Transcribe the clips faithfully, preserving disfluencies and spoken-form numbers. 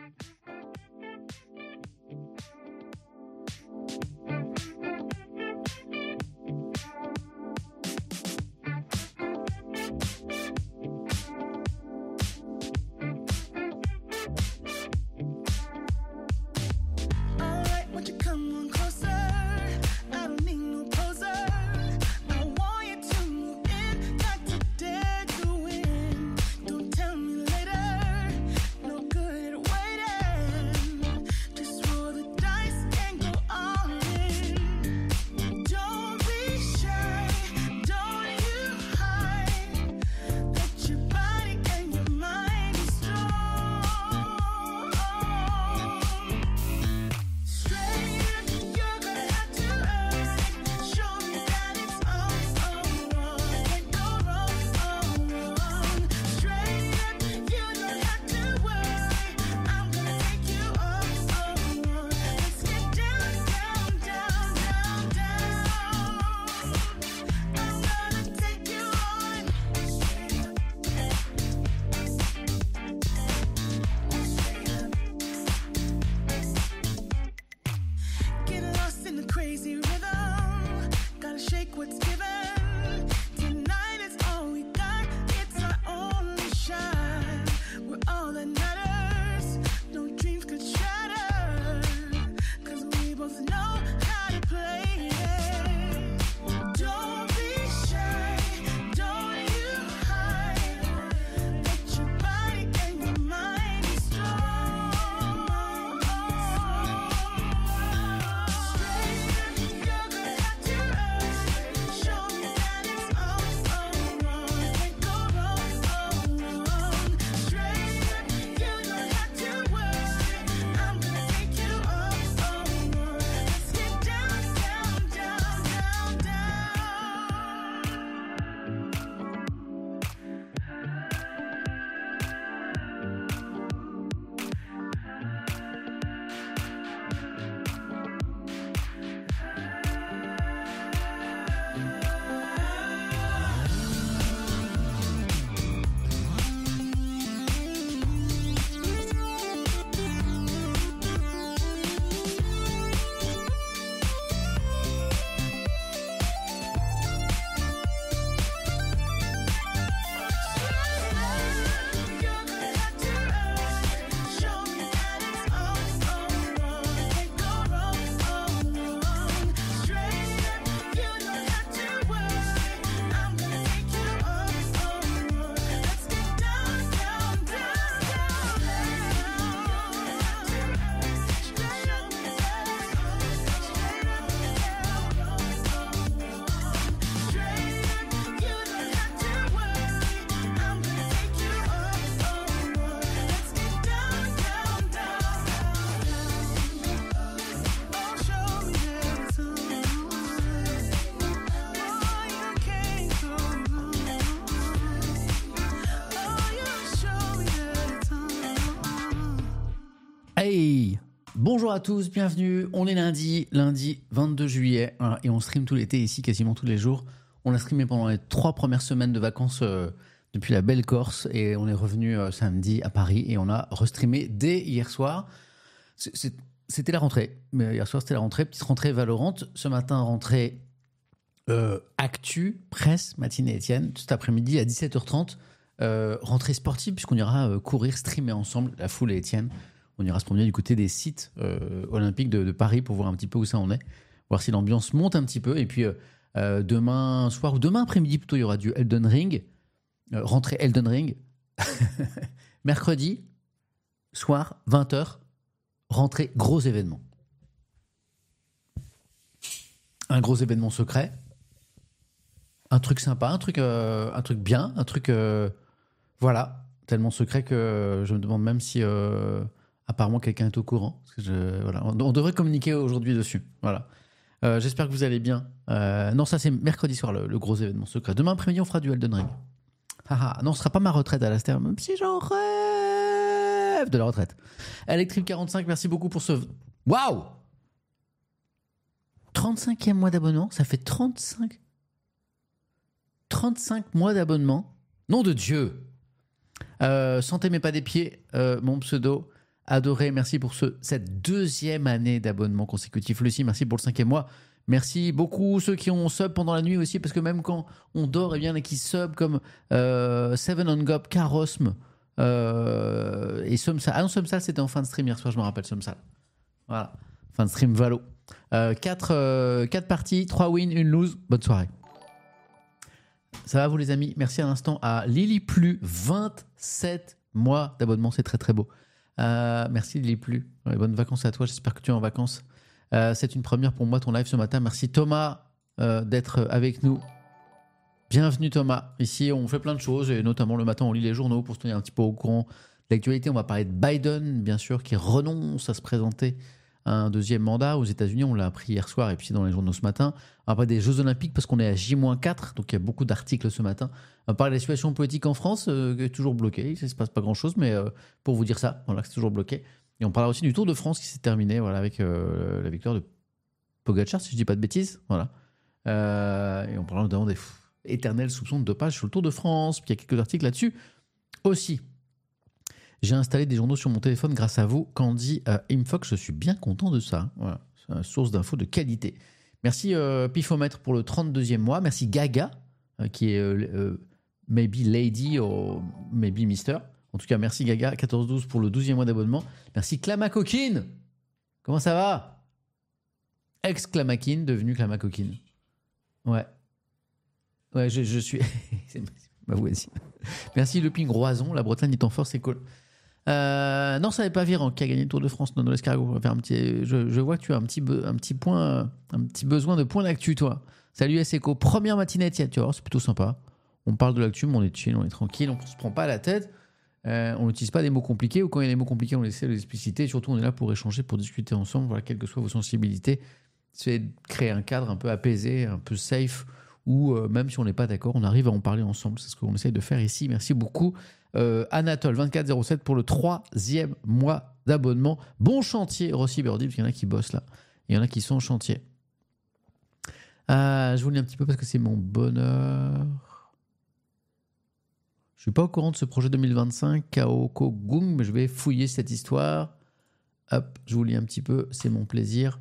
Hey, bonjour à tous, bienvenue. On est lundi, lundi vingt-deux juillet, hein, et on stream tout l'été ici, quasiment tous les jours. On a streamé pendant les trois premières semaines de vacances euh, depuis la belle Corse, et on est revenu euh, samedi à Paris, et on a restreamé dès hier soir. C'est, c'est, c'était la rentrée. Mais hier soir, c'était la rentrée, petite rentrée Valorant. Ce matin, rentrée euh, Actu, presse, matinée Étienne. Cet après-midi à dix-sept heures trente, euh, rentrée sportive, puisqu'on ira euh, courir, streamer ensemble, la foule et Étienne. On ira se promener du côté des sites euh, olympiques de, de Paris pour voir un petit peu où ça en est, voir si l'ambiance monte un petit peu. Et puis euh, demain soir, ou demain après-midi plutôt, il y aura du Elden Ring, euh, rentrée Elden Ring. Mercredi soir, vingt heures, rentrée gros événement. Un gros événement secret. Un truc sympa, un truc, euh, un truc bien, un truc... Euh, voilà, tellement secret que je me demande même si... Euh, apparemment, quelqu'un est au courant. Parce que je, voilà. on, on devrait communiquer aujourd'hui dessus. Voilà. Euh, j'espère que vous allez bien. Euh, non, ça, c'est mercredi soir, le, le gros événement secret. Demain après-midi, on fera du Elden Ring. Ah, ah, non, ce ne sera pas ma retraite à l'Aster, même si j'en rêve de la retraite. Electric quarante-cinq, merci beaucoup pour ce... Waouh trente-cinquième mois d'abonnement, ça fait trente-cinq... trente-cinq mois d'abonnement. Nom de Dieu. Euh, Santé mais pas des pieds, euh, mon pseudo... adoré. Merci pour ce, cette deuxième année d'abonnement consécutif. Lucie, merci pour le cinquième mois. Merci beaucoup ceux qui ont sub pendant la nuit aussi, parce que même quand on dort, eh bien, il y en a qui sub comme euh, Seven on Gob, Karosm euh, et Somsal. Ah non, Somsal, c'était en fin de stream hier soir, je me rappelle, Somsal. Voilà, fin de stream Valo. Euh, quatre, euh, quatre parties, trois wins, une lose. Bonne soirée. Ça va vous les amis? Merci à l'instant à Lily Plus, vingt-sept mois d'abonnement, c'est très très beau. Euh, merci Lily Plus, ouais, bonnes vacances à toi, j'espère que tu es en vacances. Euh, c'est une première pour moi ton live ce matin. Merci Thomas euh, d'être avec nous. Bienvenue Thomas. Ici on fait plein de choses et notamment le matin on lit les journaux pour se tenir un petit peu au courant de l'actualité. On va parler de Biden bien sûr qui renonce à se présenter à un deuxième mandat aux États-Unis. On l'a appris hier soir et puis dans les journaux ce matin. On va parler des Jeux Olympiques parce qu'on est à J moins quatre, donc il y a beaucoup d'articles ce matin. On va parler de la situation politique en France euh, qui est toujours bloquée. Il ne se passe pas grand-chose, mais euh, pour vous dire ça, voilà, c'est toujours bloqué. Et on parlera aussi du Tour de France qui s'est terminé voilà, avec euh, la victoire de Pogacar, si je ne dis pas de bêtises. Voilà. Euh, et on parlera notamment des pff, éternels soupçons de dopage sur le Tour de France. Puis il y a quelques articles là-dessus aussi. J'ai installé des journaux sur mon téléphone grâce à vous, Candy euh, Infox. Je suis bien content de ça. Voilà. C'est une source d'infos de qualité. Merci euh, Pifomètre pour le trente-deuxième mois. Merci Gaga, euh, qui est euh, euh, maybe Lady ou maybe Mister. En tout cas, merci Gaga, quatorze douze pour le douzième mois d'abonnement. Merci Clamacoquine. Comment ça va? Ex-Clamaquine, devenu Clamacoquine. Ouais. Ouais, je, je suis... c'est ma voisine. Merci Le Ping Roison, la Bretagne est en force, c'est cool. Euh, non, ça n'est pas Viran qui a gagné le Tour de France. Non, non, l'escargot. On va faire un petit... je, je vois que tu as un petit, be... un petit point, un petit besoin de point d'actu, toi. Salut S Eco. Première matinée, tiens, tu vois, c'est plutôt sympa. On parle de l'actu, mais on est chill, on est tranquille, on ne se prend pas la tête. Euh, on n'utilise pas des mots compliqués, ou quand il y a des mots compliqués, on essaie de les expliciter. Surtout, on est là pour échanger, pour discuter ensemble, voilà, quelles que soient vos sensibilités. C'est de créer un cadre un peu apaisé, un peu safe, où euh, même si on n'est pas d'accord, on arrive à en parler ensemble. C'est ce qu'on essaye de faire ici. Merci beaucoup. Euh, Anatole, vingt-quatre zéro sept pour le troisième mois d'abonnement. Bon chantier, Rossi Birdie, parce qu'il y en a qui bossent là. Il y en a qui sont en chantier. Euh, je vous lis un petit peu parce que c'est mon bonheur. Je suis pas au courant de ce projet deux mille vingt-cinq, Kaoko Gung, mais je vais fouiller cette histoire. Hop, je vous lis un petit peu, c'est mon plaisir.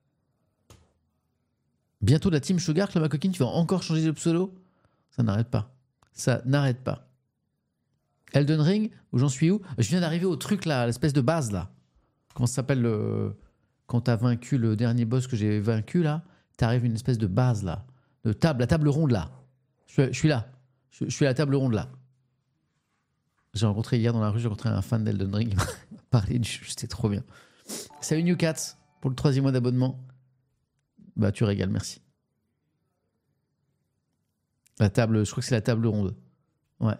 Bientôt la Team Sugar, Clama Coquine, tu vas encore changer de pseudo? Ça n'arrête pas. Ça n'arrête pas. Elden Ring, où j'en suis où? Je viens d'arriver au truc là, l'espèce de base là. Comment ça s'appelle le... Quand t'as vaincu le dernier boss que j'ai vaincu là, t'arrives à une espèce de base là. De table, la table ronde là. Je suis, je suis là. Je, je suis à la table ronde là. J'ai rencontré hier dans la rue, j'ai rencontré un fan d'Elden Ring, il m'a parlé du jeu, c'était trop bien. Salut New Cats, pour le troisième mois d'abonnement. Bah tu régales, merci. La table, je crois que c'est la table ronde. Ouais.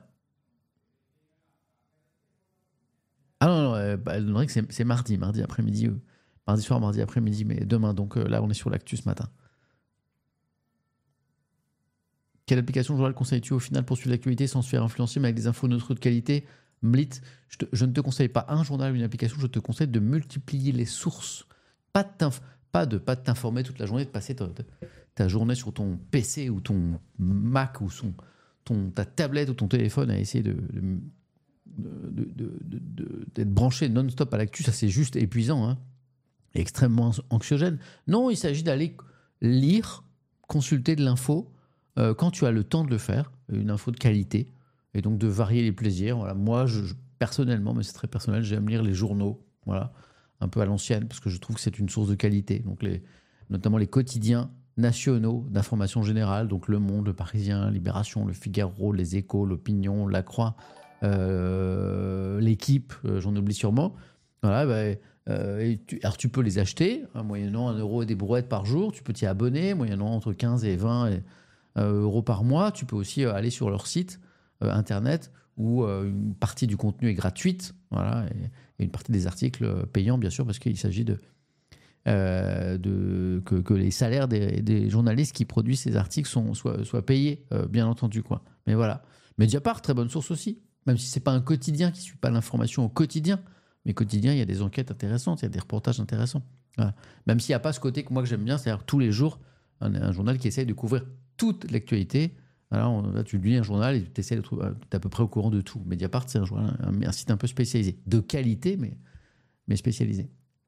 Ah non, non, euh, bah, Elden Ring c'est, c'est mardi, mardi après-midi. Euh, mardi soir, mardi après-midi, mais demain, donc euh, là on est sur l'actu ce matin. Quelle application journal conseilles-tu au final pour suivre l'actualité sans se faire influencer mais avec des infos neutres de qualité? Mlit, je, te, je ne te conseille pas un journal ou une application, je te conseille de multiplier les sources. Pas de, t'inf- pas de, pas de t'informer toute la journée, de passer ta, ta journée sur ton P C ou ton Mac ou son, ton, ta tablette ou ton téléphone à essayer de, de, de, de, de, de, d'être branché non-stop à l'actu. Ça, c'est juste épuisant, hein, et extrêmement anxiogène. Non, il s'agit d'aller lire, consulter de l'info, Euh, quand tu as le temps de le faire, une info de qualité, et donc de varier les plaisirs. Voilà. Moi, je, je, personnellement, mais c'est très personnel, j'aime lire les journaux, voilà, un peu à l'ancienne, parce que je trouve que c'est une source de qualité. Donc les, notamment les quotidiens nationaux d'information générale, donc Le Monde, Le Parisien, Libération, Le Figaro, Les Échos, L'Opinion, La Croix, euh, L'Équipe, euh, j'en oublie sûrement. Voilà, bah, euh, et tu, alors tu peux les acheter, hein, moyennant un euro et des brouettes par jour, tu peux t'y abonner, moyennant entre quinze et vingt et, euh, euros par mois. Tu peux aussi euh, aller sur leur site euh, internet où euh, une partie du contenu est gratuite, voilà, et, et une partie des articles euh, payants, bien sûr, parce qu'il s'agit de, euh, de que, que les salaires des, des journalistes qui produisent ces articles sont, soient, soient payés, euh, bien entendu, quoi. Mais voilà. Mediapart, très bonne source aussi, même si c'est pas un quotidien qui suit pas l'information au quotidien. Mais quotidien, il y a des enquêtes intéressantes, il y a des reportages intéressants. Voilà. Même s'il n'y a pas ce côté que moi que j'aime bien, c'est-à-dire tous les jours, un, un journal qui essaye de couvrir toute l'actualité. Alors, là, tu lis un journal et tu essaies d'être à peu près au courant de tout. Mediapart, c'est un, journal, un, un site un peu spécialisé. De qualité, mais, mais spécialisé.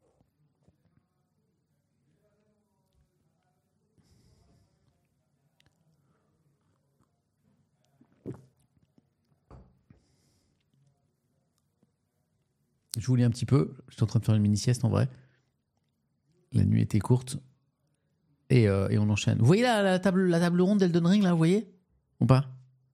Je vous lis un petit peu. J'étais en train de faire une mini-sieste en vrai. La nuit était courte. Et, euh, et on enchaîne. Vous voyez la, la, table, la table ronde d'Elden Ring, là, vous voyez? Ou pas?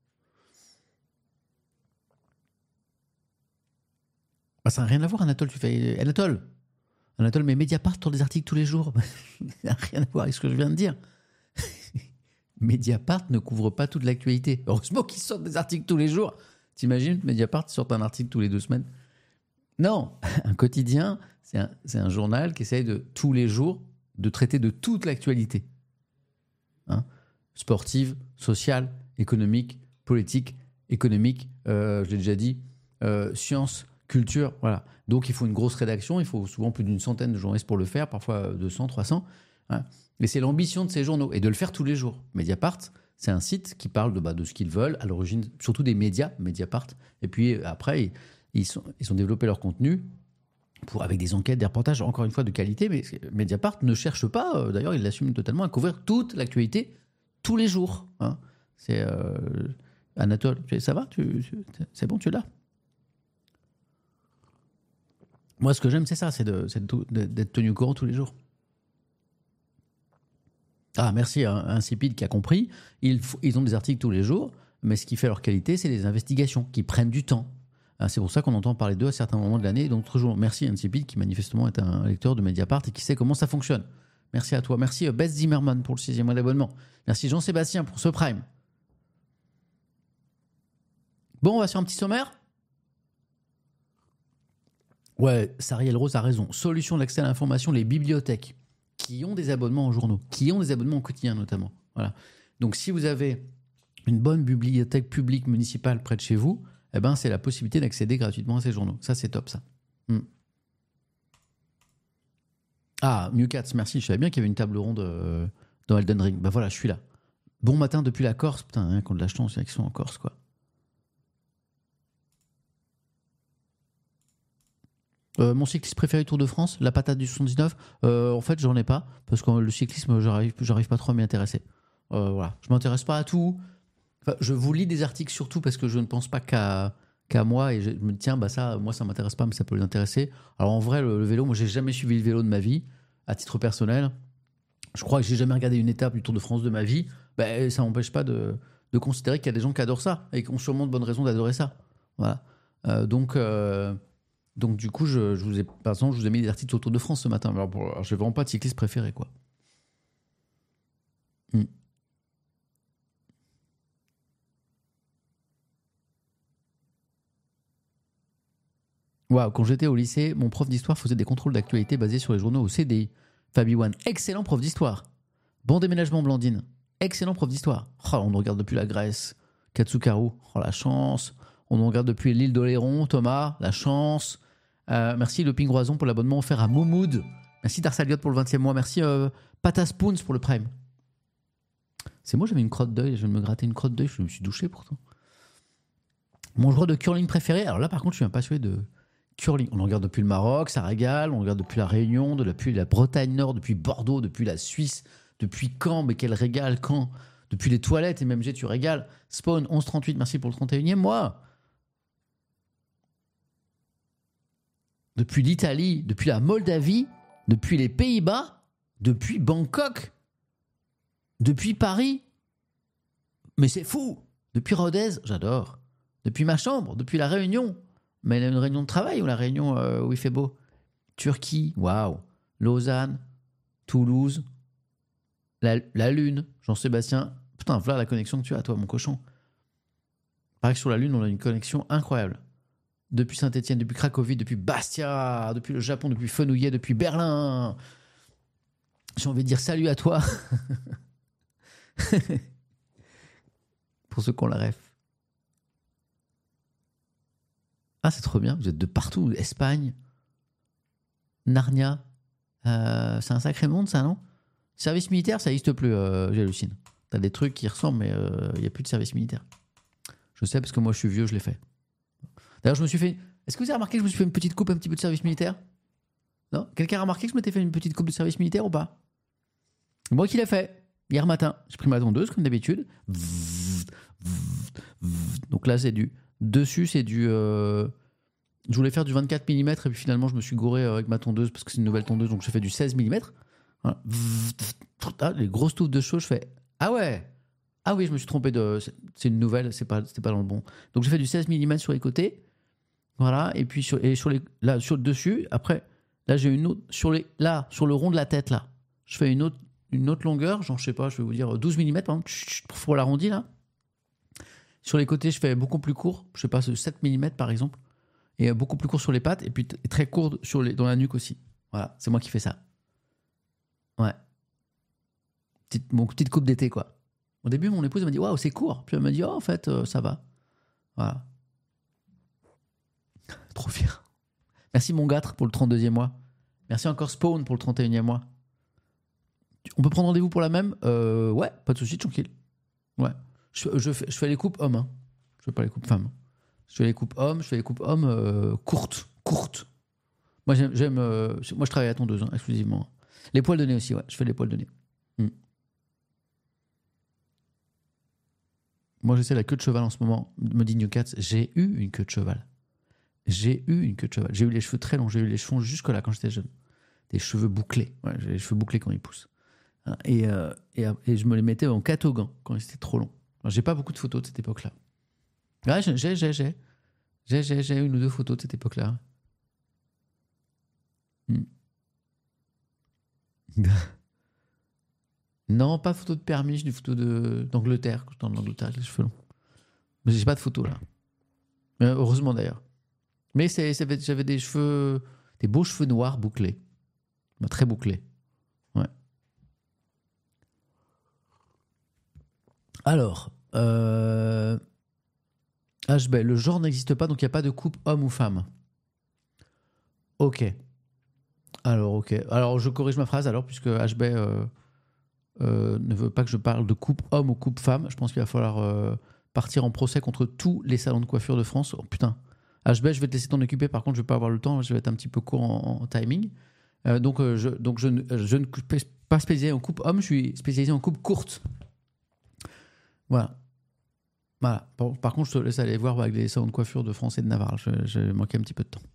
Bah, ça n'a rien à voir, Anatole. Tu fais... Anatole Anatole, mais Mediapart tourne des articles tous les jours. Ça n'a rien à voir avec ce que je viens de dire. Mediapart ne couvre pas toute l'actualité. Heureusement qu'ils sortent des articles tous les jours. T'imagines, Mediapart sort un article tous les deux semaines? Non, un quotidien, c'est un, c'est un journal qui essaye de, tous les jours, de traiter de toute l'actualité. Hein, sportive, sociale, économique, politique, économique, euh, je l'ai déjà dit, euh, sciences, culture, voilà. Donc il faut une grosse rédaction, il faut souvent plus d'une centaine de journalistes pour le faire, parfois deux cents, trois cents. Hein. Et c'est l'ambition de ces journaux, et de le faire tous les jours. Mediapart, c'est un site qui parle de, bah, de ce qu'ils veulent, à l'origine, surtout des médias, Mediapart. Et puis après, ils, sont, ils ont développé leur contenu pour, avec des enquêtes, des reportages, encore une fois, de qualité. Mais Mediapart ne cherche pas, euh, d'ailleurs, il l'assume totalement, à couvrir toute l'actualité tous les jours. Hein. C'est euh, Anatole, ça va tu, tu, c'est bon, tu es là? Moi, ce que j'aime, c'est ça, c'est, de, c'est de, d'être tenu au courant tous les jours. Ah, merci à Insipid qui a compris. Ils, ils ont des articles tous les jours, mais ce qui fait leur qualité, c'est les investigations qui prennent du temps. Ah, c'est pour ça qu'on entend parler d'eux à certains moments de l'année et d'autres jours. Merci Insipid qui manifestement est un lecteur de Mediapart et qui sait comment ça fonctionne. Merci à toi. Merci Beth Zimmerman pour le sixième mois d'abonnement. Merci Jean-Sébastien pour ce Prime. Bon, on va sur un petit sommaire. Ouais, Sariel Rose a raison. Solution d'accès à l'information, les bibliothèques qui ont des abonnements en journaux, qui ont des abonnements au quotidien notamment. Voilà. Donc si vous avez une bonne bibliothèque publique municipale près de chez vous, eh ben, c'est la possibilité d'accéder gratuitement à ces journaux. Ça, c'est top, ça. Hmm. Ah, Mewcats, merci. Je savais bien qu'il y avait une table ronde euh, dans Elden Ring. Ben voilà, je suis là. Bon matin depuis la Corse. Putain, hein, qu'on de la chance, ils sont en Corse, quoi. Euh, mon cycliste préféré Tour de France, la patate du soixante-dix-neuf, euh, en fait, j'en ai pas, parce que le cyclisme, j'arrive, j'arrive pas trop à m'y intéresser. Euh, voilà. Je m'intéresse pas à tout. Enfin, je vous lis des articles surtout parce que je ne pense pas qu'à, qu'à moi, et je me dis, tiens, bah ça, moi, ça m'intéresse pas, mais ça peut les intéresser. Alors, en vrai, le, le vélo, moi, j'ai jamais suivi le vélo de ma vie, à titre personnel. Je crois que j'ai jamais regardé une étape du Tour de France de ma vie. Bah, ça m'empêche pas de, de considérer qu'il y a des gens qui adorent ça, et qui ont sûrement de bonnes raisons d'adorer ça. Voilà. Euh, donc... Euh, Donc du coup, je, je vous ai, par exemple, je vous ai mis des articles sur le Tour de France ce matin. Alors, pour, alors j'ai vraiment pas de cycliste préféré, quoi. Hmm. Waouh, quand j'étais au lycée, mon prof d'histoire faisait des contrôles d'actualité basés sur les journaux au C D I. Fabi One, excellent prof d'histoire. Bon déménagement, Blandine. Excellent prof d'histoire. Oh, on nous regarde depuis la Grèce. Katsukaru, oh la chance. On nous regarde depuis l'île d'Oléron, Thomas, la chance. Euh, merci Le Pingroison pour l'abonnement offert à Moumoud. Merci Darsaliot pour le vingtième mois. Merci euh, Pataspoons pour le Prime. C'est moi, j'avais une crotte d'œil. Je viens de me gratter une crotte d'œil. Je me suis douché pourtant. Mon joueur de curling préféré. Alors là, par contre, je suis un passionné de curling. On en regarde depuis le Maroc, ça régale. On regarde depuis la Réunion, depuis la Bretagne Nord, depuis Bordeaux, depuis la Suisse, depuis Caen. Mais quel régal, Caen. Depuis les toilettes, M M G, tu régales. Spawn onze trente-huit, merci pour le trente et unième mois. Depuis l'Italie, depuis la Moldavie, depuis les Pays-Bas, depuis Bangkok, depuis Paris. Mais c'est fou. Depuis Rodez, j'adore. Depuis ma chambre, depuis la Réunion. Mais il y a une réunion de travail ou la réunion euh, où il fait beau. Turquie, waouh. Lausanne, Toulouse, la, la Lune, Jean-Sébastien. Putain, voilà la connexion que tu as, toi, mon cochon. Pareil que sur la Lune, on a une connexion incroyable. Depuis Saint-Etienne, depuis Cracovie, depuis Bastia, depuis le Japon, depuis Fenouillet, depuis Berlin. J'ai envie de dire salut à toi. Pour ceux qui ont la ref. Ah, c'est trop bien, vous êtes de partout. Espagne, Narnia. Euh, c'est un sacré monde, ça, non? Service militaire, ça n'existe plus, euh, j'hallucine. T'as des trucs qui ressemblent, mais il euh, n'y a plus de service militaire. Je sais, parce que moi, je suis vieux, je l'ai fait. D'ailleurs, je me suis fait... Est-ce que vous avez remarqué que je me suis fait une petite coupe, un petit peu de service militaire? Non? Quelqu'un a remarqué que je m'étais fait une petite coupe de service militaire ou pas? Moi qui l'ai fait. Hier matin, j'ai pris ma tondeuse comme d'habitude. Donc là, c'est du... Dessus, c'est du... Euh... Je voulais faire du vingt-quatre millimètres et puis finalement, je me suis gouré avec ma tondeuse parce que c'est une nouvelle tondeuse, donc j'ai fait du seize millimètres. Voilà. Ah, les grosses touffes de cheveux, je fais... Ah ouais! Ah oui, je me suis trompé de... C'est une nouvelle, c'est pas, c'était pas dans le bon. Donc j'ai fait du seize millimètres sur les côtés. Voilà, et puis sur, et sur les... Là, sur le dessus, après, là, j'ai une autre... Sur les... Là, sur le rond de la tête, là, je fais une autre, une autre longueur, genre, je sais pas, je vais vous dire douze millimètres, par exemple, pour l'arrondi, là. Sur les côtés, je fais beaucoup plus court, je sais pas, sept millimètres, par exemple. Et beaucoup plus court sur les pattes, et puis t- très court sur les, dans la nuque aussi. Voilà, c'est moi qui fais ça. Ouais. Petite, mon petite coupe d'été, quoi. Au début, mon épouse m'a dit « Waouh, c'est court !» Puis elle m'a dit « Oh, en fait, euh, ça va. » Voilà. Trop fier. Merci mon gâtre pour le trente-deuxième mois. Merci encore Spawn pour le trente et unième mois. On peut prendre rendez-vous pour la même euh, Ouais, pas de souci, tranquille. Ouais. Je, je, fais, je fais les coupes hommes. Hein. Je fais pas les coupes femmes. Je fais les coupes hommes, je fais les coupes hommes euh, courtes. Courtes. Moi, j'aime, j'aime euh, moi, je travaille à tondeuse, hein, exclusivement. Les poils de nez aussi, ouais. Je fais les poils de nez. Hmm. Moi, j'essaie la queue de cheval en ce moment. Me dit Newcats, j'ai eu une queue de cheval. J'ai eu une queue de cheval. J'ai eu les cheveux très longs. J'ai eu les cheveux jusque-là quand j'étais jeune. Des cheveux bouclés. Ouais, j'ai les cheveux bouclés quand ils poussent. Et, euh, et, et je me les mettais en catogan quand ils étaient trop longs. Alors, j'ai pas beaucoup de photos de cette époque-là. Ouais, j'ai, j'ai, j'ai, j'ai. J'ai, j'ai, j'ai une ou deux photos de cette époque-là. Hmm. Non, pas de photo de permis, j'ai des photos de, d'Angleterre, quand j'étais en Angleterre avec les cheveux longs. Mais j'ai pas de photos là. Mais heureusement d'ailleurs. Mais c'est, c'est, j'avais des cheveux, des beaux cheveux noirs bouclés. Très bouclés. Ouais. Alors, euh... H B, le genre n'existe pas, donc il n'y a pas de couple homme ou femme. Ok. Alors, ok. Alors, je corrige ma phrase alors, puisque H B euh, euh, ne veut pas que je parle de couple homme ou couple femme. Je pense qu'il va falloir euh, partir en procès contre tous les salons de coiffure de France. Oh putain. H B, je vais te laisser t'en occuper. Par contre, je vais pas avoir le temps. Je vais être un petit peu court en, en timing. Euh, donc, euh, je, donc je, je ne suis pas spécialisé en coupe homme, je suis spécialisé en coupe courte. Voilà. Voilà. Par, par contre, je te laisse aller voir avec les salons de coiffure de France et de Navarre. J'ai manqué un petit peu de temps.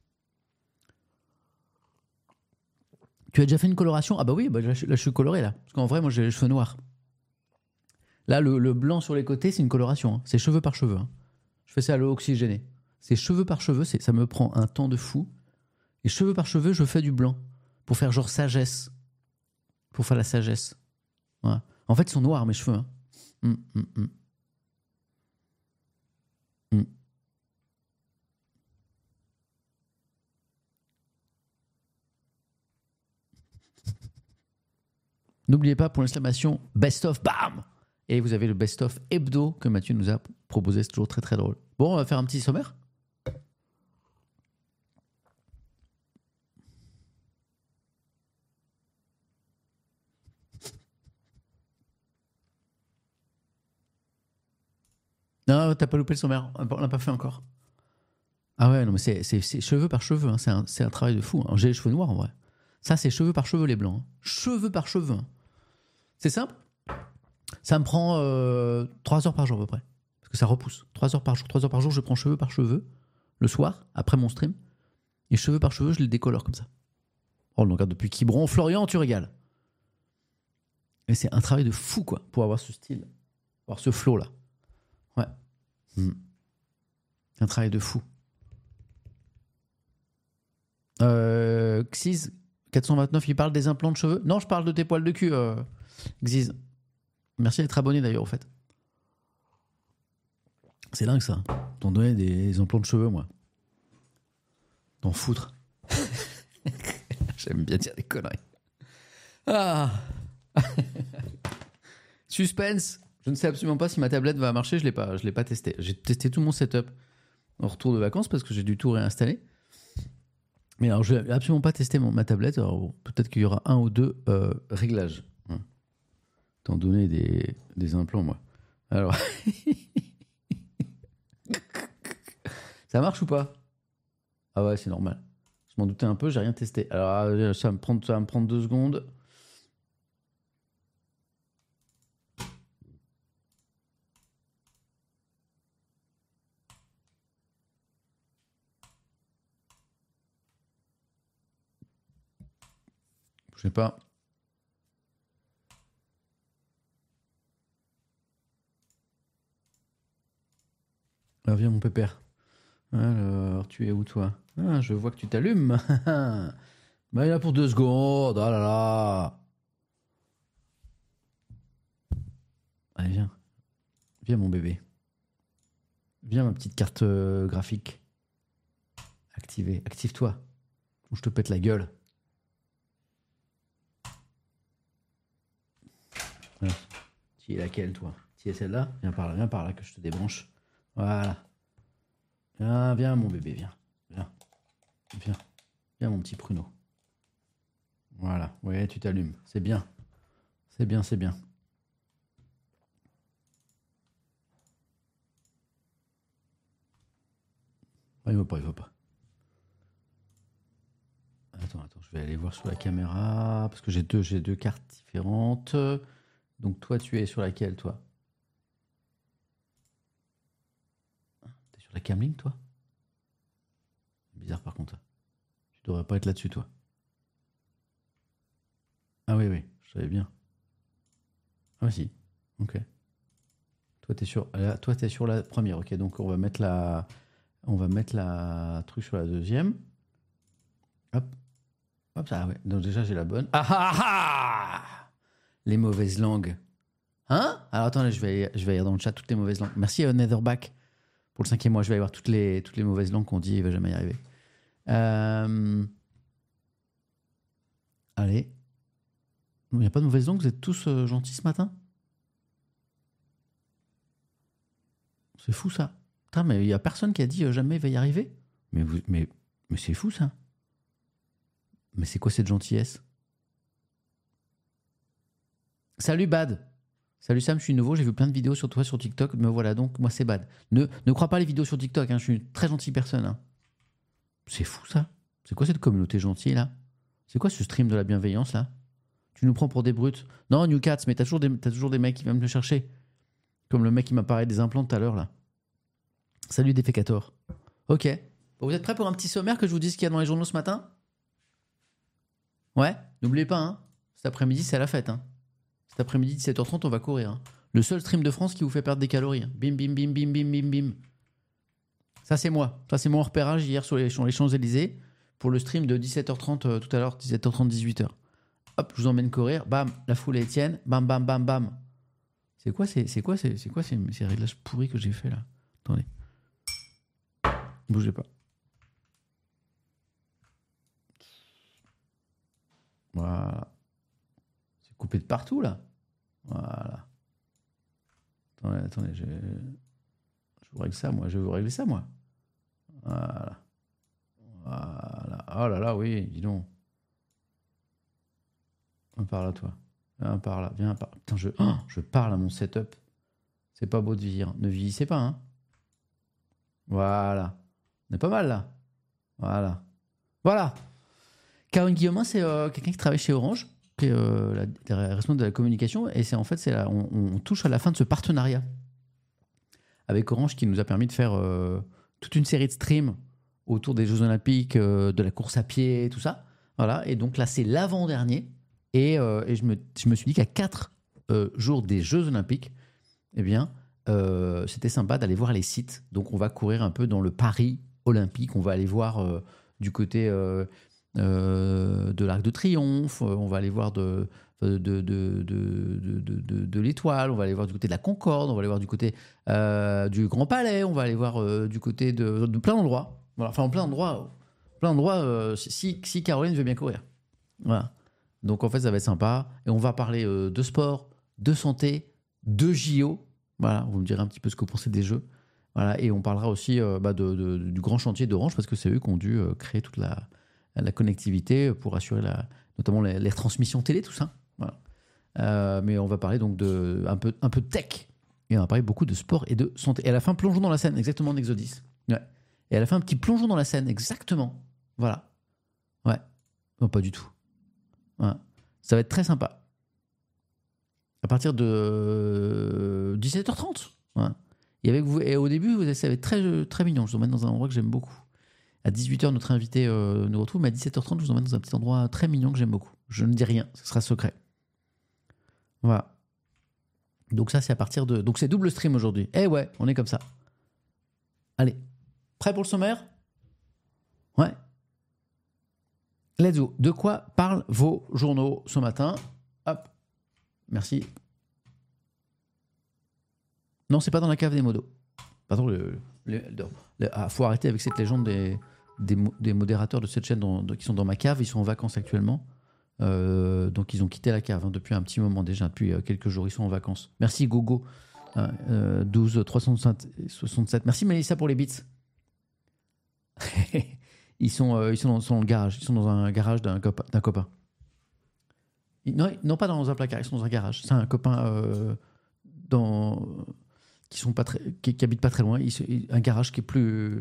Tu as déjà fait une coloration? Ah bah oui, bah là, je, là je suis coloré là. Parce qu'en vrai, moi j'ai les cheveux noirs. Là, le, le blanc sur les côtés, c'est une coloration. Hein. C'est cheveux par cheveux. Hein. Je fais ça à l'eau oxygénée. C'est cheveux par cheveux, c'est, ça me prend un temps de fou. Et cheveux par cheveux, je fais du blanc. Pour faire genre sagesse. Pour faire la sagesse. Voilà. En fait, ils sont noirs mes cheveux. Hein. Hum, hum, hum. Hum. N'oubliez pas, pour l'exclamation best-of, bam! Et vous avez le best-of hebdo que Mathieu nous a proposé. C'est toujours très très drôle. Bon, on va faire un petit sommaire. Non, t'as pas loupé le sommaire. On l'a pas fait encore. Ah ouais, non, mais c'est, c'est, c'est cheveux par cheveux. Hein. C'est, un, c'est un travail de fou. Hein. J'ai les cheveux noirs en vrai. Ça, c'est cheveux par cheveux les blancs. Hein. Cheveux par cheveux. Hein. C'est simple. Ça me prend euh, trois heures par jour à peu près. Parce que ça repousse. trois heures par jour. trois heures par jour, je prends cheveux par cheveux le soir, après mon stream. Et cheveux par cheveux, je les décolore comme ça. Oh, on regarde depuis Quiberon. Florian, tu régales. Et c'est un travail de fou, quoi, pour avoir ce style, avoir ce flow là. Ouais. Mmh. Un travail de fou. Euh, Xiz quatre cent vingt-neuf, il parle des implants de cheveux. Non, je parle de tes poils de cul, euh, Xiz. Merci d'être abonné d'ailleurs, au fait. C'est dingue ça. T'en donnais des implants de cheveux, moi. T'en foutre. J'aime bien dire des conneries. Ah. Suspense. Je ne sais absolument pas si ma tablette va marcher. Je l'ai pas, je l'ai pas testé. J'ai testé tout mon setup en retour de vacances parce que j'ai dû tout réinstaller. Mais alors, je n'ai absolument pas testé mon, ma tablette. Alors, bon, peut-être qu'il y aura un ou deux euh, réglages. Hein. T'en donner des, des implants, moi. Alors, ça marche ou pas? Ah ouais, c'est normal. m'en doutais un peu, j'ai rien testé. Alors, euh, ça va me prendre, ça va me prendre deux secondes. Je sais pas. Ah, viens, mon pépère. Alors, tu es où, toi? Ah, je vois que tu t'allumes. Bah, il est là pour deux secondes. Oh là là. Allez, viens. Viens, mon bébé. Viens, ma petite carte euh, graphique. Activée. Active-toi. Ou je te pète la gueule. Voilà. Tu es laquelle, toi? Tu es celle-là? Viens par là, viens par là que je te débranche. Voilà. Viens, viens, mon bébé, viens. Viens. Viens. Viens, mon petit pruneau. Voilà. Ouais, tu t'allumes. C'est bien. C'est bien, c'est bien. Ah, il va pas, il va pas. Attends, attends, je vais aller voir sur la caméra. Parce que j'ai deux, j'ai deux cartes différentes. Donc, toi, tu es sur laquelle, toi? T'es sur la Camlink, toi? Bizarre, par contre. Tu devrais pas être là-dessus, toi. Ah oui, oui, je savais bien. Ah si, ok. Toi, t'es sur, là, toi, t'es sur la première, ok. Donc, on va mettre la, on va mettre la truc sur la deuxième. Hop, hop, ça, ouais. Donc déjà, j'ai la bonne. Ah ah ah! Les mauvaises langues. Hein? Alors attends, là, je vais, je vais aller dans le chat toutes les mauvaises langues. Merci euh, Netherback pour le cinquième mois. Je vais aller voir toutes les, toutes les mauvaises langues qu'on dit. Il va jamais y arriver. Euh... Allez. Il n'y a pas de mauvaises langues. Vous êtes tous euh, gentils ce matin? C'est fou ça. Putain, mais il n'y a personne qui a dit euh, jamais il va y arriver. Mais, vous, mais, mais c'est fou ça. Mais c'est quoi cette gentillesse? Salut Bad. Salut Sam, je suis nouveau, j'ai vu plein de vidéos sur toi sur TikTok, me voilà donc, moi c'est Bad. Ne, ne crois pas les vidéos sur TikTok, hein, je suis une très gentille personne. Hein. C'est fou ça. C'est quoi cette communauté gentille là? C'est quoi ce stream de la bienveillance là? Tu nous prends pour des brutes? Non, New Cats, mais t'as toujours, des, t'as toujours des mecs qui viennent me chercher. Comme le mec qui m'a parlé des implants tout à l'heure là. Salut Defecator. Ok. Bon, vous êtes prêts pour un petit sommaire que je vous dise ce qu'il y a dans les journaux ce matin? Ouais, n'oubliez pas, hein, cet après-midi c'est la fête. Hein. Cet après-midi, dix-sept heures trente, on va courir. Hein. Le seul stream de France qui vous fait perdre des calories. Hein. Bim, bim, bim, bim, bim, bim, bim. Ça, c'est moi. Ça, c'est mon repérage hier sur les, sur les Champs-Élysées pour le stream de dix-sept heures trente euh, tout à l'heure, dix-sept heures trente, dix-huit heures. Hop, je vous emmène courir. Bam, la foule est Étienne. Bam, bam, bam, bam. C'est quoi, c'est, c'est quoi, c'est, c'est quoi ces, ces réglages pourris que j'ai fait là? Attendez. Bougez pas. Voilà. C'est coupé de partout là. Voilà. Attendez, attendez, je... je vous règle ça, moi. Je vais vous régler ça, moi. Voilà. Voilà. Oh là là, oui, dis donc. Viens par là, toi. Viens par là, viens par là. Putain, je... Oh, je parle à mon setup. C'est pas beau de vieillir. Ne vieillissez pas, hein. Voilà. On est pas mal, là. Voilà. Voilà. Caroline Guillaumin, c'est euh, quelqu'un qui travaille chez Orange, qui est euh, la, la responsable de la communication, et c'est en fait, c'est la, on, on touche à la fin de ce partenariat avec Orange qui nous a permis de faire euh, toute une série de streams autour des Jeux Olympiques, euh, de la course à pied, tout ça. Voilà, et donc là, c'est l'avant-dernier, et, euh, et je, me, je me suis dit qu'à quatre euh, jours des Jeux Olympiques, eh bien, euh, c'était sympa d'aller voir les sites. Donc, on va courir un peu dans le Paris olympique, on va aller voir euh, du côté... Euh, Euh, de l'Arc de Triomphe, on va aller voir de, de, de, de, de, de, de, de l'Étoile, on va aller voir du côté de la Concorde, on va aller voir du côté euh, du Grand Palais, on va aller voir euh, du côté de, de plein d'endroits. Voilà. Enfin, en plein d'endroits, plein d'endroits euh, si, si Caroline veut bien courir. Voilà. Donc en fait, ça va être sympa. Et on va parler euh, de sport, de santé, de J O. Voilà, vous me direz un petit peu ce que vous pensez des Jeux. Voilà. Et on parlera aussi euh, bah, de, de, du grand chantier d'Orange, parce que c'est eux qui ont dû euh, créer toute la... la connectivité pour assurer la, notamment les, les retransmissions télé, tout ça. Voilà. Euh, mais on va parler donc de un peu, un peu de tech. Et on va parler beaucoup de sport et de santé. Et à la fin, plongeons dans la scène, exactement, Nexodis. Ouais. Et à la fin, un petit plongeon dans la scène, exactement. Voilà. Non, pas du tout. Voilà. Ça va être très sympa. À partir de dix-sept heures trente. Voilà. Et, avec vous, et au début, vous, ça va être très, très mignon. Je vous emmène dans un endroit que j'aime beaucoup. À dix-huit heures, notre invité euh, nous retrouve, mais à dix-sept heures trente, je vous emmène dans un petit endroit très mignon que j'aime beaucoup. Je ne dis rien, ce sera secret. Voilà. Donc ça, c'est à partir de... Donc c'est double stream aujourd'hui. Eh ouais, on est comme ça. Allez, prêt pour le sommaire ? Ouais. Let's go. De quoi parlent vos journaux ce matin ? Hop. Merci. Non, c'est pas dans la cave des modos. Pardon, le... le, le, le ah, faut arrêter avec cette légende des, des, des modérateurs de cette chaîne dans, de, qui sont dans ma cave. Ils sont en vacances actuellement. Euh, donc ils ont quitté la cave hein, depuis un petit moment déjà, depuis euh, quelques jours. Ils sont en vacances. Merci Gogo. Euh, douze trois cent soixante-sept. Merci Mélissa pour les bits. Ils sont, euh, ils sont, dans, sont dans le garage. Ils sont dans un garage d'un copain. D'un copain. Ils, non, non, pas dans un placard. Ils sont dans un garage. C'est un copain euh, dans, qui sont pas très, qui, qui habite pas très loin. Ils, un garage qui est plus.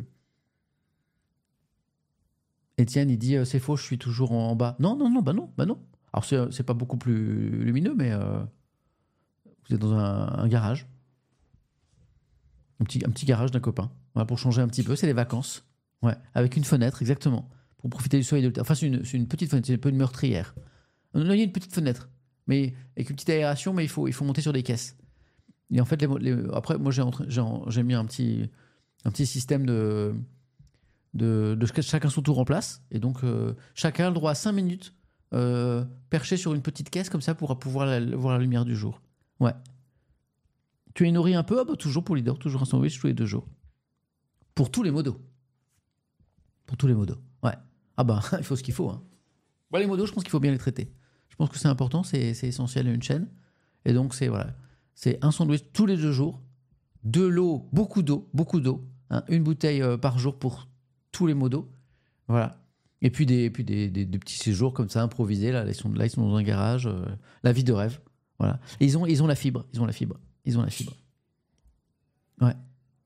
Étienne, il dit euh, c'est faux. Je suis toujours en, en bas. Non, non, non, bah non, bah non. Alors c'est, c'est pas beaucoup plus lumineux, mais euh, vous êtes dans un, un garage, un petit, un petit garage d'un copain. Voilà, pour changer un petit peu. C'est les vacances. Ouais, avec une fenêtre, exactement. Pour profiter du soleil de l'été. Enfin, c'est une, c'est une petite fenêtre, c'est un peu une meurtrière. Non, il y a une petite fenêtre, mais avec une petite aération, mais il faut, il faut monter sur des caisses. Et en fait, les, les, après, moi, j'ai, j'ai, j'ai mis un petit, un petit système de, de, de chacun son tour en place. Et donc, euh, chacun a le droit à cinq minutes euh, perché sur une petite caisse, comme ça, pour pouvoir la, voir la lumière du jour. Ouais. Tu es nourri un peu ? Ah bah, toujours pour leader, toujours un sandwich tous les deux jours. Pour tous les modos. Pour tous les modos. Ouais. Ah bah, il faut ce qu'il faut. Hein. Bon, les modos, je pense qu'il faut bien les traiter. Je pense que c'est important, c'est, c'est essentiel à une chaîne. Et donc, c'est, voilà, c'est un sandwich tous les deux jours, de l'eau, beaucoup d'eau, beaucoup d'eau, hein, une bouteille euh, par jour pour tous les modos. Voilà. Et puis, des, et puis des, des, des petits séjours comme ça, improvisés. Là, ils sont, là, ils sont dans un garage. Euh, la vie de rêve. Voilà. Et ils ont, ils ont la fibre. Ils ont la fibre. Ils ont la fibre. Ouais.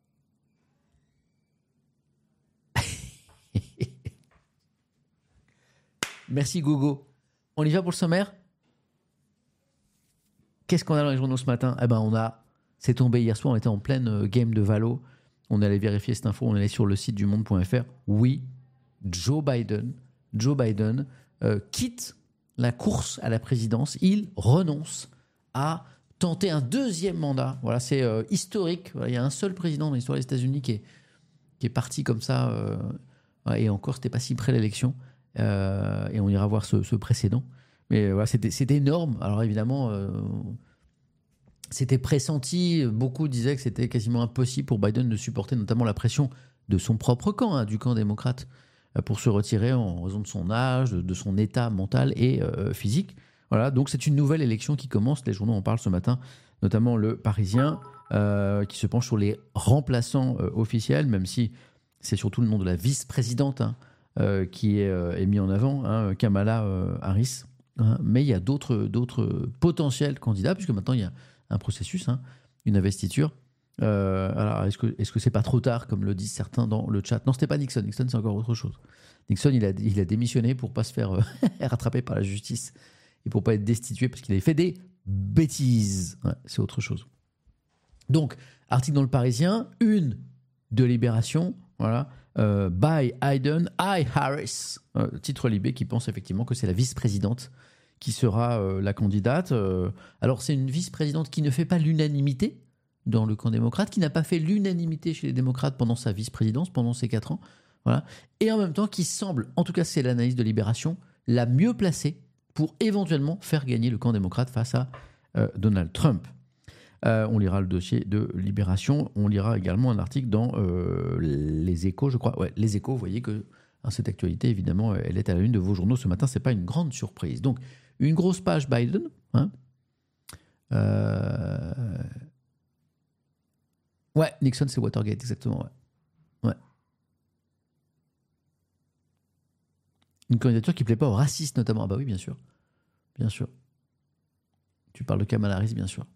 Merci Gogo. On y va pour le sommaire ? Qu'est-ce qu'on a dans les journaux ce matin ? Eh ben on a, c'est tombé hier soir, on était en pleine euh, game de Valo. On allait vérifier cette info, on allait sur le site du monde point f r. Oui, Joe Biden, Joe Biden euh, quitte la course à la présidence. Il renonce à tenter un deuxième mandat. Voilà, c'est euh, historique. Voilà, il y a un seul président dans l'histoire des États-Unis qui est, qui est parti comme ça. Euh, et encore, c'était pas si près l'élection. Euh, et on ira voir ce, ce précédent. Mais voilà, c'était, c'était énorme. Alors évidemment, euh, c'était pressenti. Beaucoup disaient que c'était quasiment impossible pour Biden de supporter notamment la pression de son propre camp, hein, du camp démocrate, euh, pour se retirer en raison de son âge, de, de son état mental et euh, physique. Voilà, donc c'est une nouvelle élection qui commence. Les journaux en parlent ce matin, notamment le Parisien, euh, qui se penche sur les remplaçants euh, officiels, même si c'est surtout le nom de la vice-présidente, hein, Euh, qui est, euh, est mis en avant, hein, Kamala euh, Harris. Hein, mais il y a d'autres, d'autres potentiels candidats, puisque maintenant il y a un processus, hein, une investiture. Euh, alors, est-ce que, est-ce que c'est pas trop tard, comme le disent certains dans le chat ? Non, c'était pas Nixon. Nixon, c'est encore autre chose. Nixon, il a, il a démissionné pour pas se faire euh, rattraper par la justice et pour pas être destitué parce qu'il avait fait des bêtises. Ouais, c'est autre chose. Donc, article dans le Parisien, une de Libération, voilà. Euh, by Biden, I Harris, euh, titre Libé qui pense effectivement que c'est la vice-présidente qui sera euh, la candidate. Euh, alors c'est une vice-présidente qui ne fait pas l'unanimité dans le camp démocrate, qui n'a pas fait l'unanimité chez les démocrates pendant sa vice-présidence, pendant ces quatre ans, voilà. Et en même temps qui semble, en tout cas c'est l'analyse de Libération, la mieux placée pour éventuellement faire gagner le camp démocrate face à euh, Donald Trump. Euh, on lira le dossier de Libération. On lira également un article dans euh, Les Échos, je crois. Ouais, Les Échos, vous voyez que hein, cette actualité, évidemment, elle est à la une de vos journaux ce matin. Ce n'est pas une grande surprise. Donc, une grosse page Biden. Hein. Euh... Ouais, Nixon, c'est Watergate, exactement. Ouais. Ouais. Une candidature qui ne plaît pas aux racistes, notamment. Ah bah oui, bien sûr. Bien sûr. Tu parles de Kamala Harris, bien sûr.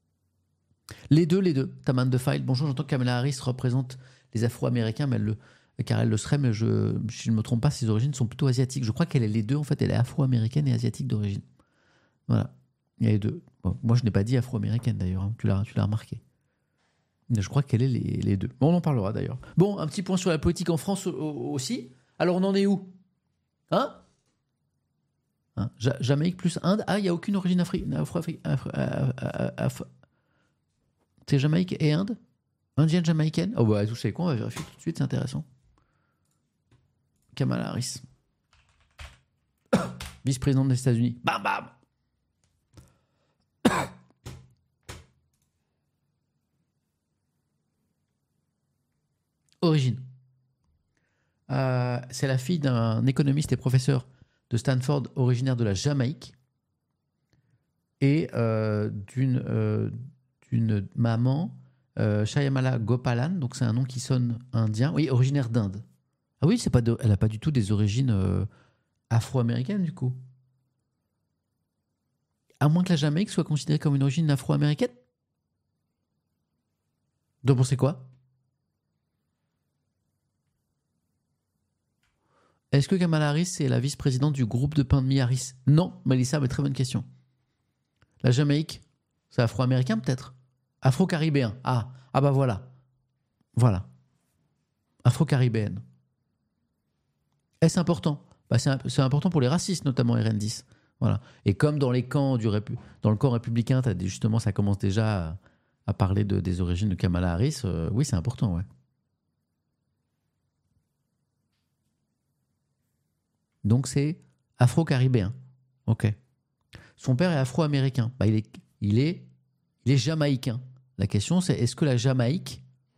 Les deux, les deux. Taman de File. Bonjour, j'entends que Kamala Harris représente les Afro-Américains, mais elle le, car elle le serait, mais je, si je ne me trompe pas, ses origines sont plutôt asiatiques. Je crois qu'elle est les deux, en fait, elle est afro-américaine et asiatique d'origine. Voilà. Il y a les deux. Bon, moi, je n'ai pas dit afro-américaine d'ailleurs, hein. tu, l'as, tu l'as remarqué. Mais je crois qu'elle est les, les deux. Bon, on en parlera d'ailleurs. Bon, un petit point sur la politique en France aussi. Alors, on en est où? Hein, hein ja- Jamaïque plus Inde. Ah, il n'y a aucune origine africaine. C'est Jamaïque et Inde? Indienne jamaïcaine? Oh, bah, vous savez quoi, on va vérifier tout de suite, c'est intéressant. Kamala Harris. Vice-présidente des États-Unis. Bam, bam! Origine. Euh, c'est la fille d'un économiste et professeur de Stanford originaire de la Jamaïque et euh, d'une, euh, d'une maman, euh, Shyamala Gopalan, donc c'est un nom qui sonne indien, oui, originaire d'Inde. Ah oui, c'est pas de, elle n'a pas du tout des origines euh, afro-américaines du coup. À moins que la Jamaïque soit considérée comme une origine afro-américaine. Donc pensez quoi? Est-ce que Kamala Harris est la vice-présidente du groupe de pain de mie Harris? Non, Mélissa, mais très bonne question. La Jamaïque, c'est afro-américain peut-être? Afro-caribéen. Ah, ah bah voilà. Voilà. Afro-caribéenne. Est-ce important? Bah c'est, c'est important pour les racistes, notamment R N dix. Voilà. Et comme dans les camps du répu- dans le camp républicain, t'as des, justement, ça commence déjà à, à parler de, des origines de Kamala Harris, euh, oui, c'est important, ouais. Donc c'est afro-caribéen. Ok. Son père est afro-américain. Bah, il, est, il, est, il est jamaïcain. La question c'est, est-ce que la Jamaïque,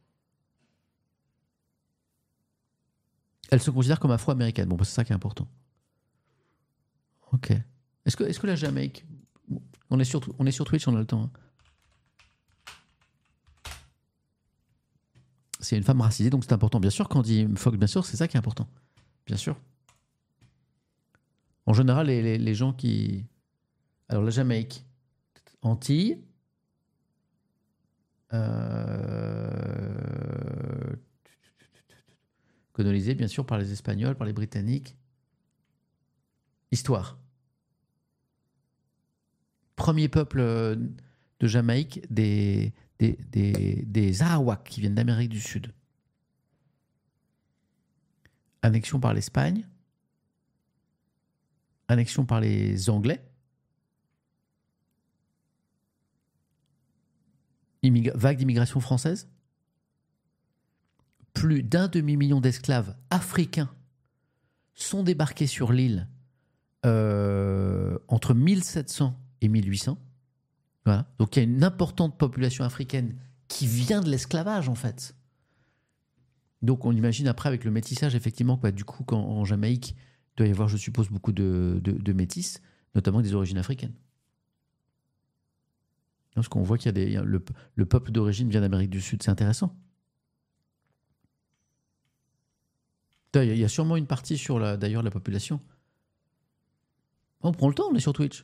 elle se considère comme afro-américaine? Bon, bah, c'est ça qui est important. Ok. Est-ce que, est-ce que la Jamaïque... On est, sur, on est sur Twitch, on a le temps. Hein. C'est une femme racisée, donc c'est important. Bien sûr, quand on dit Fox, bien sûr, c'est ça qui est important. Bien sûr. En général, les, les, les gens qui... Alors, la Jamaïque, Antilles, euh... colonisée, bien sûr, par les Espagnols, par les Britanniques. Histoire. Premier peuple de Jamaïque, des, des, des, des Arawaks qui viennent d'Amérique du Sud. Annexion par l'Espagne. Annexion par les Anglais. Immigra- vague d'immigration française. Plus d'un demi-million d'esclaves africains sont débarqués sur l'île euh, entre mille sept cents et mille huit cents. Voilà. Donc il y a une importante population africaine qui vient de l'esclavage en fait. Donc on imagine après avec le métissage effectivement que bah, du coup quand, en Jamaïque il doit y avoir je suppose beaucoup de, de, de métis, notamment des origines africaines. Parce qu'on voit qu'il y a des, il y a le, le peuple d'origine vient d'Amérique du Sud, c'est intéressant. Il y a sûrement une partie sur la, d'ailleurs la population. On prend le temps, on est sur Twitch.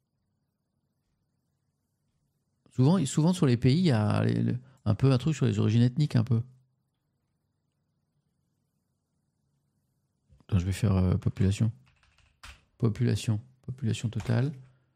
Souvent, souvent sur les pays, il y a les, un peu un truc sur les origines ethniques, un peu. Attends, je vais faire euh, population. Population. Population totale.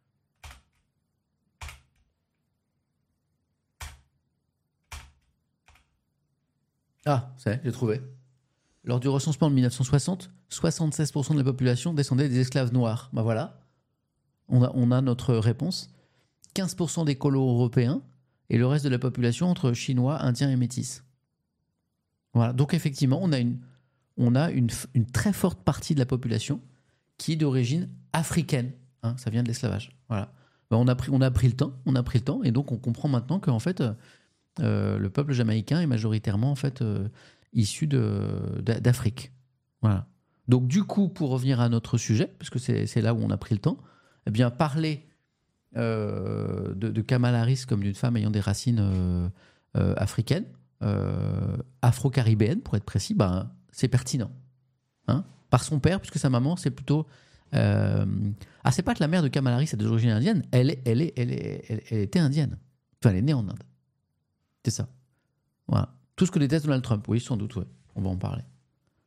Ah, c'est, j'ai trouvé. Lors du recensement de mille neuf cent soixante, soixante-seize pour cent de la population descendait des esclaves noirs. Ben voilà, on a, on a notre réponse. quinze pour cent des colos européens et le reste de la population entre chinois, indiens et métis. Voilà, donc effectivement, on a une, on a une, une très forte partie de la population qui est d'origine africaine. Hein, ça vient de l'esclavage. Voilà. Ben on, a pris, on a pris le temps, on a pris le temps, et donc on comprend maintenant qu'en fait, euh, le peuple jamaïcain est majoritairement en fait euh, issu de, d'Afrique. Voilà. Donc du coup, pour revenir à notre sujet, parce que c'est, c'est là où on a pris le temps, eh bien parler euh, de, de Kamala Harris comme d'une femme ayant des racines euh, euh, africaines, euh, afro-caribéennes pour être précis, ben, c'est pertinent. Hein, par son père, puisque sa maman, c'est plutôt... Euh... Ah, c'est pas que la mère de Kamala Harris est d'origine indienne, elle, est, elle, est, elle, est, elle, elle était indienne. Enfin, elle est née en Inde. C'est ça. Voilà. Tout ce que déteste Donald Trump, oui, sans doute, ouais. On va en parler.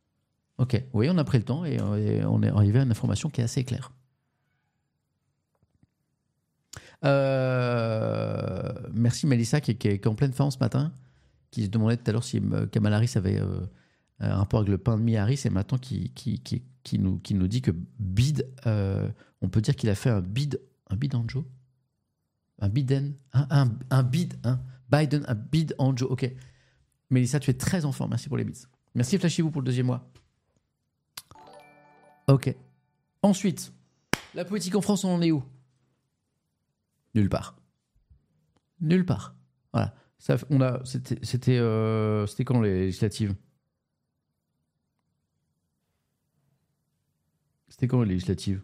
Ok, oui, on a pris le temps et, et on est arrivé à une information qui est assez claire. Euh, merci Mélissa qui, qui, qui est en pleine forme ce matin, qui se demandait tout à l'heure si Kamala Harris avait euh, un rapport avec le pain de mie Harris et maintenant qui, qui, qui, qui, nous, qui nous dit que bid, euh, on peut dire qu'il a fait un bid, un bid en Joe, un biden, un, un, un bid, hein, Biden, un bid en Joe. Ok, Mélissa, tu es très en forme, merci pour les bits. Merci Flashy vous pour le deuxième mois. Ok. Ensuite, la politique en France, on en est où? Nulle part. Nulle part. Voilà. Ça, on a, c'était, c'était, euh, c'était quand les législatives? C'était quand les législatives?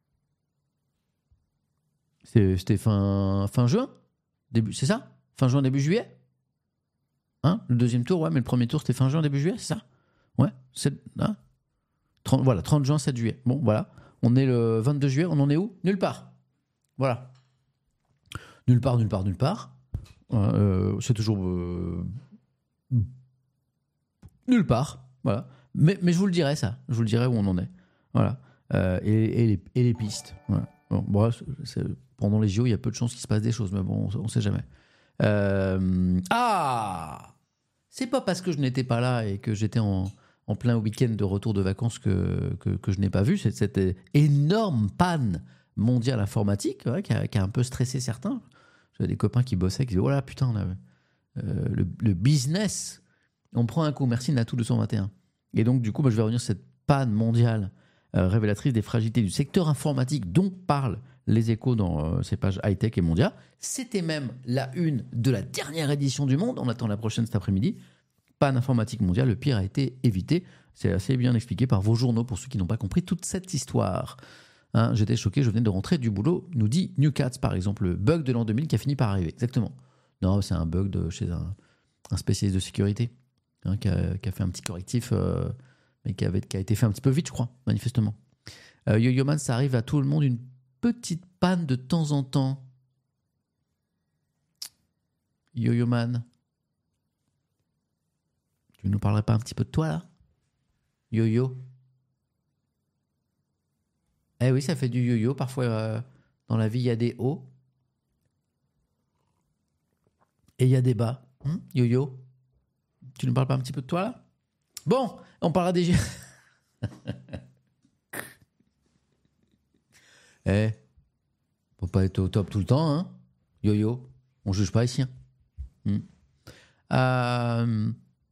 C'était, c'était fin, fin juin? Début, c'est ça? Fin juin, début juillet? Hein? Le deuxième tour, ouais, mais le premier tour, c'était fin juin, début juillet, c'est ça? Ouais. C'est, hein? trente, voilà, trente juin, sept juillet. Bon, voilà. On est le vingt-deux juillet, on en est où? Nulle part. Voilà. Nulle part, nulle part, nulle part. Euh, c'est toujours... Euh, nulle part. Voilà. Mais, mais je vous le dirai, ça. Je vous le dirai où on en est. Voilà. Euh, et, et, les, et les pistes. Voilà. Bon, bon, c'est, pendant les J O, il y a peu de chances qu'il se passe des choses, mais bon, on ne sait jamais. Euh, ah! C'est pas parce que je n'étais pas là et que j'étais en... en plein week-end de retour de vacances que, que, que je n'ai pas vu, c'est cette énorme panne mondiale informatique ouais, qui, a, qui a un peu stressé certains. J'avais des copains qui bossaient, qui disaient « Oh là, putain, on a, euh, le, le business, on prend un coup, merci Natou deux cent vingt et un ». Et donc, du coup, bah, je vais revenir sur cette panne mondiale euh, révélatrice des fragilités du secteur informatique dont parlent les Échos dans euh, ces pages high-tech et mondiales. C'était même la une de la dernière édition du Monde. On attend la prochaine cet après-midi. Panne informatique mondiale, le pire a été évité. C'est assez bien expliqué par vos journaux pour ceux qui n'ont pas compris toute cette histoire. Hein, j'étais choqué, je venais de rentrer du boulot, nous dit Newcats par exemple, le bug de l'an deux mille qui a fini par arriver. Exactement. Non, c'est un bug de chez un, un spécialiste de sécurité hein, qui, a, qui a fait un petit correctif, euh, mais qui, avait, qui a été fait un petit peu vite, je crois, manifestement. Euh, Yo-Yo Man, ça arrive à tout le monde, une petite panne de temps en temps. Yo-Yo Man. Tu ne nous parlerais pas un petit peu de toi, là? Yo-yo. Eh oui, ça fait du yo-yo. Parfois, euh, dans la vie, il y a des hauts. Et il y a des bas. Hum, yo-yo. Tu ne nous parles pas un petit peu de toi, là? Bon, on parlera des... Eh, faut pas être au top tout le temps, hein? Yo-yo. On juge pas ici. Hein. Hum. Euh...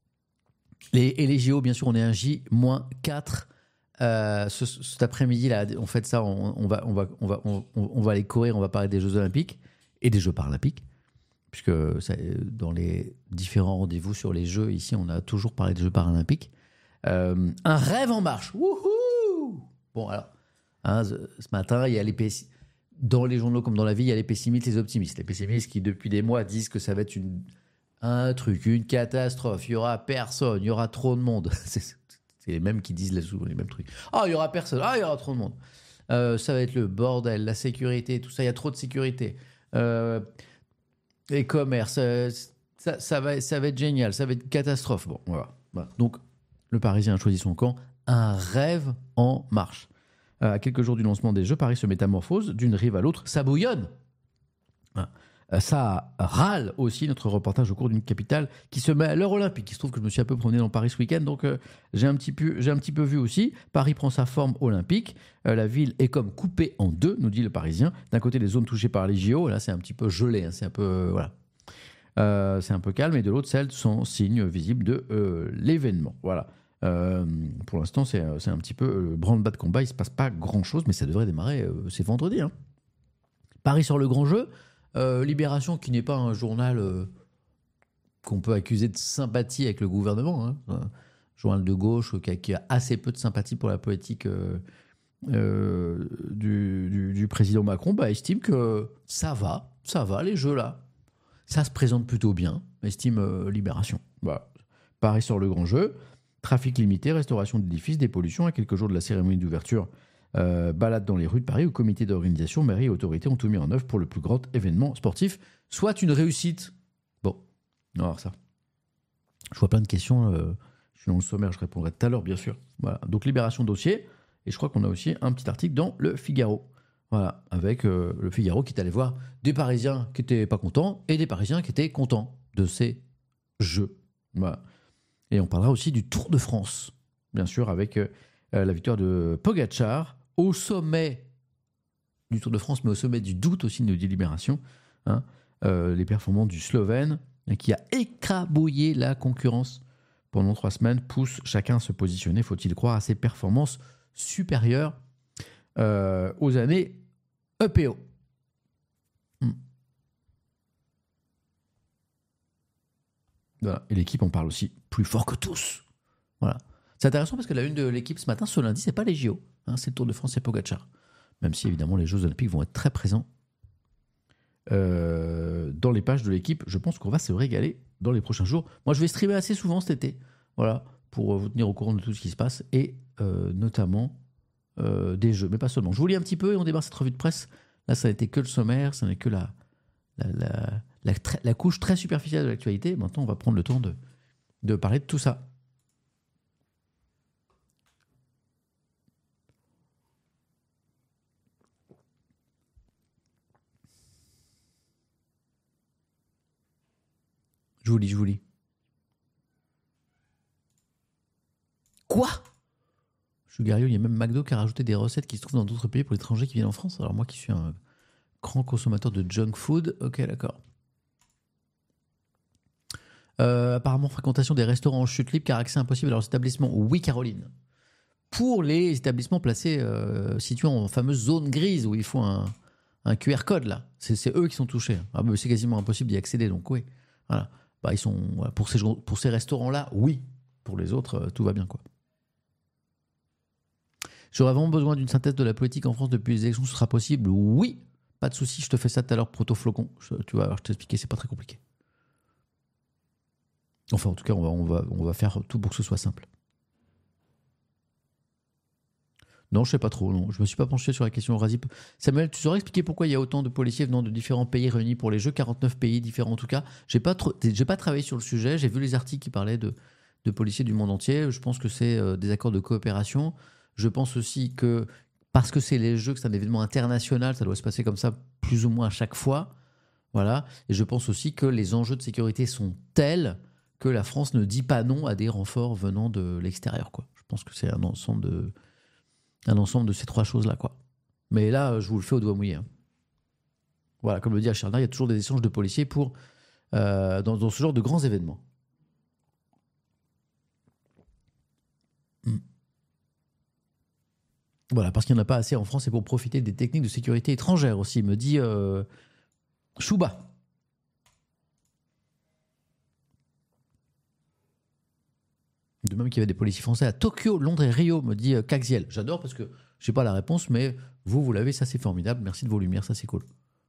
Les, et les J O, bien sûr, on est un J moins quatre. Euh, ce, cet après-midi, là, on fait ça, on, on, va, on, va, on, va, on, on va aller courir, on va parler des Jeux Olympiques et des Jeux Paralympiques. Puisque ça, dans les différents rendez-vous sur les Jeux, ici, on a toujours parlé des Jeux Paralympiques. Euh, un rêve en marche. Wouhou! Bon, alors, hein, ce, ce matin, il y a les pessi- dans les journaux comme dans la vie, il y a les pessimistes, les optimistes. Les pessimistes qui, depuis des mois, disent que ça va être une. Un truc, une catastrophe, il y aura personne, il y aura trop de monde. C'est, c'est les mêmes qui disent souvent les mêmes trucs. Ah, il y aura personne, ah, il y aura trop de monde. Euh, ça va être le bordel, la sécurité, tout ça, il y a trop de sécurité. Euh, les commerces, euh, ça, ça, va, ça va être génial, ça va être une catastrophe. Bon, voilà. voilà. Donc, le Parisien a choisi son camp, un rêve en marche. Euh, à quelques jours du lancement des Jeux, Paris se métamorphose d'une rive à l'autre, ça bouillonne. Voilà. Ça râle aussi, notre reportage au cours d'une capitale qui se met à l'heure olympique. Il se trouve que je me suis un peu promené dans Paris ce week-end, donc euh, j'ai, un petit peu, j'ai un petit peu vu aussi. Paris prend sa forme olympique. Euh, la ville est comme coupée en deux, nous dit le Parisien. D'un côté, les zones touchées par les J O, là c'est un petit peu gelé, hein, c'est un peu, euh, voilà. Euh, c'est un peu calme, et de l'autre, celles sont signes visibles de euh, l'événement. Voilà. Euh, pour l'instant, c'est, c'est un petit peu euh, branle-bas de combat. Il ne se passe pas grand-chose, mais ça devrait démarrer. Euh, c'est vendredi. Hein. Paris sur le grand jeu. Euh, Libération, qui n'est pas un journal euh, qu'on peut accuser de sympathie avec le gouvernement, hein. Un journal de gauche qui a, qui a assez peu de sympathie pour la politique euh, euh, du, du, du président Macron, bah, estime que ça va, ça va les jeux là, ça se présente plutôt bien, estime euh, Libération. Voilà. Paris sur le grand jeu, trafic limité, restauration d'édifices, dépollution à quelques jours de la cérémonie d'ouverture. Euh, balade dans les rues de Paris où comité d'organisation, mairie et autorités ont tout mis en œuvre pour le plus grand événement sportif, soit une réussite. Bon, on va voir ça. Je vois plein de questions. Euh, Je suis dans le sommaire, je répondrai tout à l'heure, bien sûr. Voilà. Donc, Libération dossier. Et je crois qu'on a aussi un petit article dans Le Figaro. Voilà. Avec euh, Le Figaro qui est allé voir des Parisiens qui n'étaient pas contents et des Parisiens qui étaient contents de ces jeux. Voilà. Et on parlera aussi du Tour de France, bien sûr, avec euh, la victoire de Pogacar au sommet du Tour de France, mais au sommet du doute aussi, nous dit Libération. Hein, euh, les performances du Slovène, qui a écrabouillé la concurrence pendant trois semaines, poussent chacun à se positionner, faut-il croire, à ses performances supérieures euh, aux années E P O. Hmm. Voilà. Et l'équipe en parle aussi plus fort que tous. Voilà. C'est intéressant parce que la une de l'équipe ce matin, ce lundi, c'est pas les J O, hein, c'est le Tour de France et Pogacar. Même si évidemment les Jeux Olympiques vont être très présents euh, dans les pages de l'équipe. Je pense qu'on va se régaler dans les prochains jours. Moi, je vais streamer assez souvent cet été, voilà, pour vous tenir au courant de tout ce qui se passe et euh, notamment euh, des jeux, mais pas seulement. Je vous lis un petit peu et on démarre cette revue de presse. Là, ça n'a été que le sommaire, ça n'est que la, la, la, la, la couche très superficielle de l'actualité. Maintenant, on va prendre le temps de, de parler de tout ça. Je vous lis, je vous lis. Quoi ? Sugario, il y a même McDo qui a rajouté des recettes qui se trouvent dans d'autres pays pour les étrangers qui viennent en France. Alors moi qui suis un grand consommateur de junk food, ok, d'accord. Euh, apparemment, fréquentation des restaurants en chute libre car accès impossible à leurs établissements. Oui, Caroline. Pour les établissements placés, euh, situés en fameuse zone grise où il faut un, un Q R code, là. C'est, c'est eux qui sont touchés. Ah, bah, c'est quasiment impossible d'y accéder, donc oui. Voilà. Bah, ils sont, voilà. Pour ces, pour ces restaurants-là, oui. Pour les autres, euh, tout va bien, quoi. J'aurais vraiment besoin d'une synthèse de la politique en France depuis les élections, ce sera possible? Oui. Pas de souci, je te fais ça tout à l'heure, proto-flocon. Je, tu vas voir, je t'expliquer, c'est pas très compliqué. Enfin, en tout cas, on va, on va, on va faire tout pour que ce soit simple. Non, je sais pas trop. Non, je me suis pas penché sur la question Razip. Samuel, tu saurais expliquer pourquoi il y a autant de policiers venant de différents pays réunis pour les Jeux, quarante-neuf pays différents en tout cas. J'ai pas trop, j'ai pas travaillé sur le sujet. J'ai vu les articles qui parlaient de, de policiers du monde entier. Je pense que c'est euh, des accords de coopération. Je pense aussi que parce que c'est les Jeux, que c'est un événement international, ça doit se passer comme ça plus ou moins à chaque fois. Voilà. Et je pense aussi que les enjeux de sécurité sont tels que la France ne dit pas non à des renforts venant de l'extérieur, quoi. Je pense que c'est un ensemble de un ensemble de ces trois choses-là, quoi. Mais là, je vous le fais au doigt mouillé. Hein. Voilà, comme le dit Acharna, il y a toujours des échanges de policiers pour, euh, dans, dans ce genre de grands événements. Hmm. Voilà, parce qu'il n'y en a pas assez en France et pour profiter des techniques de sécurité étrangères aussi, me dit euh, Chouba. De même qu'il y avait des policiers français à Tokyo, Londres et Rio, me dit Caxiel. J'adore parce que je n'ai pas la réponse, mais vous, vous l'avez, ça c'est formidable. Merci de vos lumières, ça c'est cool.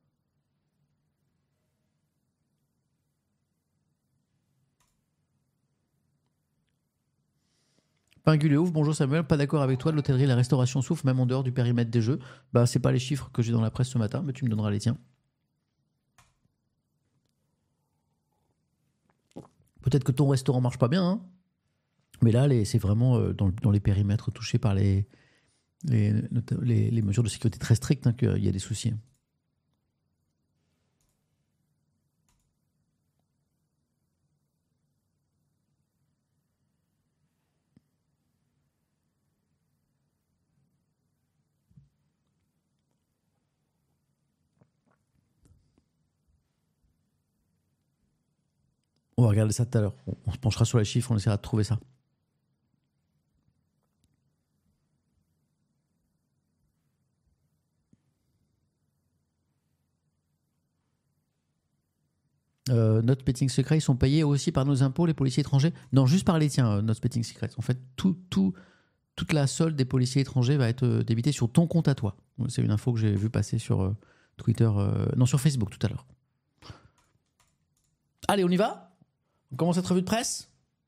Pingulé ouf, bonjour Samuel, pas d'accord avec toi, l'hôtellerie et la restauration souffrent même en dehors du périmètre des jeux. Bah, c'est pas les chiffres que j'ai dans la presse ce matin, mais tu me donneras les tiens. Peut-être que ton restaurant marche pas bien, hein, mais là, les, c'est vraiment euh, dans, dans les périmètres touchés par les, les, les, les mesures de sécurité très strictes hein, qu'il y a des soucis. On va regarder ça tout à l'heure. On, on se penchera sur les chiffres, on essaiera de trouver ça. Euh, notre Betting Secret, ils sont payés aussi par nos impôts, les policiers étrangers? Non, juste par les tiens, euh, notre Betting Secret. En fait, tout, tout, toute la solde des policiers étrangers va être euh, débitée sur ton compte à toi. C'est une info que j'ai vu passer sur euh, Twitter, euh, non, sur Facebook tout à l'heure. Allez, on y va? On commence cette revue de presse?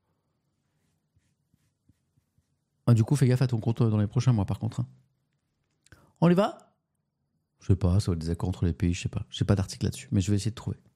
Ah, du coup, fais gaffe à ton compte dans les prochains mois, par contre. Hein. On y va? Je sais pas, ça va être des accords entre les pays, je sais pas. J'ai pas d'article là-dessus, mais je vais essayer de trouver.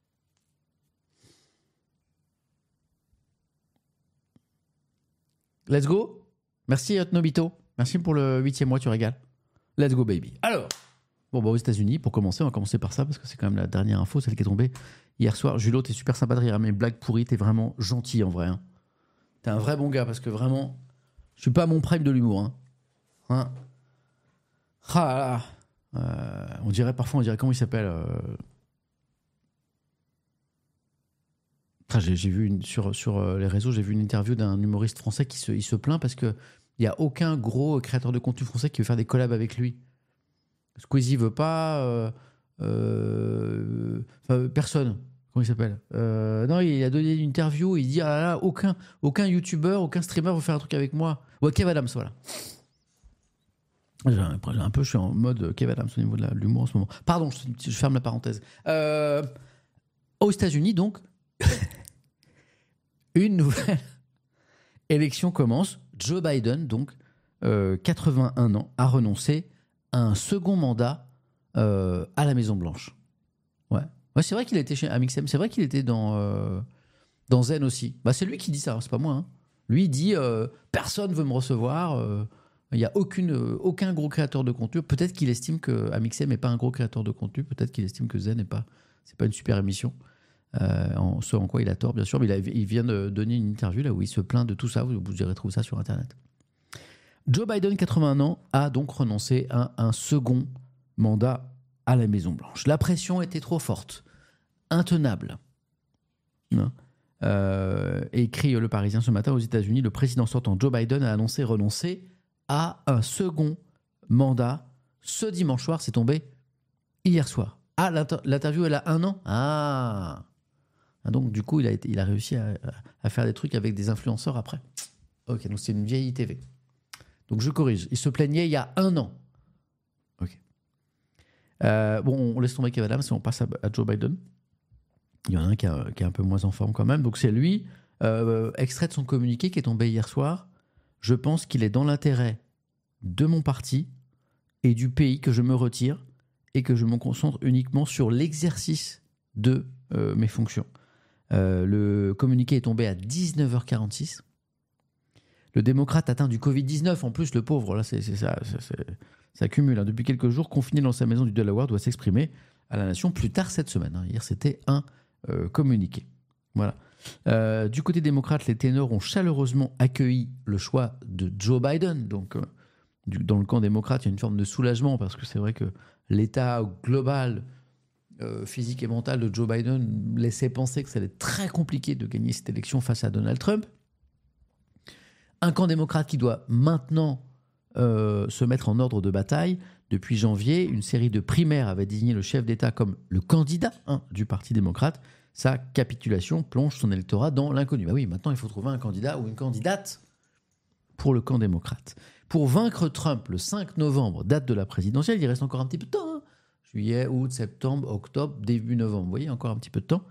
Let's go. Merci Nobito. Merci pour le huitième mois, tu régales. Let's go baby. Alors, bon bah aux États-Unis, pour commencer, on va commencer par ça parce que c'est quand même la dernière info, celle qui est tombée hier soir. Julo, t'es super sympa de rire à mes blagues pourries, t'es vraiment gentil en vrai. Hein. T'es un vrai bon gars parce que vraiment, je suis pas à mon prime de l'humour. Hein. Hein ah là, euh, on dirait parfois, on dirait comment il s'appelle. Euh... Ah, j'ai, j'ai vu une, sur sur les réseaux, j'ai vu une interview d'un humoriste français qui se, il se plaint parce que il y a aucun gros créateur de contenu français qui veut faire des collabs avec lui. Squeezie veut pas. Euh, euh, enfin, personne. Comment il s'appelle euh, Non, il a donné une interview. Il dit ah là là, aucun aucun youtubeur, aucun streamer veut faire un truc avec moi. Ouais, Kev Adams, voilà. J'ai un, j'ai un peu, je suis en mode Kev Adams au niveau de, la, de l'humour en ce moment. Pardon, je, je ferme la parenthèse. Euh, aux États-Unis, donc, une nouvelle élection commence. Joe Biden, donc, euh, quatre-vingt-un ans, a renoncé à un second mandat euh, à la Maison-Blanche. Ouais. ouais. C'est vrai qu'il était chez Amixem, c'est vrai qu'il était dans, euh, dans Zen aussi. Bah, c'est lui qui dit ça, hein, c'est pas moi. Hein. Lui, il dit euh, personne ne veut me recevoir, euh, il n'y a aucune, euh, aucun gros créateur de contenu. Peut-être qu'il estime que Amixem n'est pas un gros créateur de contenu, peut-être qu'il estime que Zen n'est pas, c'est pas une super émission. Euh, en, ce en quoi il a tort, bien sûr, mais il, a, il vient de donner une interview là où il se plaint de tout ça. Vous, vous irez trouver ça sur Internet. Joe Biden, quatre-vingt-un ans, a donc renoncé à un second mandat à la Maison-Blanche. La pression était trop forte, intenable. Hein euh, écrit Le Parisien ce matin aux États-Unis, le président sortant Joe Biden a annoncé renoncer à un second mandat ce dimanche soir. C'est tombé hier soir. Ah, l'inter- l'interview, elle a un an. Ah, donc du coup, il a, été, il a réussi à, à faire des trucs avec des influenceurs après. Ok, donc c'est une vieille T V. Donc je corrige. Il se plaignait il y a un an. Ok. Euh, bon, on laisse tomber Kev Adams et on passe à, à Joe Biden. Il y en a un qui, a, qui est un peu moins en forme quand même. Donc c'est lui, euh, extrait de son communiqué qui est tombé hier soir. Je pense qu'il est dans l'intérêt de mon parti et du pays que je me retire et que je me concentre uniquement sur l'exercice de euh, mes fonctions. Euh, le communiqué est tombé à dix-neuf heures quarante-six. Le démocrate atteint du covid dix-neuf, en plus, le pauvre, là, c'est, c'est ça, c'est, c'est, ça accumule. Hein. Depuis quelques jours, confiné dans sa maison du Delaware, doit s'exprimer à la nation plus tard cette semaine. Hein. Hier, c'était un euh, communiqué. Voilà. Euh, du côté démocrate, les ténors ont chaleureusement accueilli le choix de Joe Biden. Donc, euh, du, dans le camp démocrate, il y a une forme de soulagement parce que c'est vrai que l'état global, euh, physique et mental de Joe Biden laissait penser que ça allait être très compliqué de gagner cette élection face à Donald Trump. Un camp démocrate qui doit maintenant euh, se mettre en ordre de bataille. Depuis janvier, une série de primaires avait désigné le chef d'État comme le candidat hein, du Parti démocrate. Sa capitulation plonge son électorat dans l'inconnu. Bah oui, maintenant il faut trouver un candidat ou une candidate pour le camp démocrate. Pour vaincre Trump le cinq novembre, date de la présidentielle, il reste encore un petit peu de temps. Hein. Juillet, août, septembre, octobre, début novembre. Vous voyez, encore un petit peu de temps.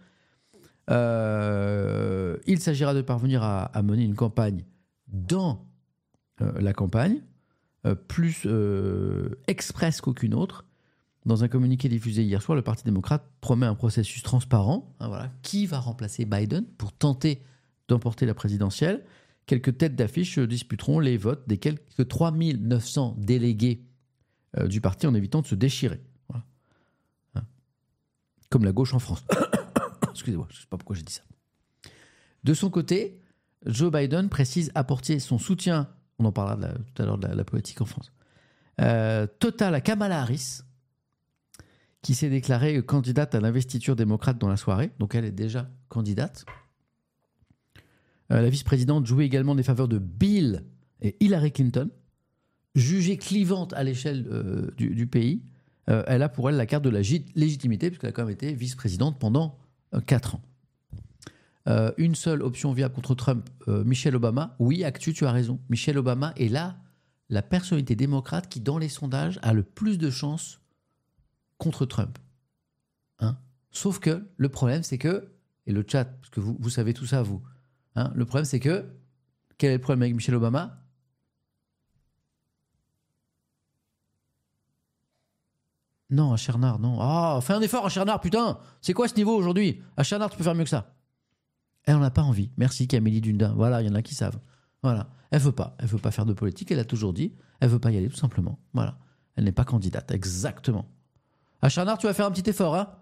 Euh, il s'agira de parvenir à, à mener une campagne dans euh, la campagne, euh, plus euh, express qu'aucune autre. Dans un communiqué diffusé hier soir, le Parti démocrate promet un processus transparent. Hein, voilà. Qui va remplacer Biden pour tenter d'emporter la présidentielle ? Quelques têtes d'affiche disputeront les votes des quelques trois mille neuf cents délégués euh, du parti en évitant de se déchirer. Voilà. Hein. Comme la gauche en France. Excusez-moi, je ne sais pas pourquoi j'ai dit ça. De son côté, Joe Biden précise apporter son soutien, on en parlera de la, tout à l'heure de la, la politique en France, euh, total à Kamala Harris, qui s'est déclarée candidate à l'investiture démocrate dans la soirée. Donc elle est déjà candidate. Euh, la vice-présidente jouait également des faveurs de Bill et Hillary Clinton. Jugée clivante à l'échelle euh, du, du pays, euh, elle a pour elle la carte de la légitimité, puisqu'elle a quand même été vice-présidente pendant euh, quatre ans. Euh, une seule option viable contre Trump, euh, Michelle Obama. Oui, Actu, tu as raison. Michelle Obama est là, la personnalité démocrate qui, dans les sondages, a le plus de chances contre Trump. Hein ? Sauf que le problème, c'est que, et le chat, parce que vous, vous savez tout ça, vous, hein, le problème, c'est que, quel est le problème avec Michelle Obama ? Non, à Chernard, non. Ah, fais un effort à Chernard, putain ! C'est quoi ce niveau aujourd'hui ? À Chernard, tu peux faire mieux que ça. Elle n'en a pas envie. Merci Camélie Dundin. Voilà, il y en a qui savent. Voilà. Elle veut pas. Elle veut pas faire de politique. Elle a toujours dit. Elle veut pas y aller, tout simplement. Voilà. Elle n'est pas candidate. Exactement. Acharnard, tu vas faire un petit effort, hein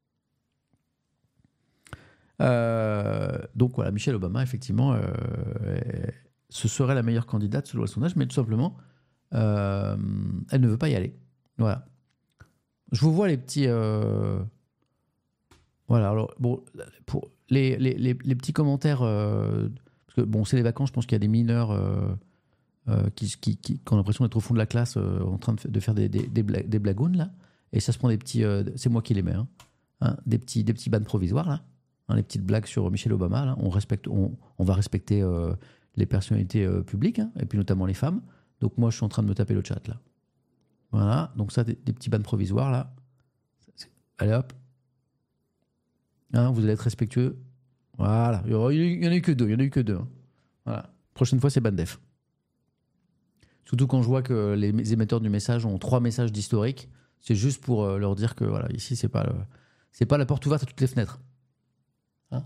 euh, Donc voilà, Michelle Obama, effectivement, euh, ce serait la meilleure candidate selon le sondage, mais tout simplement, euh, elle ne veut pas y aller. Voilà. Je vous vois les petits... Euh... Voilà, alors, bon, pour les, les, les, les petits commentaires... Euh... Parce que, bon, c'est les vacances, je pense qu'il y a des mineurs euh, euh, qui, qui, qui, qui ont l'impression d'être au fond de la classe euh, en train de, de faire des, des, des, bla- des blagounes, là. Et ça se prend des petits... Euh, c'est moi qui les mets, hein, hein, des petits, des petits bans provisoires, là. Hein, les petites blagues sur Michelle Obama, là. On, respecte, on, on va respecter euh, les personnalités euh, publiques, hein, et puis notamment les femmes. Donc moi, je suis en train de me taper le chat, là. Voilà, donc ça, des, des petits bans provisoires, là. Allez, hop. Hein, vous allez être respectueux. Voilà, il n'y en a eu que deux, il n'y en a eu que deux. Hein. Voilà. Prochaine fois, c'est ban def. Surtout quand je vois que les émetteurs du message ont trois messages d'historique, c'est juste pour euh, leur dire que voilà, ici, c'est pas, le, c'est pas la porte ouverte à toutes les fenêtres. Hein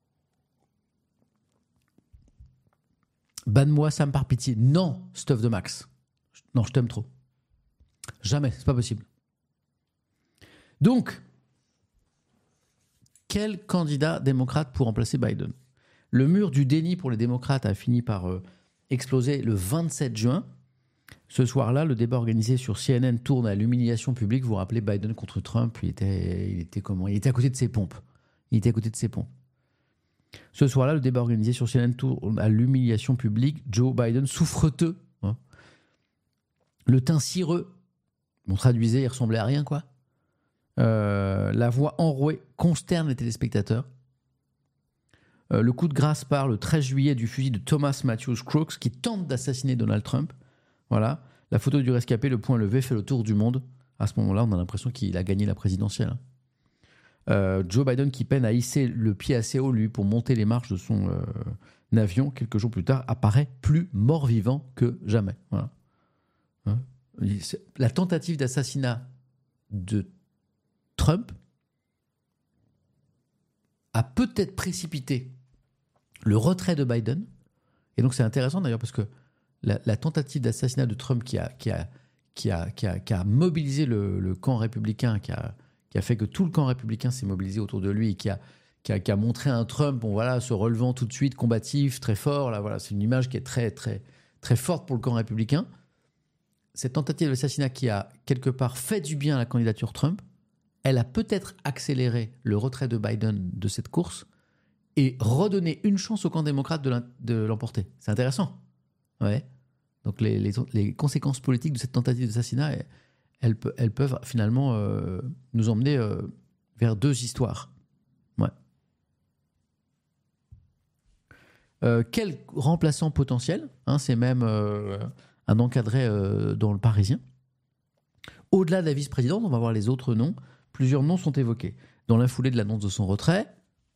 Banne-moi Sam par pitié. Non, Stuff de Max. Non, je t'aime trop. Jamais, c'est pas possible. Donc, quel candidat démocrate pour remplacer Biden ? Le mur du déni pour les démocrates a fini par euh, exploser le vingt-sept juin. Ce soir-là, le débat organisé sur C N N tourne à l'humiliation publique. Vous vous rappelez, Biden contre Trump, il était, il était comment ? Il était à côté de ses pompes. Il était à côté de ses pompes. Ce soir-là, le débat organisé sur C N N tourne à l'humiliation publique. Joe Biden, souffreteux, hein, le teint cireux. On traduisait, il ressemblait à rien, quoi. Euh, la voix enrouée consterne les téléspectateurs. Euh, le coup de grâce part le treize juillet du fusil de Thomas Matthews Crooks qui tente d'assassiner Donald Trump. Voilà. La photo du rescapé, le poing levé, fait le tour du monde. À ce moment-là, on a l'impression qu'il a gagné la présidentielle. Euh, Joe Biden qui peine à hisser le pied assez haut, lui, pour monter les marches de son euh, avion, quelques jours plus tard, apparaît plus mort-vivant que jamais. Voilà. Hein la tentative d'assassinat de Trump a peut-être précipité le retrait de Biden. Et donc c'est intéressant d'ailleurs parce que la, la tentative d'assassinat de Trump qui a, qui a, qui a, qui a, qui a mobilisé le, le camp républicain, qui a, qui a fait que tout le camp républicain s'est mobilisé autour de lui et qui a, qui a, qui a montré un Trump bon, voilà, se relevant tout de suite, combatif, très fort. Là, voilà, c'est une image qui est très, très, très forte pour le camp républicain. Cette tentative d'assassinat qui a quelque part fait du bien à la candidature Trump, elle a peut-être accéléré le retrait de Biden de cette course et redonné une chance au camp démocrate de, de l'emporter. C'est intéressant. Ouais. Donc les, les, les conséquences politiques de cette tentative d'assassinat, elles, elles, elles peuvent finalement euh, nous emmener euh, vers deux histoires. Ouais. Euh, quel remplaçant potentiel, hein, c'est même euh, un encadré euh, dans le Parisien. Au-delà de la vice-présidente, on va voir les autres noms. Plusieurs noms sont évoqués. Dans la foulée de l'annonce de son retrait,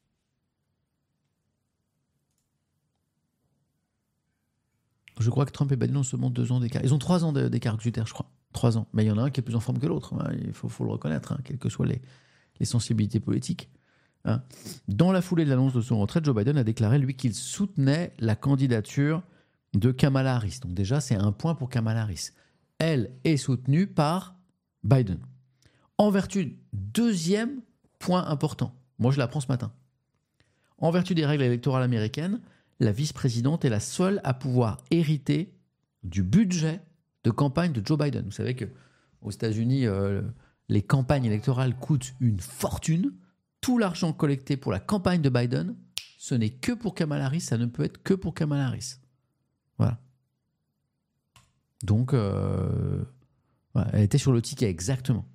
je crois que Trump et Biden ont seulement deux ans d'écart. Ils ont trois ans d'écart Exuter, je crois. Trois ans. Mais il y en a un qui est plus en forme que l'autre. Hein. Il faut, faut le reconnaître, hein, quelles que soient les, les sensibilités politiques. Hein. Dans la foulée de l'annonce de son retrait, Joe Biden a déclaré, lui, qu'il soutenait la candidature de Kamala Harris. Donc déjà, c'est un point pour Kamala Harris. Elle est soutenue par Biden. En vertu, deuxième point important, moi je l'apprends ce matin, en vertu des règles électorales américaines, la vice-présidente est la seule à pouvoir hériter du budget de campagne de Joe Biden. Vous savez qu'aux États-Unis, euh, les campagnes électorales coûtent une fortune. Tout l'argent collecté pour la campagne de Biden, ce n'est que pour Kamala Harris, ça ne peut être que pour Kamala Harris. Voilà. Donc, euh, voilà, elle était sur le ticket, exactement.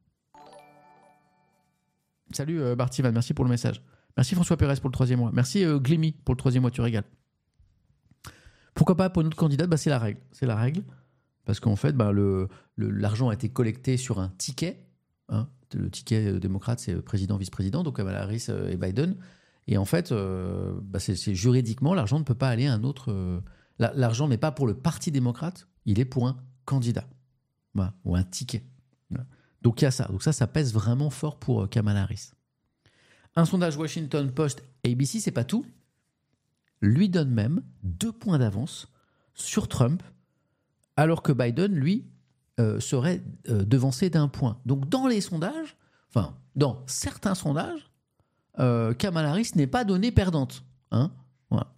Salut euh, Bartivan, merci pour le message. Merci François Pérez pour le troisième mois. Merci euh, Glémy pour le troisième mois, tu régales. Pourquoi pas pour une autre candidate ? Bah, c'est la règle. C'est la règle. Parce qu'en fait, bah, le, le, l'argent a été collecté sur un ticket. Hein. Le ticket euh, démocrate, c'est président, vice-président, donc Kamala Harris euh, et Biden. Et en fait, euh, bah, c'est, c'est juridiquement, l'argent ne peut pas aller à un autre. Euh, la, l'argent n'est pas pour le Parti démocrate, il est pour un candidat. Voilà, ou un ticket. Voilà. Donc il y a ça. Donc ça, ça pèse vraiment fort pour Kamala Harris. Un sondage Washington Post A B C, c'est pas tout. lui donne même deux points d'avance sur Trump, alors que Biden, lui, euh, serait euh, devancé d'un point. Donc dans les sondages, enfin, dans certains sondages, euh, Kamala Harris n'est pas donnée perdante. Hein, voilà.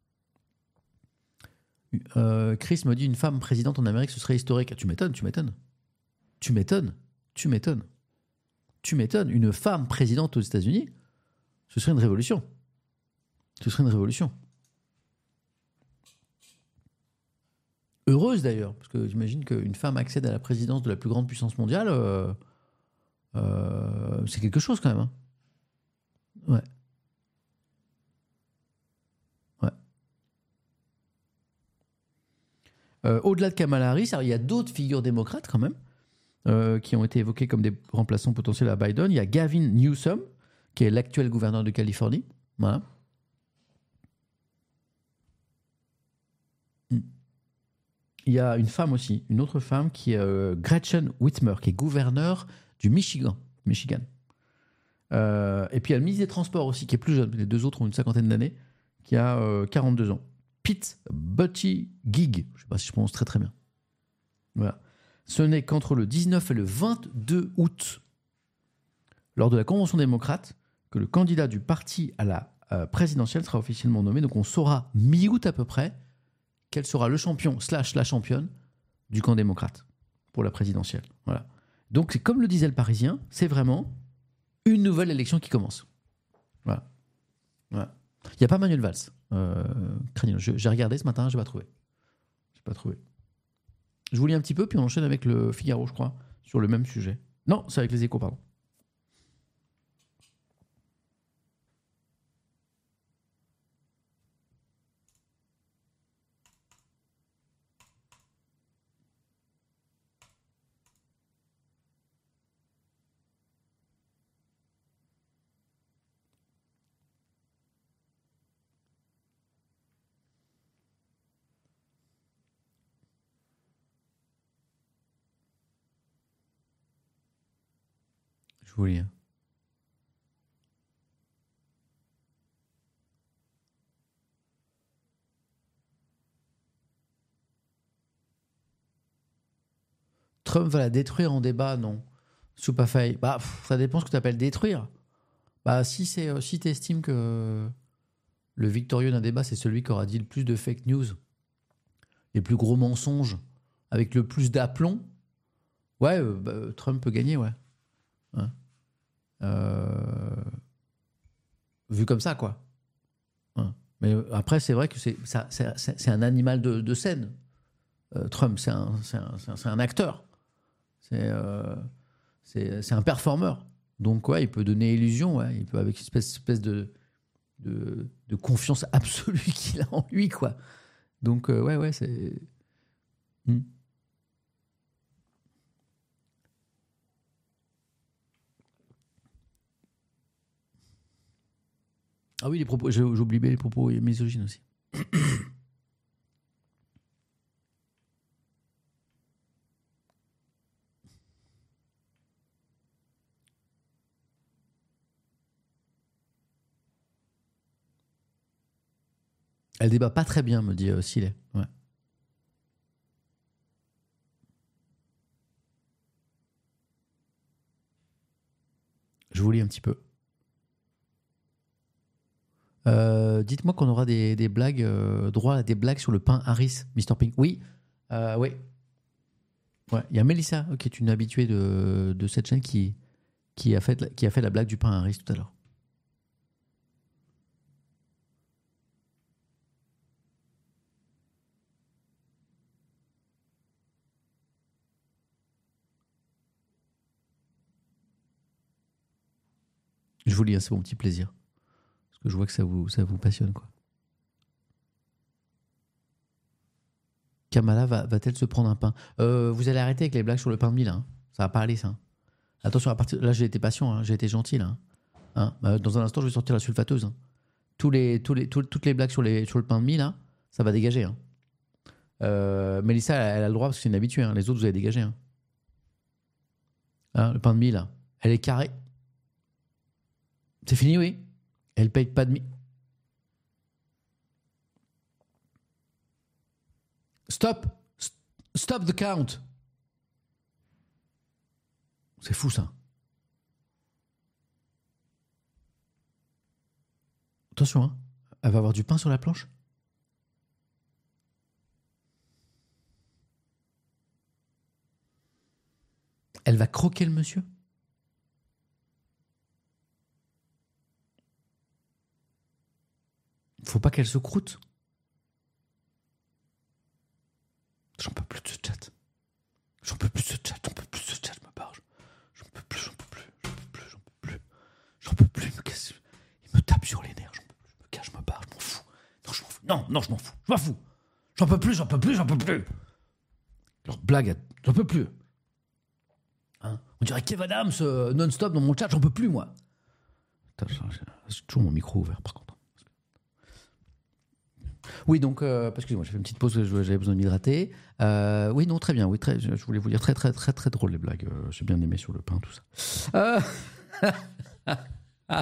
Euh, Chris me dit une femme présidente en Amérique, ce serait historique. Ah, tu m'étonnes, tu m'étonnes. Tu m'étonnes, tu m'étonnes. Tu m'étonnes. Une femme présidente aux États-Unis, ce serait une révolution. Ce serait une révolution. Heureuse d'ailleurs, parce que j'imagine qu'une femme accède à la présidence de la plus grande puissance mondiale, euh, euh, c'est quelque chose quand même. Hein. Ouais. Ouais. Euh, au-delà de Kamala Harris, alors, il y a d'autres figures démocrates quand même, euh, qui ont été évoquées comme des remplaçants potentiels à Biden. Il y a Gavin Newsom, qui est l'actuel gouverneur de Californie. Voilà. Il y a une femme aussi, une autre femme qui est euh, Gretchen Whitmer, qui est gouverneure du Michigan. Michigan. Euh, et puis il y a le ministre des Transports aussi, qui est plus jeune. Les deux autres ont une cinquantaine d'années, qui a euh, quarante-deux ans. Pete Buttigieg, je ne sais pas si je prononce très très bien. Voilà. Ce n'est qu'entre le dix-neuf et le vingt-deux août, lors de la convention démocrate, que le candidat du parti à la euh, présidentielle sera officiellement nommé. Donc on saura mi-août à peu près quel sera le champion slash la championne du camp démocrate pour la présidentielle. Voilà. Donc, c'est comme le disait le Parisien, c'est vraiment une nouvelle élection qui commence. Voilà. Voilà. Il n'y a pas Manuel Valls. Euh, j'ai regardé ce matin, je n'ai pas trouvé. Je n'ai pas trouvé. Je vous lis un petit peu, puis on enchaîne avec le Figaro, je crois, sur le même sujet. Non, c'est avec les Échos, pardon. Je vous lis. Trump va la détruire en débat, non. Soupafay, bah, pff, ça dépend ce que tu appelles détruire. Bah, si c'est, euh, si tu estimes que le victorieux d'un débat, c'est celui qui aura dit le plus de fake news, les plus gros mensonges, avec le plus d'aplomb, ouais, euh, bah, Trump peut gagner, ouais. Hein euh... Vu comme ça, quoi. Hein. Mais après, c'est vrai que c'est, ça, c'est, c'est un animal de, de scène. Euh, Trump, c'est un, c'est, un, c'est, un, c'est un acteur. C'est, euh, c'est, c'est un performeur. Donc, ouais, il peut donner illusion, ouais. Il peut, avec une espèce, espèce de, de, de confiance absolue qu'il a en lui, quoi. Donc, euh, ouais, ouais, c'est... Hmm. Ah oui, les propos, j'ai, j'ai oublié les propos misogynes aussi. Elle débat pas très bien, me dit euh, Silet. Ouais. Je vous lis un petit peu. Euh, dites-moi qu'on aura des, des blagues, euh, droit à des blagues sur le pain Harris, mister Pink. Oui, euh, oui. Ouais. Il y a Mélissa, qui est une habituée de, de cette chaîne, qui, qui, a fait, qui a fait la blague du pain Harris tout à l'heure. Je vous lis, hein, c'est mon petit plaisir. Parce que je vois que ça vous, ça vous passionne, quoi. Kamala va, va-t-elle se prendre un pain euh, Vous allez arrêter avec les blagues sur le pain de mie, là. Hein. Ça va pas aller, ça. Attention, à partir là, j'ai été patient, hein, j'ai été gentil, là. Hein. Bah, dans un instant, je vais sortir la sulfateuse. Hein. Tous les, tous les, tous, toutes les blagues sur, les, sur le pain de mie, là, ça va dégager. Hein. Euh, Mélissa, elle, elle a le droit parce que c'est une habituée. Hein. Les autres, vous avez dégagé. Hein. Hein, le pain de mie, là. Elle est carrée. C'est fini, oui. Elle paye pas de mie. Stop. Stop the count. C'est fou ça. Attention, hein. Elle va avoir du pain sur la planche. Elle va croquer le monsieur. Faut pas qu'elle se croûte. J'en peux plus de ce chat. J'en peux plus de ce chat. J'en peux plus de ce chat. Je me barre. J'en peux plus. J'en peux plus. J'en peux plus. J'en peux plus. J'en peux plus. Il me casse. Il me tape sur les nerfs. J'en peux plus. Je me cache. Je me barre. Je m'en fous. Non, je m'en fous. Non, non, je m'en fous. Je m'en fous. J'en peux plus. J'en peux plus. J'en peux plus. Leur blague. J'en peux plus. Hein, on dirait Kev Adams euh, non-stop dans mon chat. J'en peux plus, moi. J'ai toujours mon micro ouvert, par contre. Oui, donc, euh, excusez-moi, j'ai fait une petite pause, j'avais besoin de m'hydrater. Euh, oui, non, très bien, oui, très, je voulais vous dire très, très, très, très drôle les blagues. Euh, j'ai bien aimé sur le pain, tout ça. Euh...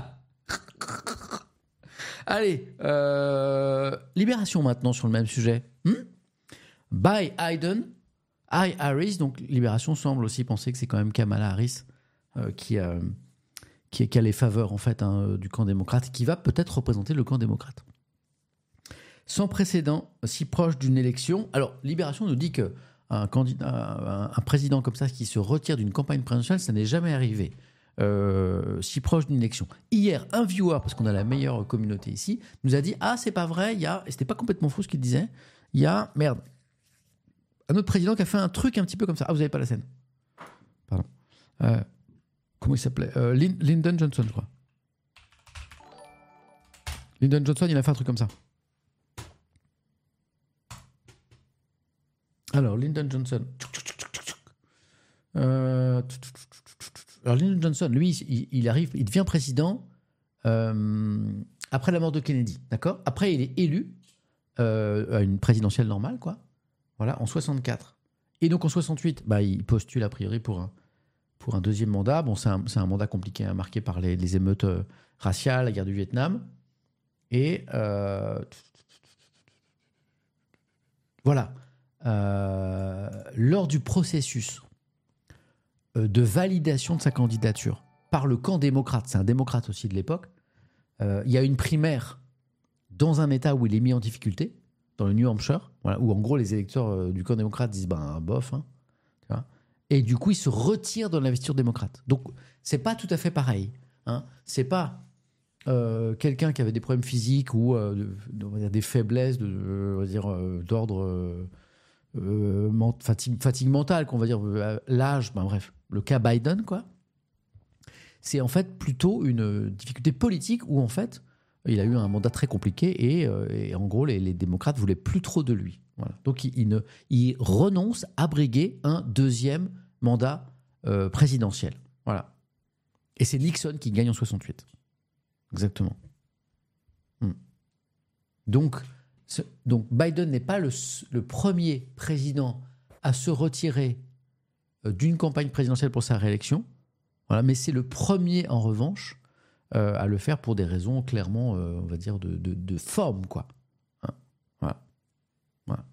Allez, euh... Libération maintenant sur le même sujet. Hmm By Biden, I Harris, donc Libération semble aussi penser que c'est quand même Kamala Harris euh, qui, a, qui, qui a les faveurs en fait hein, du camp démocrate, qui va peut-être représenter le camp démocrate. Sans précédent, si proche d'une élection. Alors, Libération nous dit qu'un candidat, un, un président comme ça qui se retire d'une campagne présidentielle, ça n'est jamais arrivé euh, si proche d'une élection. Hier, un viewer, parce qu'on a la meilleure communauté ici, nous a dit « Ah, c'est pas vrai, il y a... » Et c'était pas complètement faux ce qu'il disait. Il y a... Merde. Un autre président qui a fait un truc un petit peu comme ça. Ah, vous n'avez pas la scène. Pardon. Euh, comment il s'appelait euh, Lyndon Johnson, je crois. Lyndon Johnson, il a fait un truc comme ça. Alors, Lyndon Johnson. Euh... Alors, Lyndon Johnson, lui, il, il arrive, il devient président euh, après la mort de Kennedy, d'accord ? Après, il est élu euh, à une présidentielle normale, quoi. Voilà, en soixante-quatre. Et donc, en soixante-huit, bah, il postule a priori pour un, pour un deuxième mandat. Bon, c'est un, c'est un mandat compliqué, hein, marqué par les, les émeutes euh, raciales, la guerre du Vietnam. Et euh, voilà. Euh, lors du processus euh, de validation de sa candidature par le camp démocrate, c'est un démocrate aussi de l'époque, euh, il y a une primaire dans un État où il est mis en difficulté, dans le New Hampshire, voilà, où en gros les électeurs euh, du camp démocrate disent ben bof, hein, tu vois, et du coup il se retire de l'investiture démocrate. Donc c'est pas tout à fait pareil, hein, c'est pas euh, quelqu'un qui avait des problèmes physiques ou euh, de, de, on va dire, des faiblesses de, on va dire, euh, d'ordre euh, Euh, fatigue, fatigue mentale, qu'on va dire, euh, l'âge, ben bref, le cas Biden, quoi. C'est en fait plutôt une difficulté politique où en fait il a eu un mandat très compliqué et, euh, et en gros les, les démocrates voulaient plus trop de lui. Voilà. Donc il, il, ne, il renonce à briguer un deuxième mandat euh, présidentiel. Voilà. Et c'est Nixon qui gagne en soixante-huit. Exactement. Hmm. Donc Donc Biden n'est pas le, le premier président à se retirer d'une campagne présidentielle pour sa réélection, voilà, mais c'est le premier en revanche euh, à le faire pour des raisons clairement, euh, on va dire, de, de, de forme, quoi. Hein, voilà. Voilà.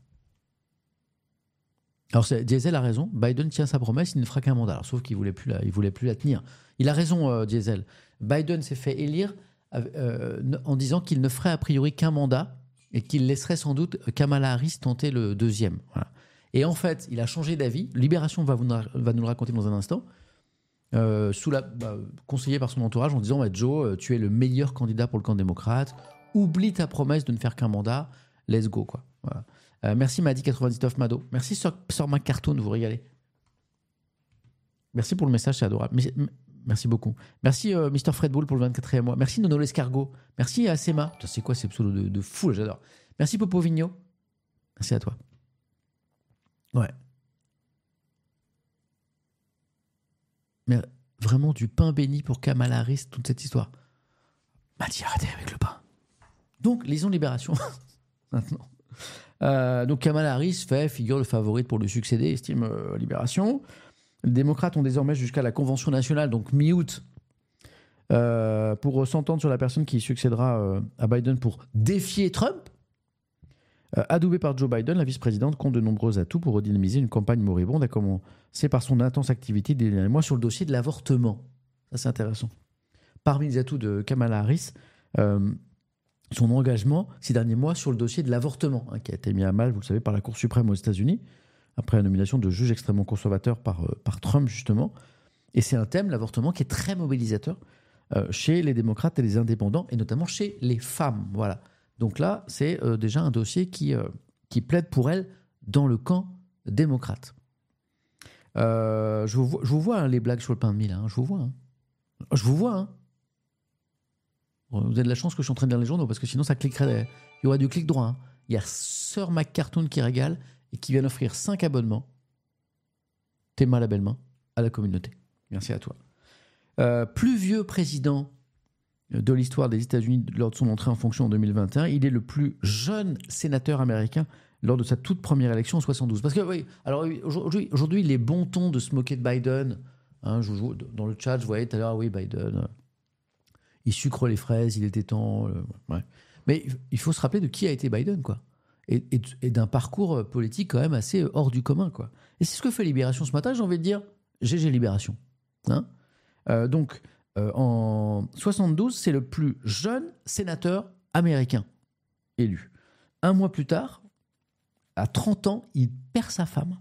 Alors Diesel a raison, Biden tient sa promesse, il ne fera qu'un mandat. Alors, sauf qu'il ne voulait, voulait plus la tenir. Il a raison, euh, Diesel. Biden s'est fait élire euh, en disant qu'il ne ferait a priori qu'un mandat et qu'il laisserait sans doute Kamala Harris tenter le deuxième. Voilà. Et en fait, il a changé d'avis. Libération va, vous, va nous le raconter dans un instant. Euh, sous la, bah, conseillé par son entourage en disant bah, « Joe, tu es le meilleur candidat pour le camp démocrate. Oublie ta promesse de ne faire qu'un mandat. Let's go. » quoi. Voilà. Euh, merci Madi quatre-vingt-dix-neuf Mado. Merci Sir, Sir McCartoon, vous régalez. Merci pour le message, c'est adorable. Merci beaucoup. Merci euh, mister Fred Bull pour le vingt-quatrième mois. Merci Nono l'escargot. Merci à Sema. C'est quoi ces pseudos de, de fou, j'adore. Merci Popo Vigno. Merci à toi. Ouais. Mais vraiment du pain béni pour Kamala Harris, toute cette histoire. Mati, arrêtez avec le pain. Donc, lisons Libération. Maintenant. Euh, donc Kamala Harris fait figure de favorite pour lui succéder, estime euh, Libération. Les démocrates ont désormais jusqu'à la Convention nationale, donc mi-août, euh, pour s'entendre sur la personne qui succédera euh, à Biden pour défier Trump. Euh, adoubée par Joe Biden, la vice-présidente compte de nombreux atouts pour redynamiser une campagne moribonde, à commencer par son intense activité des derniers mois sur le dossier de l'avortement. Ça, c'est intéressant. Parmi les atouts de Kamala Harris, euh, son engagement ces derniers mois sur le dossier de l'avortement, hein, qui a été mis à mal, vous le savez, par la Cour suprême aux États-Unis, après la nomination de juges extrêmement conservateurs par, euh, par Trump, justement. Et c'est un thème, l'avortement, qui est très mobilisateur euh, chez les démocrates et les indépendants, et notamment chez les femmes. Voilà. Donc là, c'est euh, déjà un dossier qui, euh, qui plaide pour elle dans le camp démocrate. Euh, je, vous vois, je vous vois hein, les blagues sur le pain de mie, là, hein, je vous vois. Hein. Je vous vois. Hein. Vous avez de la chance que je suis en train de lire les journaux, parce que sinon ça cliquerait. Il y aurait du clic droit. Hein. Il y a Sœur McCartoon qui régale et qui vient d'offrir cinq abonnements. Tes mains à la belle main à la communauté. Merci à toi. Euh, plus vieux président de l'histoire des États-Unis lors de son entrée en fonction en deux mille vingt et un. Il est le plus jeune sénateur américain lors de sa toute première élection en soixante-douze. Parce que, oui, alors aujourd'hui, aujourd'hui il est bon ton de se moquer de Biden. Hein, je joue dans le chat, je voyais tout à l'heure, oui, Biden, il sucre les fraises, il était temps. Euh, ouais. Mais il faut se rappeler de qui a été Biden, quoi. Et, et, et d'un parcours politique quand même assez hors du commun, quoi. Et c'est ce que fait Libération ce matin, j'ai envie de dire, G G Libération. Hein euh, donc, Euh, en soixante-douze, c'est le plus jeune sénateur américain élu. Un mois plus tard, à trente ans, il perd sa femme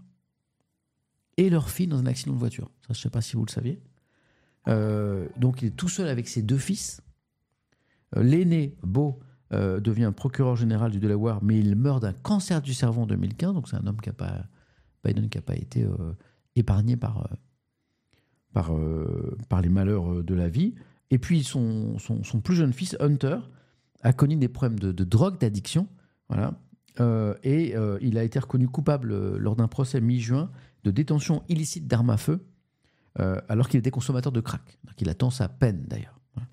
et leur fille dans un accident de voiture. Ça, je ne sais pas si vous le saviez. Euh, donc, il est tout seul avec ses deux fils. Euh, l'aîné, Beau, euh, devient procureur général du Delaware, mais il meurt d'un cancer du cerveau en deux mille quinze. Donc, c'est un homme qui a pas, Biden qui n'a pas été euh, épargné par... Euh, Par, euh, par les malheurs de la vie. Et puis son, son, son plus jeune fils, Hunter, a connu des problèmes de, de drogue, d'addiction. Voilà. Euh, et euh, il a été reconnu coupable euh, lors d'un procès mi-juin de détention illicite d'armes à feu, euh, alors qu'il était consommateur de crack. Donc il attend sa peine, d'ailleurs. Voilà.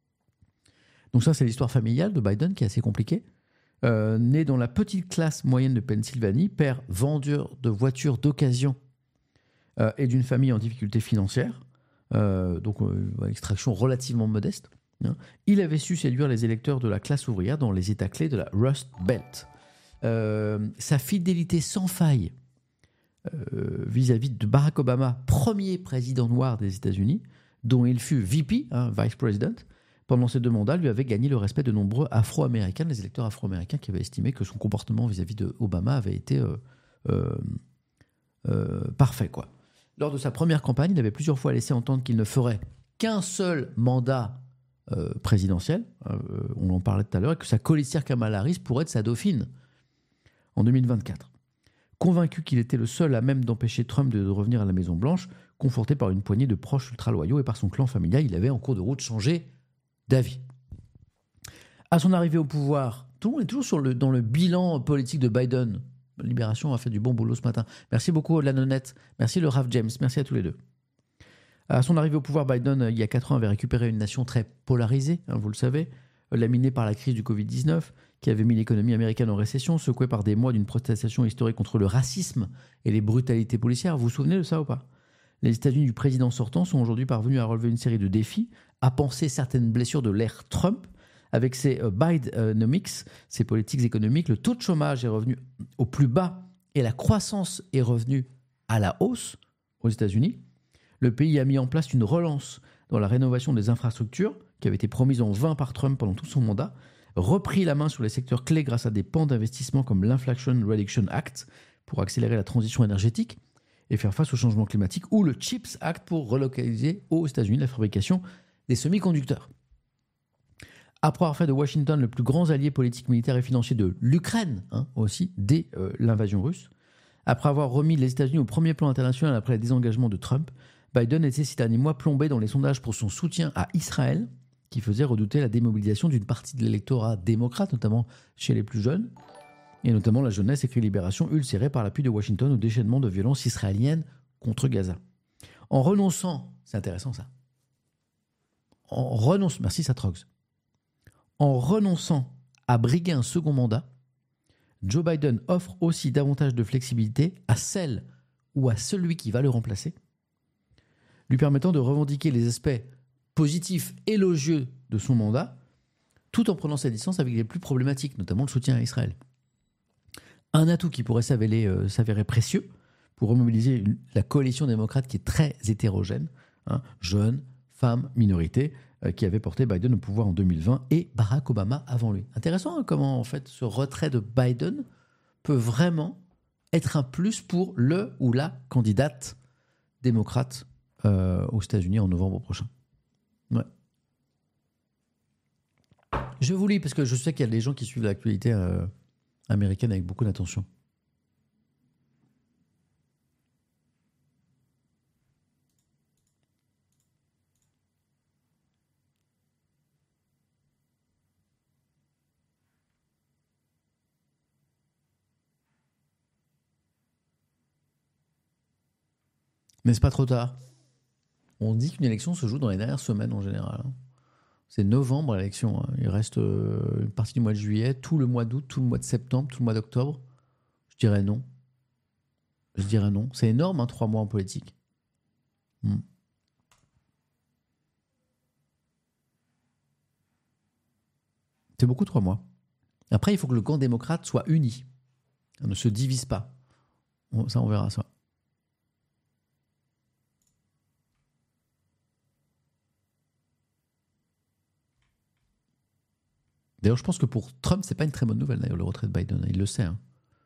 Donc ça, c'est l'histoire familiale de Biden, qui est assez compliquée. Euh, né dans la petite classe moyenne de Pennsylvanie, père vendeur de voitures d'occasion Euh, et d'une famille en difficulté financière, euh, donc euh, extraction relativement modeste, hein. Il avait su séduire les électeurs de la classe ouvrière dans les états clés de la Rust Belt. Euh, sa fidélité sans faille euh, vis-à-vis de Barack Obama, premier président noir des États-Unis, dont il fut V P, hein, Vice President, pendant ces deux mandats, lui avait gagné le respect de nombreux Afro-Américains, les électeurs Afro-Américains qui avaient estimé que son comportement vis-à-vis d'Obama avait été euh, euh, euh, parfait, quoi. Lors de sa première campagne, il avait plusieurs fois laissé entendre qu'il ne ferait qu'un seul mandat euh, présidentiel, euh, on en parlait tout à l'heure, et que sa colistière Kamala Harris pourrait être sa dauphine en deux mille vingt-quatre. Convaincu qu'il était le seul à même d'empêcher Trump de revenir à la Maison-Blanche, conforté par une poignée de proches ultra-loyaux et par son clan familial, il avait en cours de route changé d'avis. À son arrivée au pouvoir, tout le monde est toujours sur le, dans le bilan politique de Biden. Libération a fait du bon boulot ce matin. Merci beaucoup, la nonnette. Merci, le Raph James. Merci à tous les deux. À son arrivée au pouvoir, Biden, il y a quatre ans, avait récupéré une nation très polarisée, hein, vous le savez, laminée par la crise du covid dix-neuf, qui avait mis l'économie américaine en récession, secouée par des mois d'une protestation historique contre le racisme et les brutalités policières. Vous vous souvenez de ça ou pas ? Les États-Unis du président sortant sont aujourd'hui parvenus à relever une série de défis, à penser certaines blessures de l'ère Trump. Avec ses euh, Bidenomics, ses politiques économiques, le taux de chômage est revenu au plus bas et la croissance est revenue à la hausse aux États-Unis. Le pays a mis en place une relance dans la rénovation des infrastructures qui avait été promise en vain par Trump pendant tout son mandat, repris la main sur les secteurs clés grâce à des pans d'investissement comme l'Inflation Reduction Act pour accélérer la transition énergétique et faire face au changement climatique, ou le CHIPS Act pour relocaliser aux États-Unis la fabrication des semi-conducteurs. Après avoir fait de Washington le plus grand allié politique, militaire et financier de l'Ukraine, hein, aussi, dès euh, l'invasion russe, après avoir remis les États-Unis au premier plan international après le désengagement de Trump, Biden était ces derniers mois plombé dans les sondages pour son soutien à Israël, qui faisait redouter la démobilisation d'une partie de l'électorat démocrate, notamment chez les plus jeunes, et notamment la jeunesse, écrit Libération, ulcérée par l'appui de Washington au déchaînement de violences israéliennes contre Gaza. En renonçant, c'est intéressant ça, en renonçant, merci Satrox, en renonçant à briguer un second mandat, Joe Biden offre aussi davantage de flexibilité à celle ou à celui qui va le remplacer, lui permettant de revendiquer les aspects positifs, élogieux de son mandat, tout en prenant sa distance avec les plus problématiques, notamment le soutien à Israël. Un atout qui pourrait s'avérer, euh, s'avérer précieux pour remobiliser une- la coalition démocrate qui est très hétérogène, hein, jeunes, femmes, minorités, euh, qui avait porté Biden au pouvoir en deux mille vingt et Barack Obama avant lui. Intéressant hein, comment en fait ce retrait de Biden peut vraiment être un plus pour le ou la candidate démocrate euh, aux États-Unis en novembre prochain. Ouais. Je vous lis parce que je sais qu'il y a des gens qui suivent l'actualité euh, américaine avec beaucoup d'attention. N'est-ce pas trop tard? On dit qu'une élection se joue dans les dernières semaines en général. hein. C'est novembre l'élection. hein. Il reste euh, une partie du mois de juillet, tout le mois d'août, tout le mois de septembre, tout le mois d'octobre. Je dirais non. Je dirais non. C'est énorme, hein, trois mois en politique. Hmm. C'est beaucoup trois mois. Après, il faut que le camp démocrate soit uni. On ne se divise pas. On- Ça, on verra ça. D'ailleurs, je pense que pour Trump, c'est pas une très bonne nouvelle, d'ailleurs, le retrait de Biden. Il le sait. hein.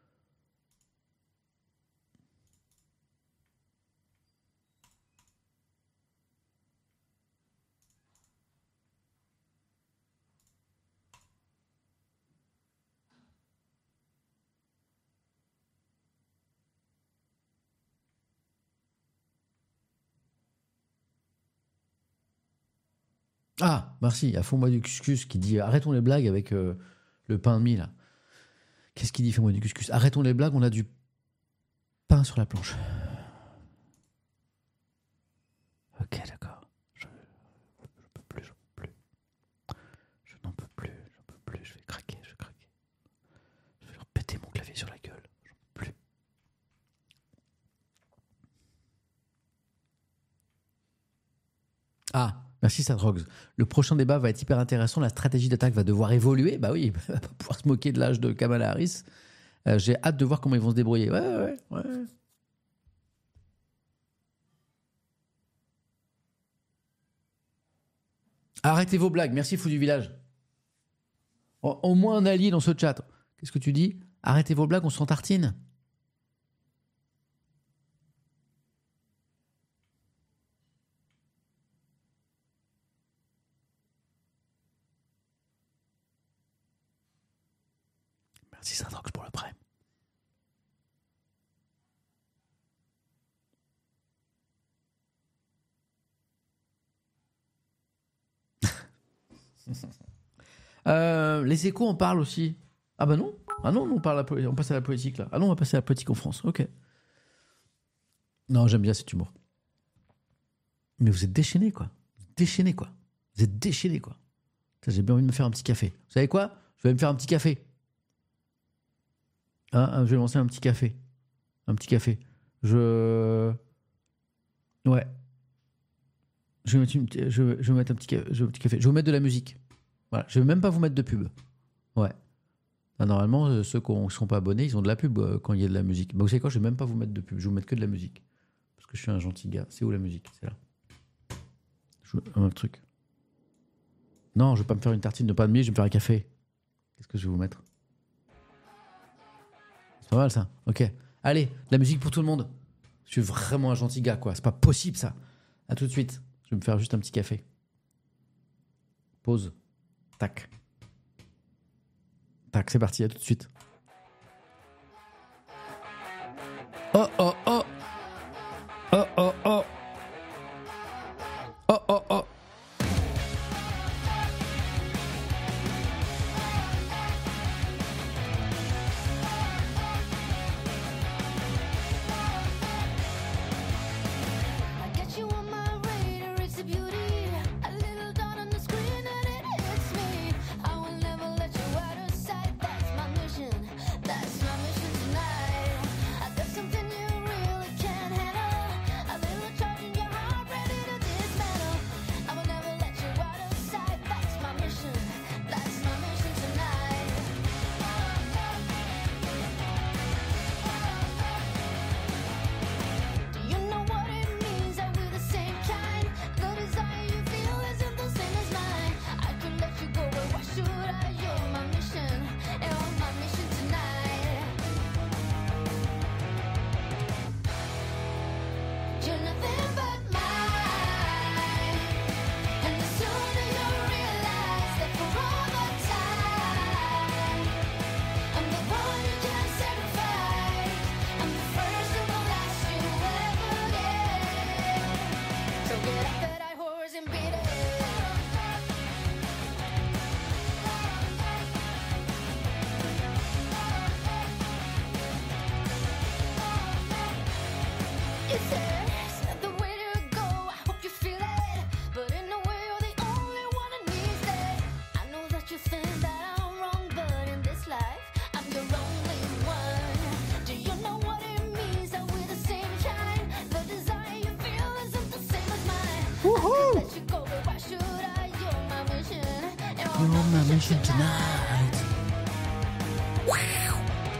Ah, merci. À fond-moi du couscous qui dit arrêtons les blagues avec euh, le pain de mie, là. Qu'est-ce qu'il dit, fais-moi du couscous? Arrêtons les blagues, on a du pain sur la planche. Ok, d'accord. Je, je peux plus, je peux plus. Je n'en peux plus, j'en peux plus. Je vais craquer, je vais craquer. Je vais leur péter mon clavier sur la gueule. J'en peux plus. Ah, merci Sadrogs. Le prochain débat va être hyper intéressant. La stratégie d'attaque va devoir évoluer. Bah oui, il va pas pouvoir se moquer de l'âge de Kamala Harris. Euh, j'ai hâte de voir comment ils vont se débrouiller. Ouais, ouais, ouais. ouais. Arrêtez vos blagues. Merci, fou du village. Au, au moins un allié dans ce chat. Qu'est-ce que tu dis? Arrêtez vos blagues, on s'en tartine. Merci Sadrogs pour le prêt. Euh, les échos en parlent aussi. Ah bah non. Ah non, on, parle à la, on passe à la politique là. Ah non, on va passer à la politique en France. Ok. Non, j'aime bien cet humour. Mais vous êtes déchaînés quoi. Déchaînés quoi. Vous êtes déchaînés quoi. J'ai bien envie de me faire un petit café. Vous savez quoi? Je vais me faire un petit café. Hein, je vais lancer un petit café. Un petit café. Je... Ouais. Je vais mettre, une, je, je vais mettre un, petit, je, un petit café. Je vais vous mettre de la musique. Voilà. Je vais même pas vous mettre de pub. Ouais. Ah, normalement, ceux qui ne sont pas abonnés, ils ont de la pub euh, quand il y a de la musique. Bah, vous savez quoi? Je vais même pas vous mettre de pub. Je vais vous mettre que de la musique. Parce que je suis un gentil gars. C'est où la musique? C'est là. Je veux un truc. Non, je vais pas me faire une tartine de pain de mie, je vais me faire un café. Qu'est-ce que je vais vous mettre? C'est pas mal ça. Ok. Allez, de la musique pour tout le monde. Je suis vraiment un gentil gars, quoi. C'est pas possible ça. À tout de suite. Je vais me faire juste un petit café. Pause. Tac. Tac, c'est parti, à tout de suite. Oh oh oh. Oh oh oh. Oh oh oh. Mission. You're my mission tonight. Wow.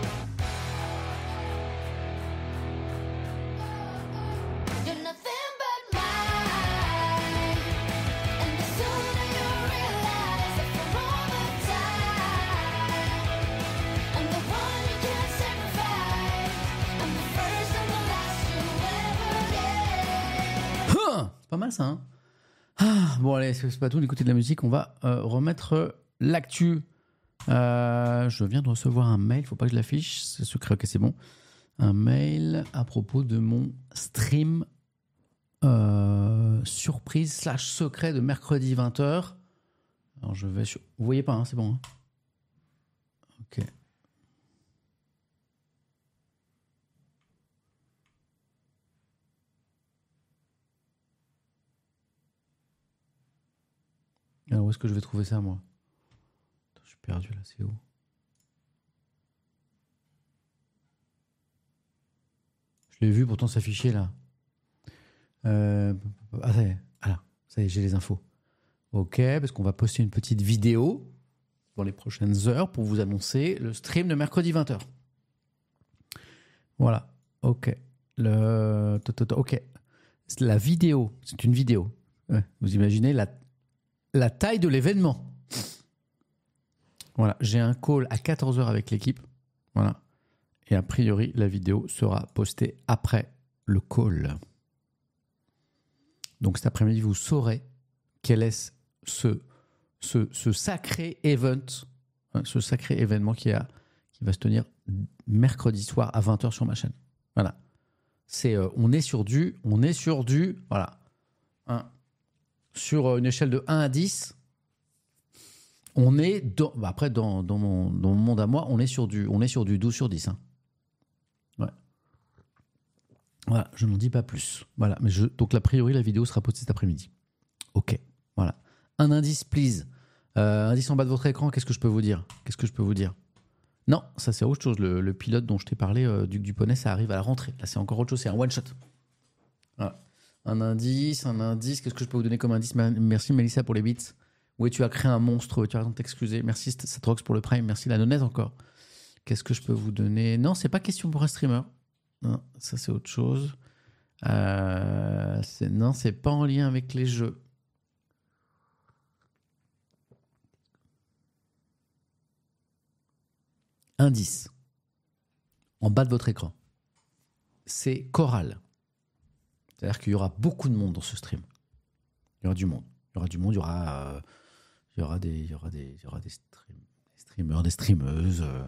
You're nothing but mine, and the sooner you realize that for all the time, I'm the one you can't sacrifice. I'm the first and the last you ever get. Huh, c'est pas mal ça, hein. Ah, bon allez, c'est pas tout d'écouter de la musique, on va euh, remettre l'actu. Euh, je viens de recevoir un mail, faut pas que je l'affiche, c'est secret, ok c'est bon. Un mail à propos de mon stream euh, surprise slash secret de mercredi vingt heures. Alors je vais sur... Vous voyez pas, hein, c'est bon. Hein, ok. Alors où est-ce que je vais trouver ça moi? Attends, je suis perdu là, c'est où? Je l'ai vu pourtant s'afficher là. Euh... Ah ça y est, ah là, ça y est, j'ai les infos. Ok, parce qu'on va poster une petite vidéo dans les prochaines heures pour vous annoncer le stream de mercredi vingt heures. Voilà, ok. Le... Ok. La vidéo, c'est une vidéo. Ouais, vous imaginez la La taille de l'événement. Voilà, j'ai un call à quatorze heures avec l'équipe. Voilà. Et a priori, la vidéo sera postée après le call. Donc cet après-midi, vous saurez quel est ce, ce, ce sacré event, ce sacré événement qui, a, qui va se tenir mercredi soir à vingt heures sur ma chaîne. Voilà. C'est, euh, on est sur du, on est sur du, voilà. Un, sur une échelle de un à dix, on est dans, bah après dans, dans, mon, dans mon monde à moi, on est sur du, on est sur du douze sur dix. Hein. Ouais. Voilà, je n'en dis pas plus. Voilà, mais je, donc a priori la vidéo sera postée cet après-midi. Ok, voilà. Un indice, please. Euh, indice en bas de votre écran. Qu'est-ce que je peux vous dire Qu'est-ce que je peux vous dire Non, ça c'est autre chose. Le, le pilote dont je t'ai parlé, euh, Duc du Poney, ça arrive à la rentrée. Là, c'est encore autre chose. C'est un one shot. Voilà. Un indice, un indice. Qu'est-ce que je peux vous donner comme indice? Merci Mélissa pour les bits. Oui, tu as créé un monstre. Tu as raison de t'excuser. Merci Satrox pour le prime. Merci la nonnette encore. Qu'est-ce que je peux vous donner? Non, c'est pas question pour un streamer. Non, ça c'est autre chose. Euh, c'est, non, c'est pas en lien avec les jeux. Indice. En bas de votre écran. C'est choral. C'est-à-dire qu'il y aura beaucoup de monde dans ce stream. Il y aura du monde. Il y aura du monde, il y aura, euh, il y aura des, il y aura des, il y aura des, stream, des streamers, des streameuses. Euh.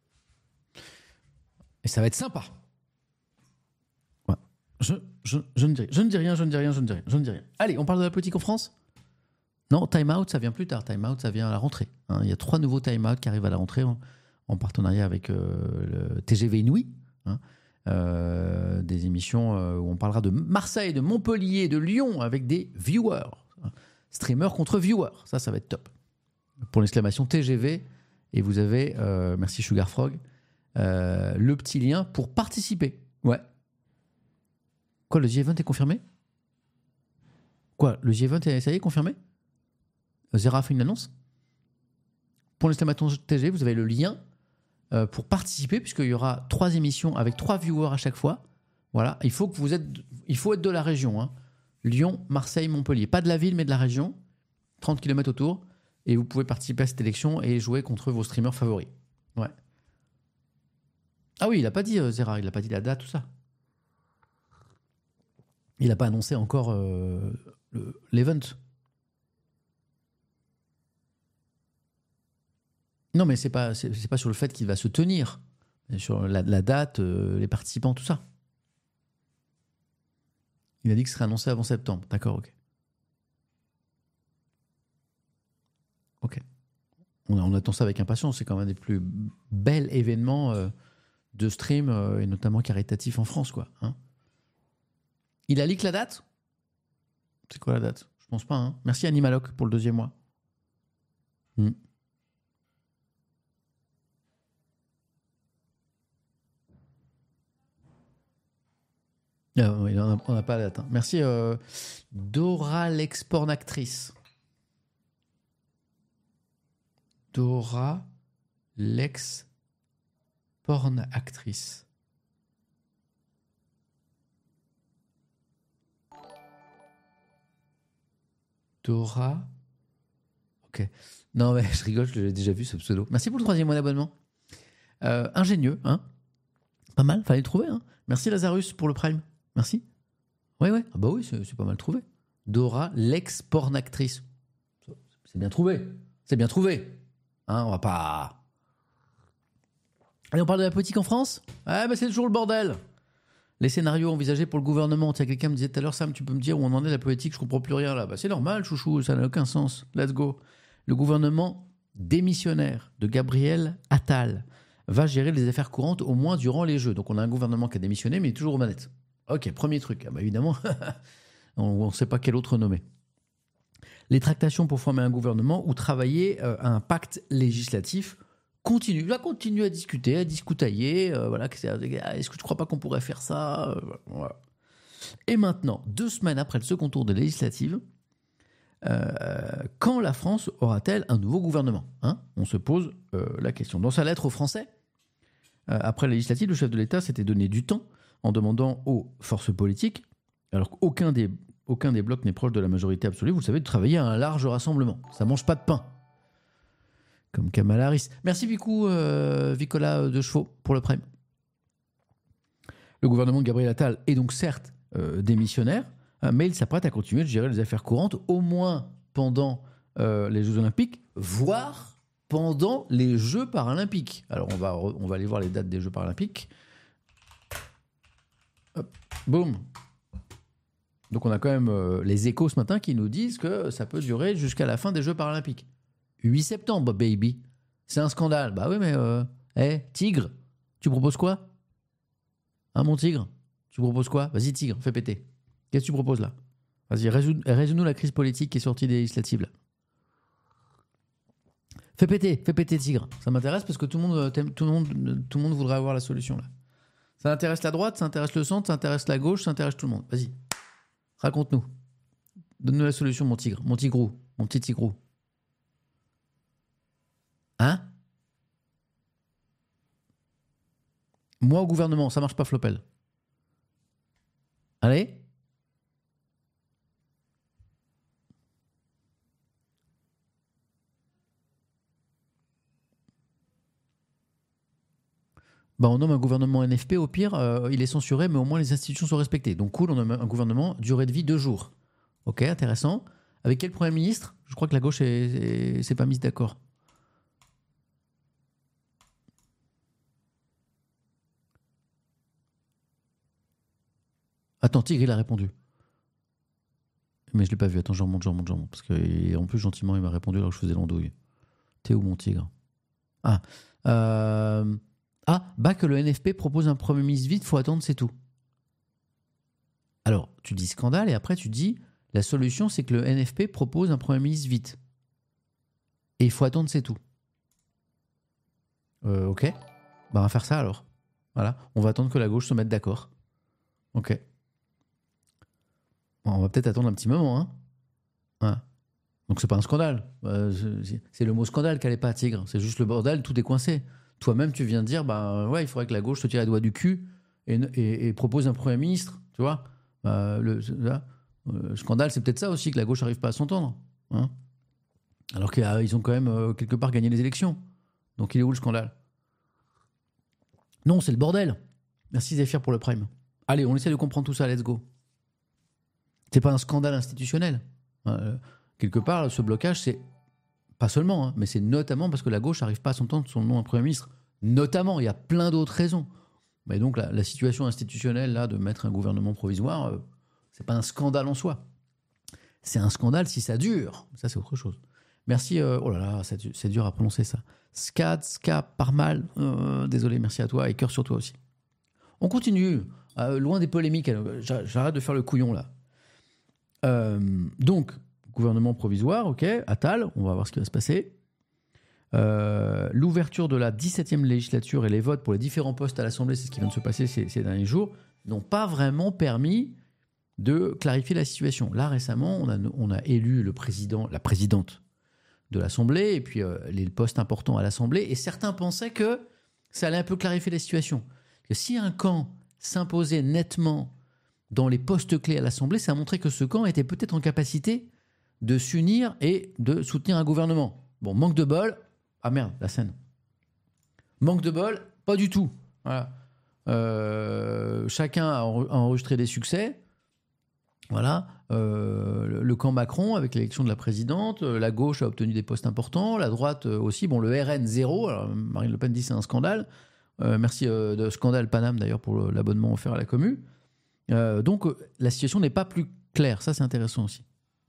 Et ça va être sympa. Ouais. Je, je, je, ne dis, je ne dis rien, je ne dis rien, je ne dis rien, je ne dis rien. Allez, on parle de la politique en France? Non, Time Out, ça vient plus tard. Time Out, ça vient à la rentrée. Hein. Il y a trois nouveaux Time Out qui arrivent à la rentrée en, en partenariat avec euh, le T G V Inouï. Hein. Euh, des émissions euh, où on parlera de Marseille, de Montpellier, de Lyon avec des viewers. Streamer contre viewer. Ça, ça va être top. Pour l'exclamation T G V, et vous avez, euh, merci Sugar Frog, euh, le petit lien pour participer. Ouais. Quoi, le The Event est confirmé? Quoi, le The Event, est, ça y est, confirmé? Zera a fait une annonce? Pour l'exclamation T G V, vous avez le lien euh, pour participer, puisqu'il y aura trois émissions avec trois viewers à chaque fois. Voilà. Il faut que vous êtes, il faut être de la région, hein. Lyon, Marseille, Montpellier. Pas de la ville, mais de la région. trente kilomètres autour. Et vous pouvez participer à cette élection et jouer contre vos streamers favoris. Ouais. Ah oui, il n'a pas dit, euh, Zera, il n'a pas dit la date, tout ça. Il n'a pas annoncé encore euh, le, l'event. Non, mais c'est pas, c'est, c'est pas sur le fait qu'il va se tenir. Mais sur la, la date, euh, les participants, tout ça. Il a dit que ce serait annoncé avant septembre. D'accord, ok. on, on attend ça avec impatience. C'est quand même un des plus bels événements euh, de stream, euh, et notamment caritatif en France, quoi. Hein. Il a leak la date ? C'est quoi la date ? Je pense pas. Hein. Merci Animaloc pour le deuxième mois. Hmm. Ah, oui, on n'a pas la date. Hein. Merci euh, Dora l'expornactrice. Dora l'expornactrice. Dora. Ok. Non, mais je rigole, je l'ai déjà vu ce pseudo. Merci pour le troisième mois d'abonnement. Euh, ingénieux, hein. Pas mal, fallait le trouver, hein. Merci Lazarus pour le Prime. Merci. Ouais, ouais. Ah bah oui, c'est, c'est pas mal trouvé. Dora, l'ex-pornactrice. C'est bien trouvé. C'est bien trouvé. Hein, on va pas... Allez, on parle de la politique en France ? Ah, bah c'est toujours le bordel. Les scénarios envisagés pour le gouvernement. Tiens, quelqu'un me disait tout à l'heure, Sam, tu peux me dire où on en est la politique ? Je comprends plus rien là. Bah c'est normal, chouchou, ça n'a aucun sens. Let's go. Le gouvernement démissionnaire de Gabriel Attal va gérer les affaires courantes au moins durant les Jeux. Donc on a un gouvernement qui a démissionné, mais il est toujours aux manettes. Ok, premier truc. Ah bah évidemment, on ne sait pas quel autre nommer. Les tractations pour former un gouvernement ou travailler euh, à un pacte législatif continuent. Là, continue à discuter, à discutailler. Euh, voilà, est-ce que tu ne crois pas qu'on pourrait faire ça ? euh, voilà. Et maintenant, deux semaines après le second tour des législatives, euh, quand la France aura-t-elle un nouveau gouvernement, hein ? On se pose euh, la question. Dans sa lettre aux Français, euh, après la législative, le chef de l'État s'était donné du temps en demandant aux forces politiques, alors qu'aucun des, aucun des blocs n'est proche de la majorité absolue, vous le savez, de travailler à un large rassemblement. Ça mange pas de pain. Comme Kamala Harris. Merci beaucoup, euh, Vicola de Chevaux, pour le Prime. Le gouvernement de Gabriel Attal est donc certes euh, démissionnaire, euh, mais il s'apprête à continuer de gérer les affaires courantes, au moins pendant euh, les Jeux Olympiques, voire pendant les Jeux Paralympiques. Alors, on va, on va aller voir les dates des Jeux Paralympiques. Hop, boum. Donc on a quand même euh, les échos ce matin qui nous disent que ça peut durer jusqu'à la fin des Jeux Paralympiques. huit septembre, baby. C'est un scandale. Bah oui, mais... Euh, hey, Tigre, tu proposes quoi ? Hein, mon Tigre ? Tu proposes quoi ? Vas-y, Tigre, fais péter. Qu'est-ce que tu proposes, là ? Vas-y, résous, résous-nous la crise politique qui est sortie des législatives, là. Fais péter, fais péter, Tigre. Ça m'intéresse parce que tout le monde, tout le monde, tout le monde voudrait avoir la solution, là. Ça intéresse la droite, ça intéresse le centre, ça intéresse la gauche, ça intéresse tout le monde. Vas-y, raconte-nous. Donne-nous la solution, mon tigre, mon tigrou, mon petit tigrou. Hein ? Moi au gouvernement, ça marche pas, Flopel. Allez ? Bah on nomme un gouvernement N F P, au pire, euh, il est censuré, mais au moins les institutions sont respectées. Donc cool, on nomme un gouvernement, durée de vie deux jours. Ok, intéressant. Avec quel Premier ministre ? Je crois que la gauche est, s'est pas mise d'accord. Attends, Tigre, il a répondu. Mais je l'ai pas vu. Attends, j'en remonte, j'en remonte, j'en remonte. Parce qu'en plus, gentiment, il m'a répondu alors que je faisais l'andouille. T'es où, mon Tigre ? Ah, euh... Ah, bah que le N F P propose un Premier ministre vite, faut attendre, c'est tout. Alors, tu dis scandale et après tu dis la solution, c'est que le N F P propose un Premier ministre vite. Et il faut attendre, c'est tout. Euh, ok. Bah, on va faire ça alors. Voilà. On va attendre que la gauche se mette d'accord. Ok. Bon, on va peut-être attendre un petit moment, hein. Ouais. Donc c'est pas un scandale. Euh, c'est, c'est le mot scandale qu'elle est pas, Tigre. C'est juste le bordel, tout est coincé. Toi-même, tu viens de dire, bah ouais, il faudrait que la gauche se tire les doigts du cul et, et, et propose un Premier ministre, tu vois. Euh, le, là, le scandale, c'est peut-être ça aussi, que la gauche n'arrive pas à s'entendre. Hein, alors qu'ils ont quand même euh, quelque part gagné les élections. Donc il est où le scandale ? Non, c'est le bordel. Merci Zéphyr pour le Prime. Allez, on essaie de comprendre tout ça, let's go. C'est pas un scandale institutionnel. Euh, quelque part, ce blocage, c'est pas seulement, hein, mais c'est notamment parce que la gauche n'arrive pas à s'entendre sur le nom d'un Premier ministre. Notamment, il y a plein d'autres raisons. Mais donc la, la situation institutionnelle là de mettre un gouvernement provisoire, euh, c'est pas un scandale en soi. C'est un scandale si ça dure. Ça, c'est autre chose. Merci, euh, oh là là, c'est, c'est dur à prononcer ça. Scad, Ska, Parmal, euh, désolé, merci à toi et cœur sur toi aussi. On continue, euh, loin des polémiques, euh, j'arrête de faire le couillon là. Euh, donc, gouvernement provisoire, ok, Attal, on va voir ce qui va se passer. Euh, l'ouverture de la dix-septième législature et les votes pour les différents postes à l'Assemblée, c'est ce qui vient de se passer ces, ces derniers jours, n'ont pas vraiment permis de clarifier la situation. Là, récemment, on a, on a élu le président, la présidente de l'Assemblée, et puis euh, les postes importants à l'Assemblée, et certains pensaient que ça allait un peu clarifier la situation. Que si un camp s'imposait nettement dans les postes clés à l'Assemblée, ça a montré que ce camp était peut-être en capacité de s'unir et de soutenir un gouvernement. Bon, manque de bol. Ah merde, la scène. Manque de bol, pas du tout. Voilà. Euh, chacun a enregistré des succès. Voilà. Euh, le, le camp Macron avec l'élection de la présidente, la gauche a obtenu des postes importants, la droite aussi. Bon, le R N zéro. Alors, Marine Le Pen dit c'est un scandale. Euh, merci euh, de scandale Paname d'ailleurs pour le, l'abonnement offert à la commu. Euh, donc euh, la situation n'est pas plus claire. Ça c'est intéressant aussi.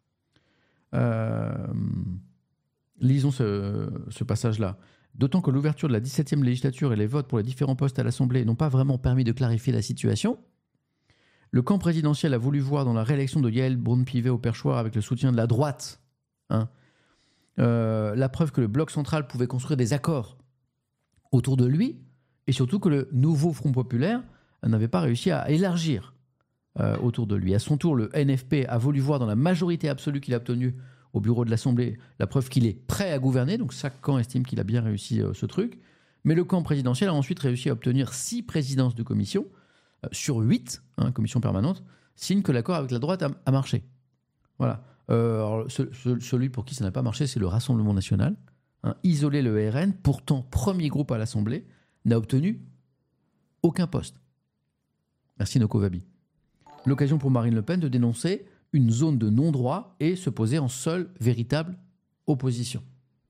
Euh, lisons ce, ce passage-là. D'autant que l'ouverture de la dix-septième législature et les votes pour les différents postes à l'Assemblée n'ont pas vraiment permis de clarifier la situation. Le camp présidentiel a voulu voir dans la réélection de Yael Braun-Pivet au perchoir avec le soutien de la droite hein, euh, la preuve que le bloc central pouvait construire des accords autour de lui et surtout que le nouveau Front populaire n'avait pas réussi à élargir euh, autour de lui. À son tour, le N F P a voulu voir dans la majorité absolue qu'il a obtenue au bureau de l'Assemblée la preuve qu'il est prêt à gouverner. Donc chaque camp estime qu'il a bien réussi euh, ce truc. Mais le camp présidentiel a ensuite réussi à obtenir six présidences de commission euh, sur huit, hein, commission permanente, signe que l'accord avec la droite a, a marché. Voilà. Euh, alors, ce, ce, celui pour qui ça n'a pas marché, c'est le Rassemblement national. Hein, isolé le R N, pourtant premier groupe à l'Assemblée, n'a obtenu aucun poste. Merci Noko Vabi. L'occasion pour Marine Le Pen de dénoncer une zone de non-droit et se poser en seule véritable opposition.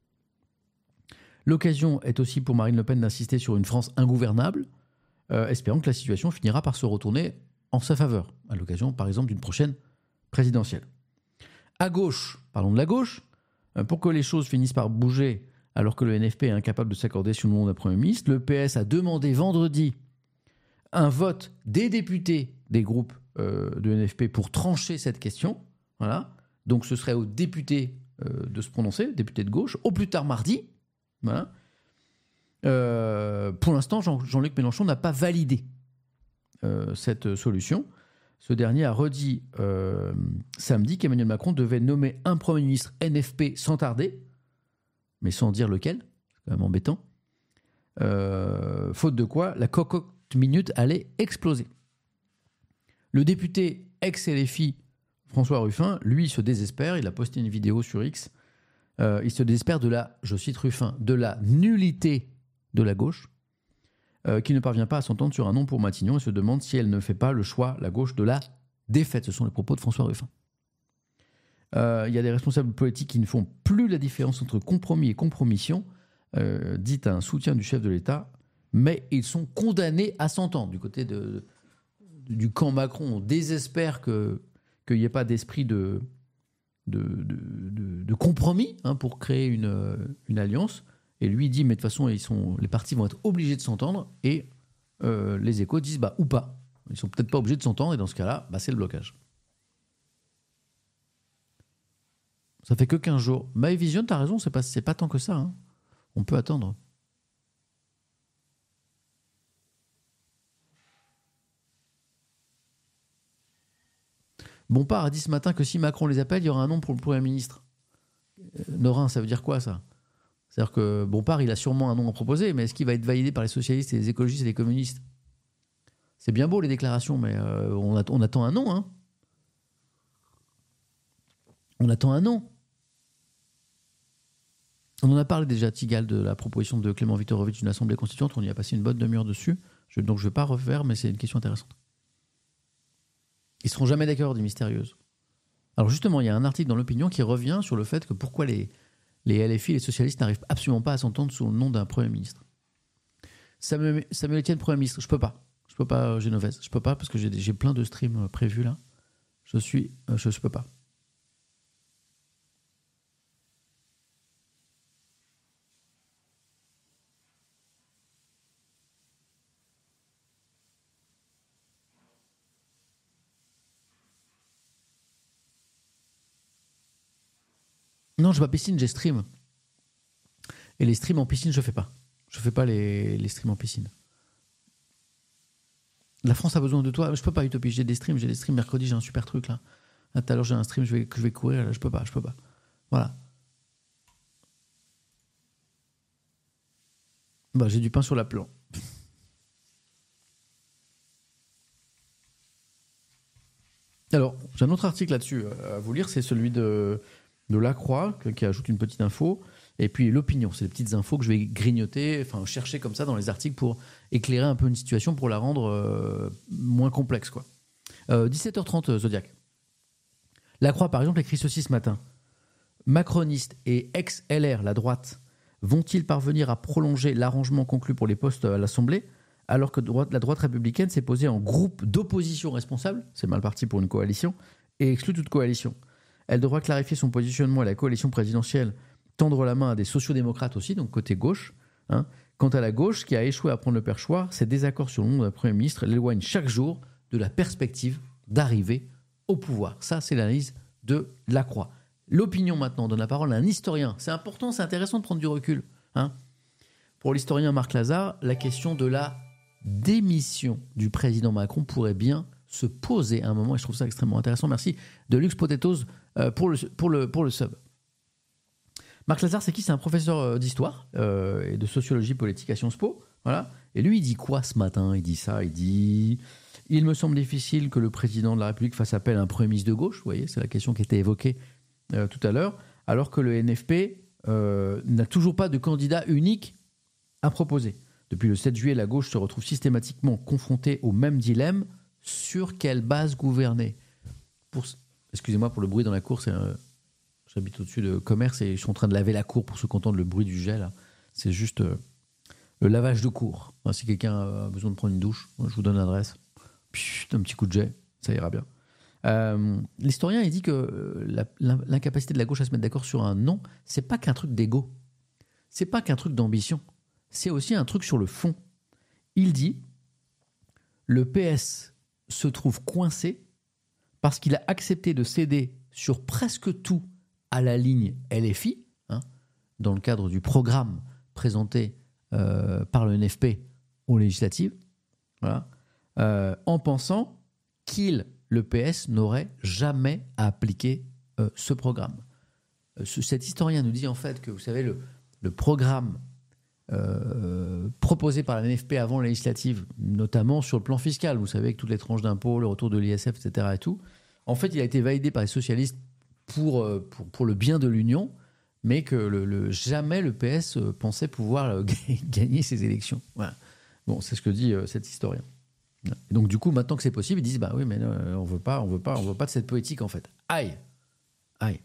L'occasion est aussi pour Marine Le Pen d'insister sur une France ingouvernable, euh, espérant que la situation finira par se retourner en sa faveur, à l'occasion par exemple d'une prochaine présidentielle. À gauche, parlons de la gauche, euh, pour que les choses finissent par bouger alors que le N F P est incapable de s'accorder sur le nom d'un Premier ministre, le P S a demandé vendredi un vote des députés des groupes euh, de N F P pour trancher cette question. Voilà. Donc ce serait aux députés euh, de se prononcer, députés de gauche, au plus tard mardi. Voilà. Euh, pour l'instant, Jean- Jean-Luc Mélenchon n'a pas validé euh, cette solution. Ce dernier a redit euh, samedi qu'Emmanuel Macron devait nommer un Premier ministre N F P sans tarder, mais sans dire lequel, c'est quand même embêtant. Euh, faute de quoi, la cocotte minute allait exploser. Le député ex-L F I, François Ruffin, lui, se désespère. Il a posté une vidéo sur X. Euh, il se désespère de la, je cite Ruffin, de la nullité de la gauche, euh, qui ne parvient pas à s'entendre sur un nom pour Matignon et se demande si elle ne fait pas le choix, la gauche, de la défaite. Ce sont les propos de François Ruffin. Euh, il y a des responsables politiques qui ne font plus la différence entre compromis et compromission, euh, dit un soutien du chef de l'État, mais ils sont condamnés à s'entendre. Du côté de, du camp Macron, on désespère que, qu'il n'y ait pas d'esprit de, de, de, de, de compromis hein, pour créer une, une alliance. Et lui dit, mais de toute façon, ils sont, les partis vont être obligés de s'entendre. Et euh, les Échos disent, bah, ou pas. Ils sont peut-être pas obligés de s'entendre. Et dans ce cas-là, bah, c'est le blocage. Ça fait que quinze jours. My Vision, t'as raison, c'est pas, c'est pas tant que ça. Hein. On peut attendre. Bompard a dit ce matin que si Macron les appelle, il y aura un nom pour le Premier ministre. Euh, Norin, ça veut dire quoi, ça ? C'est-à-dire que Bompard, il a sûrement un nom à proposer, mais est-ce qu'il va être validé par les socialistes et les écologistes et les communistes ? C'est bien beau, les déclarations, mais euh, on, att- on attend un nom. Hein. On attend un nom. On en a parlé déjà, Tigal, de la proposition de Clément Viktorovitch d'une assemblée constituante. On y a passé une bonne demi-heure dessus. Je, donc je ne vais pas refaire, mais c'est une question intéressante. Ils ne seront jamais d'accord, dit Mystérieuse. Alors justement, il y a un article dans l'Opinion qui revient sur le fait que pourquoi les, les L F I et les socialistes n'arrivent absolument pas à s'entendre sous le nom d'un Premier ministre. Samuel, Samuel Etienne, Premier ministre, je peux pas. Je peux pas, Génovese. Je peux pas parce que j'ai, j'ai plein de streams prévus là. Je suis... Je ne peux pas. Non, je n'ai pas piscine, j'ai stream. Et les streams en piscine, je ne fais pas. Je ne fais pas les, les streams en piscine. La France a besoin de toi. Je peux pas, Utopie. J'ai des streams. J'ai des streams mercredi. J'ai un super truc là. Là, tout à l'heure, j'ai un stream. Je vais, que je vais courir. Là, je peux pas. Je peux pas. Voilà. Bah, j'ai du pain sur la plan. Alors, j'ai un autre article là-dessus à vous lire. C'est celui de, de La Croix qui ajoute une petite info. Et puis l'opinion, c'est les petites infos que je vais grignoter, enfin chercher comme ça dans les articles pour éclairer un peu une situation, pour la rendre euh, moins complexe, quoi. Euh, dix-sept heures trente, Zodiac. La Croix, par exemple, écrit ceci ce matin. Macronistes et ex-L R, la droite, vont-ils parvenir à prolonger l'arrangement conclu pour les postes à l'Assemblée, alors que droite, la droite républicaine s'est posée en groupe d'opposition responsable, c'est mal parti pour une coalition, et exclut toute coalition. Elle devra clarifier son positionnement à la coalition présidentielle, tendre la main à des sociodémocrates aussi, donc côté gauche. Hein. Quant à la gauche, qui a échoué à prendre le perchoir, ses désaccords sur le nom d'un Premier ministre l'éloignent chaque jour de la perspective d'arriver au pouvoir. Ça, c'est l'analyse de La Croix. L'opinion, maintenant, donne la parole à un historien. C'est important, c'est intéressant de prendre du recul. Hein. Pour l'historien Marc Lazare, la question de la démission du président Macron pourrait bien se poser à un moment, et je trouve ça extrêmement intéressant. Merci de Lux Potatoes euh, pour, le, pour, le, pour le sub. Marc Lazare, c'est qui ? C'est un professeur d'histoire euh, et de sociologie politique à Sciences Po. Voilà. Et lui, il dit quoi ce matin ? Il dit ça, il dit « Il me semble difficile que le président de la République fasse appel à un Premier ministre de gauche. » Vous voyez, c'est la question qui était évoquée euh, tout à l'heure. Alors que le N F P euh, n'a toujours pas de candidat unique à proposer. Depuis le sept juillet, la gauche se retrouve systématiquement confrontée au même dilemme. Sur quelle base gouverner ? Pour... Excusez-moi pour le bruit dans la cour, c'est... Euh... J'habite au-dessus de commerce et je suis en train de laver la cour pour ceux qui entendent le bruit du jet. Là. C'est juste euh, le lavage de cour. Enfin, si quelqu'un a besoin de prendre une douche, moi, je vous donne l'adresse. Puis, un petit coup de jet, ça ira bien. Euh, l'historien, il dit que la, l'incapacité de la gauche à se mettre d'accord sur un non, c'est pas qu'un truc d'ego. C'est pas qu'un truc d'ambition. C'est aussi un truc sur le fond. Il dit le P S se trouve coincé parce qu'il a accepté de céder sur presque tout à la ligne L F I, hein, dans le cadre du programme présenté euh, par le N F P aux législatives, voilà, euh, en pensant qu'il, le P S, n'aurait jamais à appliquer euh, ce programme. Euh, ce, cet historien nous dit en fait que, vous savez, le, le programme euh, proposé par la N F P avant la législative, notamment sur le plan fiscal, vous savez, avec toutes les tranches d'impôts, le retour de l'I S F, et cetera et tout, en fait, il a été validé par les socialistes pour, pour, pour le bien de l'Union, mais que le, le, jamais le P S pensait pouvoir gagner ces élections. Voilà. Bon, c'est ce que dit euh, cet historien. Et donc, du coup, maintenant que c'est possible, ils disent bah oui, mais euh, on veut pas, on veut pas, on veut pas de cette politique en fait. Aïe, aïe.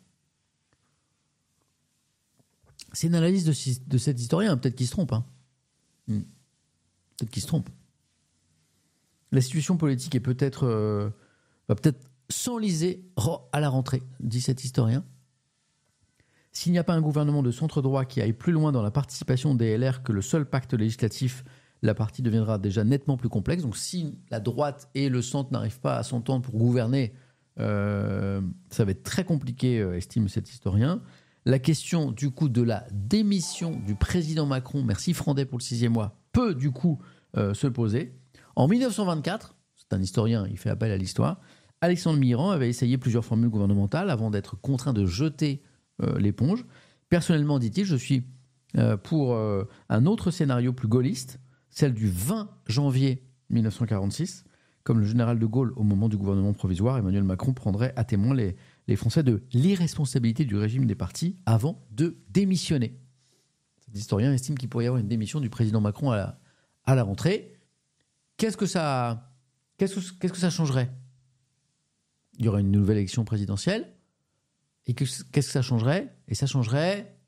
C'est une analyse de, de cet historien, peut-être qu'il se trompe. Hein. Hmm. Peut-être qu'il se trompe. La situation politique est peut-être, euh, va peut-être s'enliser à la rentrée, dit cet historien. S'il n'y a pas un gouvernement de centre-droit qui aille plus loin dans la participation des L R que le seul pacte législatif, la partie deviendra déjà nettement plus complexe. Donc si la droite et le centre n'arrivent pas à s'entendre pour gouverner, euh, ça va être très compliqué, euh, estime cet historien. La question du coup de la démission du président Macron, merci Frandet pour le sixième mois, peut du coup euh, se poser. En dix-neuf cent vingt-quatre, c'est un historien, il fait appel à l'histoire, Alexandre Mitterrand avait essayé plusieurs formules gouvernementales avant d'être contraint de jeter euh, l'éponge. Personnellement, dit-il, je suis euh, pour euh, un autre scénario plus gaulliste, celle du vingt janvier dix-neuf cent quarante-six. Comme le général de Gaulle, au moment du gouvernement provisoire, Emmanuel Macron prendrait à témoin les, les Français de l'irresponsabilité du régime des partis avant de démissionner. Cet historien estime qu'il pourrait y avoir une démission du président Macron à la, à la rentrée. Qu'est-ce que ça, qu'est-ce que, qu'est-ce que ça changerait ? Il y aurait une nouvelle élection présidentielle. Et que, qu'est-ce que ça changerait ? Et ça changerait...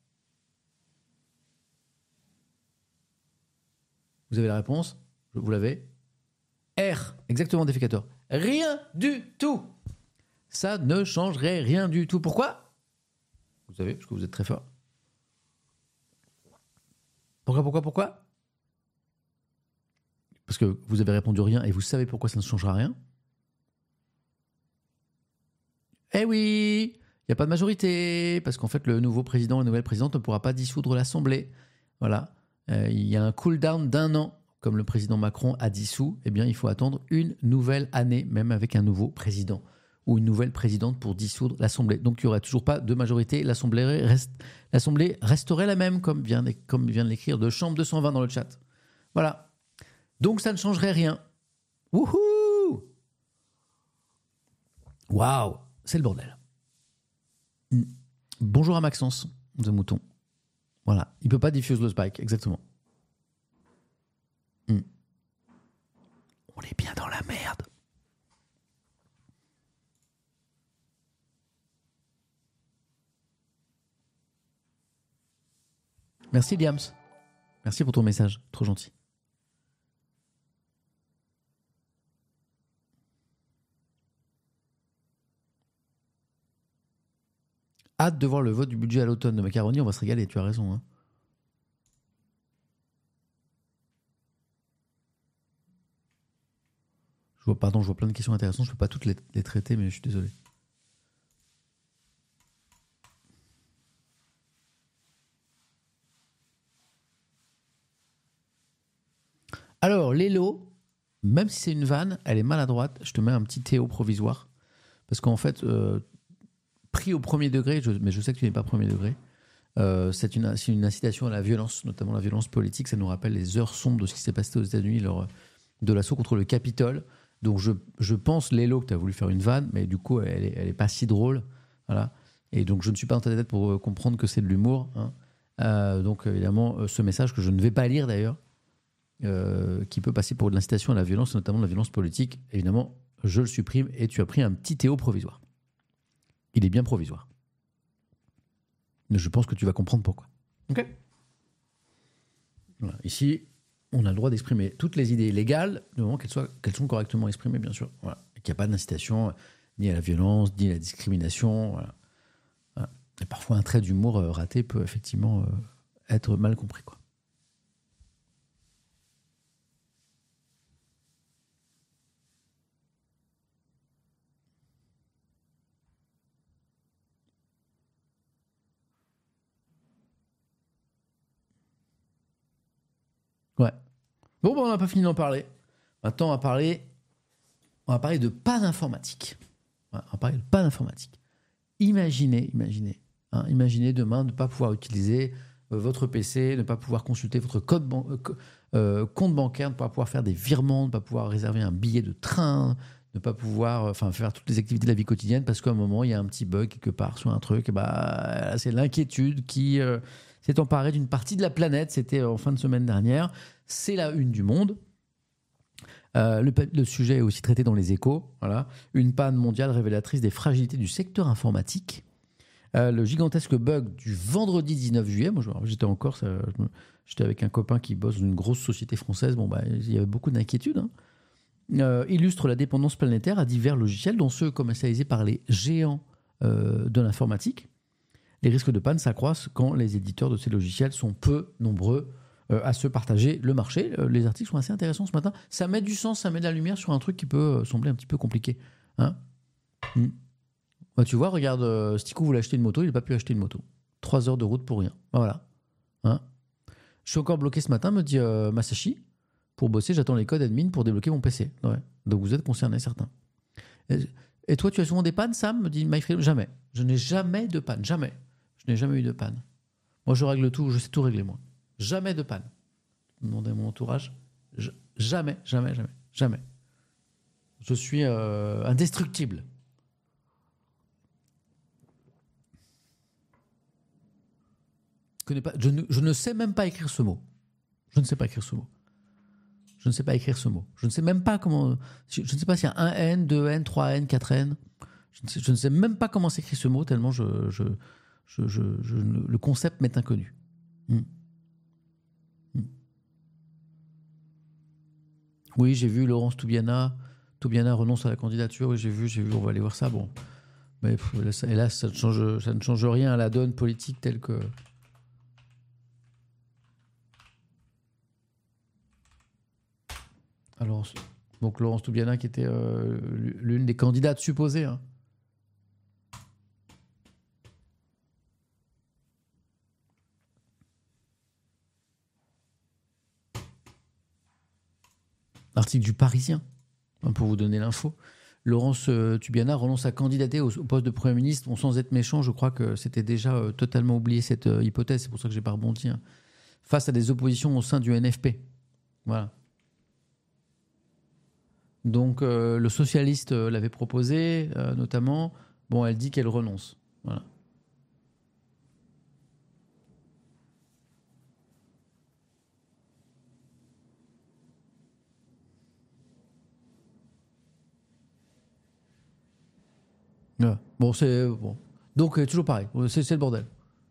Vous avez la réponse ? Vous l'avez ? R, exactement, déficateur. Rien du tout. Ça ne changerait rien du tout. Pourquoi ? Vous savez, parce que vous êtes très fort. Pourquoi, pourquoi, pourquoi ? Parce que vous avez répondu rien et vous savez pourquoi ça ne changera rien. Eh oui, il Il n'y a pas de majorité, parce qu'en fait, le nouveau président, la nouvelle présidente ne pourra pas dissoudre l'Assemblée. Voilà. Euh, il y a un cool-down d'un an, comme le président Macron a dissous. Eh bien, il faut attendre une nouvelle année, même avec un nouveau président ou une nouvelle présidente pour dissoudre l'Assemblée. Donc, il n'y aurait toujours pas de majorité. L'Assemblée, reste, l'Assemblée resterait la même, comme vient, comme vient de l'écrire de Chambre deux cent vingt dans le chat. Voilà. Donc, ça ne changerait rien. Wouhou! Waouh! C'est le bordel. Mm. Bonjour à Maxence, The Mouton. Voilà. Il ne peut pas diffuse le spike, exactement. Mm. On est bien dans la merde. Merci Liams. Merci pour ton message. Trop gentil. Hâte de voir le vote du budget à l'automne de Macaroni. On va se régaler, tu as raison. Hein. Je vois, pardon, je vois plein de questions intéressantes. Je ne peux pas toutes les, les traiter, mais je suis désolé. Alors, Lélo, même si c'est une vanne, elle est maladroite. Je te mets un petit Théo provisoire. Parce qu'en fait, euh, pris au premier degré, je, mais je sais que tu n'es pas premier degré, euh, c'est, une, c'est une incitation à la violence, notamment la violence politique. Ça nous rappelle les heures sombres de ce qui s'est passé aux États-Unis lors de l'assaut contre le Capitole. Donc, je, je pense, Lélo, que tu as voulu faire une vanne, mais du coup, elle n'est elle est pas si drôle. Voilà. Et donc, je ne suis pas dans ta tête pour comprendre que c'est de l'humour. Hein. Euh, donc, évidemment, ce message que je ne vais pas lire d'ailleurs, Euh, qui peut passer pour de l'incitation à la violence, notamment de la violence politique. Évidemment, je le supprime et tu as pris un petit Théo provisoire. Il est bien provisoire. Mais je pense que tu vas comprendre pourquoi. Ok. Voilà. Ici, on a le droit d'exprimer toutes les idées légales, du moment qu'elles, soient, qu'elles sont correctement exprimées, bien sûr. Voilà. Et qu'il n'y a pas d'incitation ni à la violence, ni à la discrimination. Voilà. Voilà. Et parfois, un trait d'humour euh, raté peut effectivement euh, être mal compris, quoi. Ouais. Bon, ben, on n'a pas fini d'en parler. Maintenant, on va parler, on va parler de panne informatique. Ouais, on va parler de panne informatique. Imaginez, imaginez, hein, imaginez demain ne pas pouvoir utiliser euh, votre P C, ne pas pouvoir consulter votre code ban- euh, co- euh, compte bancaire, ne pas pouvoir faire des virements, ne pas pouvoir réserver un billet de train, ne pas pouvoir, euh, enfin, faire toutes les activités de la vie quotidienne parce qu'à un moment il y a un petit bug quelque part sur un truc. Et bah, c'est l'inquiétude qui euh, s'est emparée d'une partie de la planète. C'était en fin de semaine dernière. C'est la une du Monde. Euh, le, le sujet est aussi traité dans les Échos. Voilà. Une panne mondiale révélatrice des fragilités du secteur informatique. Euh, le gigantesque bug du vendredi dix-neuf juillet. Moi, je- j'étais en Corse. euh, je me- J'étais avec un copain qui bosse dans une grosse société française. Bon, bah, il y avait beaucoup d'inquiétudes. Hein. Euh, illustre la dépendance planétaire à divers logiciels, dont ceux commercialisés par les géants euh, de l'informatique. Les risques de panne s'accroissent quand les éditeurs de ces logiciels sont peu nombreux euh, à se partager le marché. Euh, les articles sont assez intéressants ce matin. Ça met du sens, ça met de la lumière sur un truc qui peut euh, sembler un petit peu compliqué. Hein. Mm. Bah, tu vois, regarde, euh, Sticou voulait acheter une moto, il n'a pas pu acheter une moto. Trois heures de route pour rien. Bah, voilà. Hein. Je suis encore bloqué ce matin, me dit euh, Masashi. Pour bosser, j'attends les codes admin pour débloquer mon P C. Ouais. Donc vous êtes concernés, certains. Et, et toi, tu as souvent des pannes, Sam me dit MyFreedom. Jamais. Je n'ai jamais de panne. Jamais. Je n'ai jamais eu de panne. Moi, je règle tout. Je sais tout régler, moi. Jamais de panne. Demandez à mon entourage. Je- jamais, jamais, jamais. Jamais. Je suis euh, indestructible. Je, connais pas, je, ne, je ne sais même pas écrire ce mot. Je ne sais pas écrire ce mot. Je ne sais pas écrire ce mot. Je ne sais même pas comment. Je, je ne sais pas s'il y a un N, deux N, trois N, quatre N. Je ne sais, je ne sais même pas comment s'écrit ce mot, tellement je, je, je, je, je- le concept m'est inconnu. Hmm. Hmm. Oui, j'ai vu Laurence Toubiana. Toubiana renonce à la candidature. Oui, j'ai vu, j'ai vu. On va aller voir ça. Bon. Mais pff, là, ça- hélas, ça ne, change, ça ne change rien à la donne politique telle que. Alors, donc Laurence Toubiana qui était euh, l'une des candidates supposées. Hein. Article du Parisien, hein, pour vous donner l'info. Laurence euh, Tubiana renonce à candidater au, au poste de Premier ministre. Bon, sans être méchant, je crois que c'était déjà euh, totalement oublié cette euh, hypothèse. C'est pour ça que j'ai pas rebondi. Hein. Face à des oppositions au sein du N F P. Voilà. Donc euh, le socialiste euh, l'avait proposé, euh, notamment. Bon, elle dit qu'elle renonce. Voilà. Ouais. Bon, c'est bon. Donc euh, toujours pareil. C'est, c'est le bordel.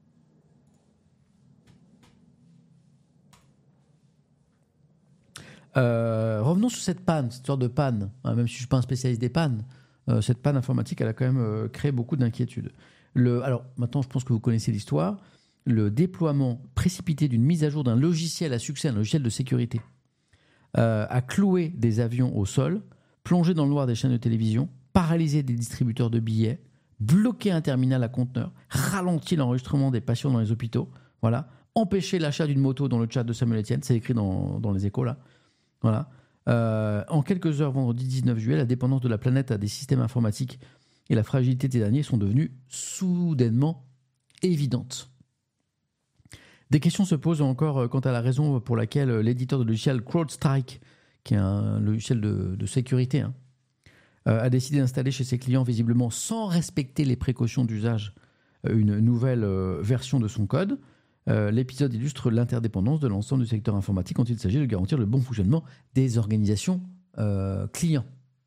Euh, revenons sur cette panne, cette sorte de panne. Hein, même si je ne suis pas un spécialiste des pannes, euh, cette panne informatique, elle a quand même euh, créé beaucoup d'inquiétudes. Le, alors maintenant, je pense que vous connaissez l'histoire. Le déploiement précipité d'une mise à jour d'un logiciel à succès, un logiciel de sécurité, euh, a cloué des avions au sol, plongé dans le noir des chaînes de télévision, paralysé des distributeurs de billets, bloqué un terminal à conteneurs, ralenti l'enregistrement des patients dans les hôpitaux, voilà, empêché l'achat d'une moto dans le chat de Samuel Etienne, c'est écrit dans, dans les échos là. Voilà. Euh, en quelques heures, vendredi dix-neuf juillet, la dépendance de la planète à des systèmes informatiques et la fragilité des derniers sont devenues soudainement évidentes. Des questions se posent encore quant à la raison pour laquelle l'éditeur de logiciel CrowdStrike, qui est un logiciel de, de sécurité, hein, euh, a décidé d'installer chez ses clients, visiblement sans respecter les précautions d'usage, une nouvelle euh, version de son code. Euh, l'épisode illustre l'interdépendance de l'ensemble du secteur informatique quand il s'agit de garantir le bon fonctionnement des organisations euh, clients.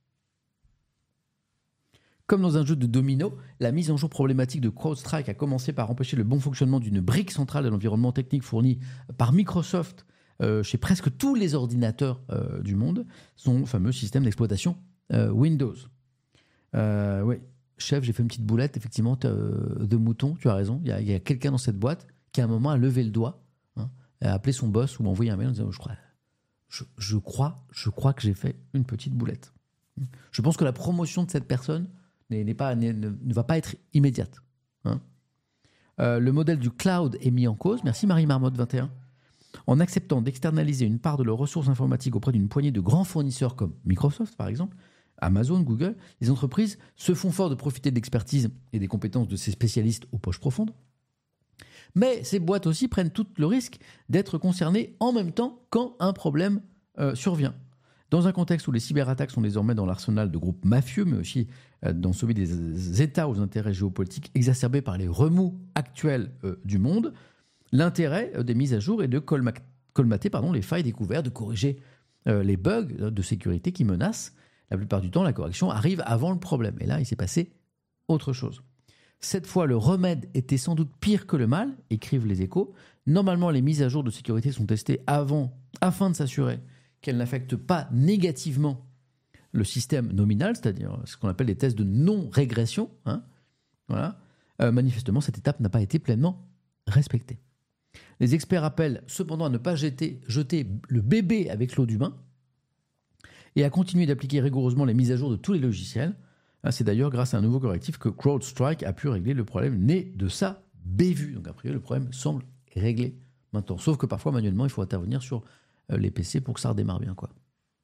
Comme dans un jeu de domino, la mise en jour problématique de CrowdStrike a commencé par empêcher le bon fonctionnement d'une brique centrale de l'environnement technique fourni par Microsoft euh, chez presque tous les ordinateurs euh, du monde, son fameux système d'exploitation euh, Windows. Euh, oui, chef, j'ai fait une petite boulette, effectivement, de mouton, tu as raison. Il y a, il y a quelqu'un dans cette boîte qui à un moment a levé le doigt, hein, a appelé son boss ou a envoyé un mail en disant je crois, je, je crois, je crois que j'ai fait une petite boulette. Je pense que la promotion de cette personne n'est, n'est pas, n'est, ne, ne va pas être immédiate. Hein. Euh, le modèle du cloud est mis en cause. Merci Marie Marmotte vingt et un. En acceptant d'externaliser une part de leurs ressources informatiques auprès d'une poignée de grands fournisseurs comme Microsoft par exemple, Amazon, Google, les entreprises se font fort de profiter de l'expertise et des compétences de ces spécialistes aux poches profondes. Mais ces boîtes aussi prennent tout le risque d'être concernées en même temps quand un problème euh, survient. Dans un contexte où les cyberattaques sont désormais dans l'arsenal de groupes mafieux, mais aussi euh, dans celui des États aux intérêts géopolitiques exacerbés par les remous actuels euh, du monde, l'intérêt euh, des mises à jour est de colma- colmater pardon, les failles découvertes, de corriger euh, les bugs de sécurité qui menacent. La plupart du temps, la correction arrive avant le problème. Et là, il s'est passé autre chose. Cette fois, le remède était sans doute pire que le mal, écrivent les Échos. Normalement, les mises à jour de sécurité sont testées avant, afin de s'assurer qu'elles n'affectent pas négativement le système nominal, c'est-à-dire ce qu'on appelle les tests de non-régression. Hein. Voilà. Euh, manifestement, cette étape n'a pas été pleinement respectée. Les experts appellent cependant à ne pas jeter, jeter le bébé avec l'eau du bain et à continuer d'appliquer rigoureusement les mises à jour de tous les logiciels. C'est d'ailleurs grâce à un nouveau correctif que CrowdStrike a pu régler le problème né de sa bévue. Donc a priori, le problème semble réglé maintenant. Sauf que parfois, manuellement, il faut intervenir sur les P C pour que ça redémarre bien, quoi.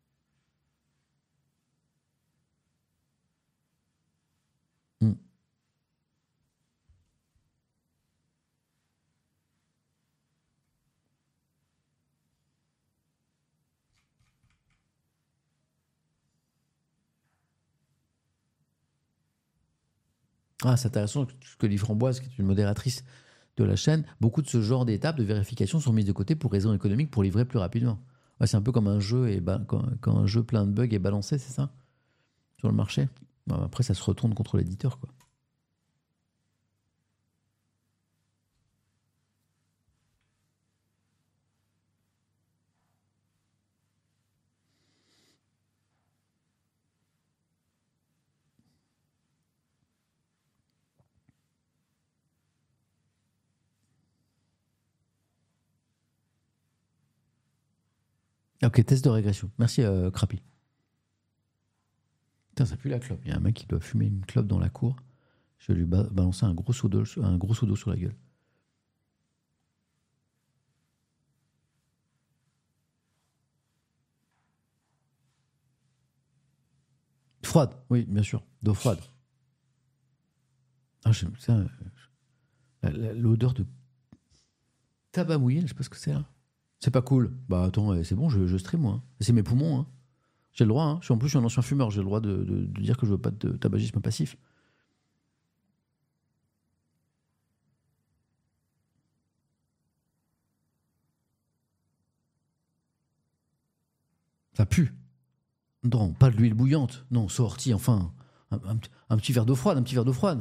Hmm. Ah, c'est intéressant ce que dit Framboise, qui est une modératrice de la chaîne. Beaucoup de ce genre d'étapes de vérification sont mises de côté pour raisons économiques, pour livrer plus rapidement. Ouais, c'est un peu comme un jeu, et ba- quand, quand un jeu plein de bugs est balancé, c'est ça, sur le marché. Ouais, après, ça se retourne contre l'éditeur, quoi. Ok, test de régression. Merci, euh, Crappy. Putain, ça pue la clope. Il y a un mec qui doit fumer une clope dans la cour. Je vais lui ba- balancer un gros seau d'eau, un gros seau d'eau sur la gueule. froide, oui, bien sûr. D'eau froide. Ah, j'aime ça. euh, la- la- L'odeur de tabac mouillé, je sais pas ce que c'est là. C'est pas cool. Bah attends, ouais, c'est bon, je, je stream moi. hein. C'est mes poumons. Hein. J'ai le droit. Hein. Je suis, en plus, je suis un ancien fumeur. J'ai le droit de, de- de dire que je veux pas de tabagisme passif. Ça pue. Non, pas de l'huile bouillante. Non, sorti, enfin. Un, un- un petit verre d'eau froide, un petit verre d'eau froide.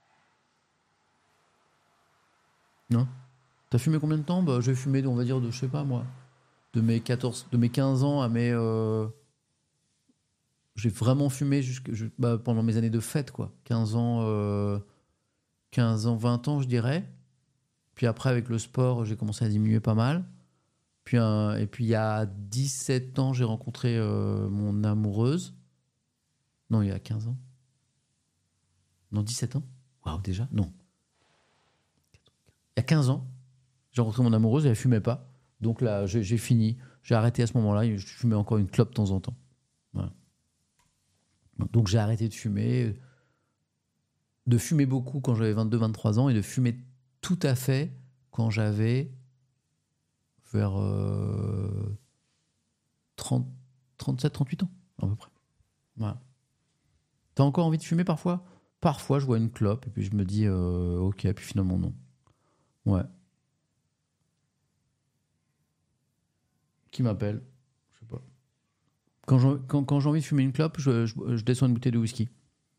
Non. T'as fumé combien de temps? Bah, j'ai fumé, on va dire, de, je sais pas moi, de mes quatorze, de mes quinze ans à mes. euh, J'ai vraiment fumé jusque, je- bah, pendant mes années de fête, quoi. quinze ans, euh, quinze ans, vingt ans, je dirais. Puis après, avec le sport, j'ai commencé à diminuer pas mal. Puis, un- et puis, il y a dix-sept ans, j'ai rencontré euh, mon amoureuse. Non, il y a quinze ans. Non, dix-sept ans. Waouh, déjà? Non. Il y a quinze ans, j'ai rencontré mon amoureuse et elle fumait pas. Donc là, j'ai j'ai fini. J'ai arrêté à ce moment-là. Je fumais encore une clope de temps en temps. Voilà. Donc j'ai arrêté de fumer. De fumer beaucoup quand j'avais vingt-deux vingt-trois ans et de fumer tout à fait quand j'avais vers euh, trente, trente-sept, trente-huit ans, à peu près. Voilà. T'as encore envie de fumer parfois? Parfois, je vois une clope et puis je me dis, euh, ok, puis finalement, non. Ouais. Qui m'appelle? Je sais pas. Quand j'ai quand, quand j'ai envie de fumer une clope, je, je- je descends une bouteille de whisky.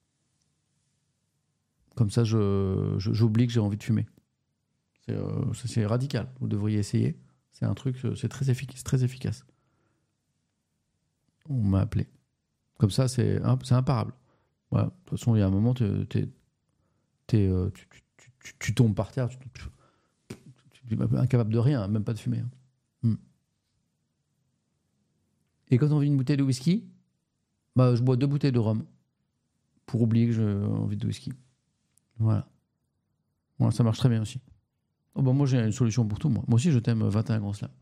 Comme ça, je, je- j'oublie que j'ai envie de fumer. C'est, euh, c'est c'est radical. Vous devriez essayer. C'est un truc, euh, c'est très efficace. Très efficace. On m'a appelé. Comme ça, c'est, imp- c'est imparable. Voilà. De toute façon, il y a un moment, t'es, t'es- t'es, euh, tu, tu- tu- tu- tu tombes par terre, tu, tu- tu- tu es incapable de rien, même pas de fumer. hein. Hmm. Et quand on vit une bouteille de whisky, bah, je bois deux bouteilles de rhum pour oublier que j'ai envie de whisky. Voilà. Voilà, ça marche très bien aussi. Oh, bah, moi, j'ai une solution pour tout. Moi, moi aussi, je t'aime vingt et un Grand Slam.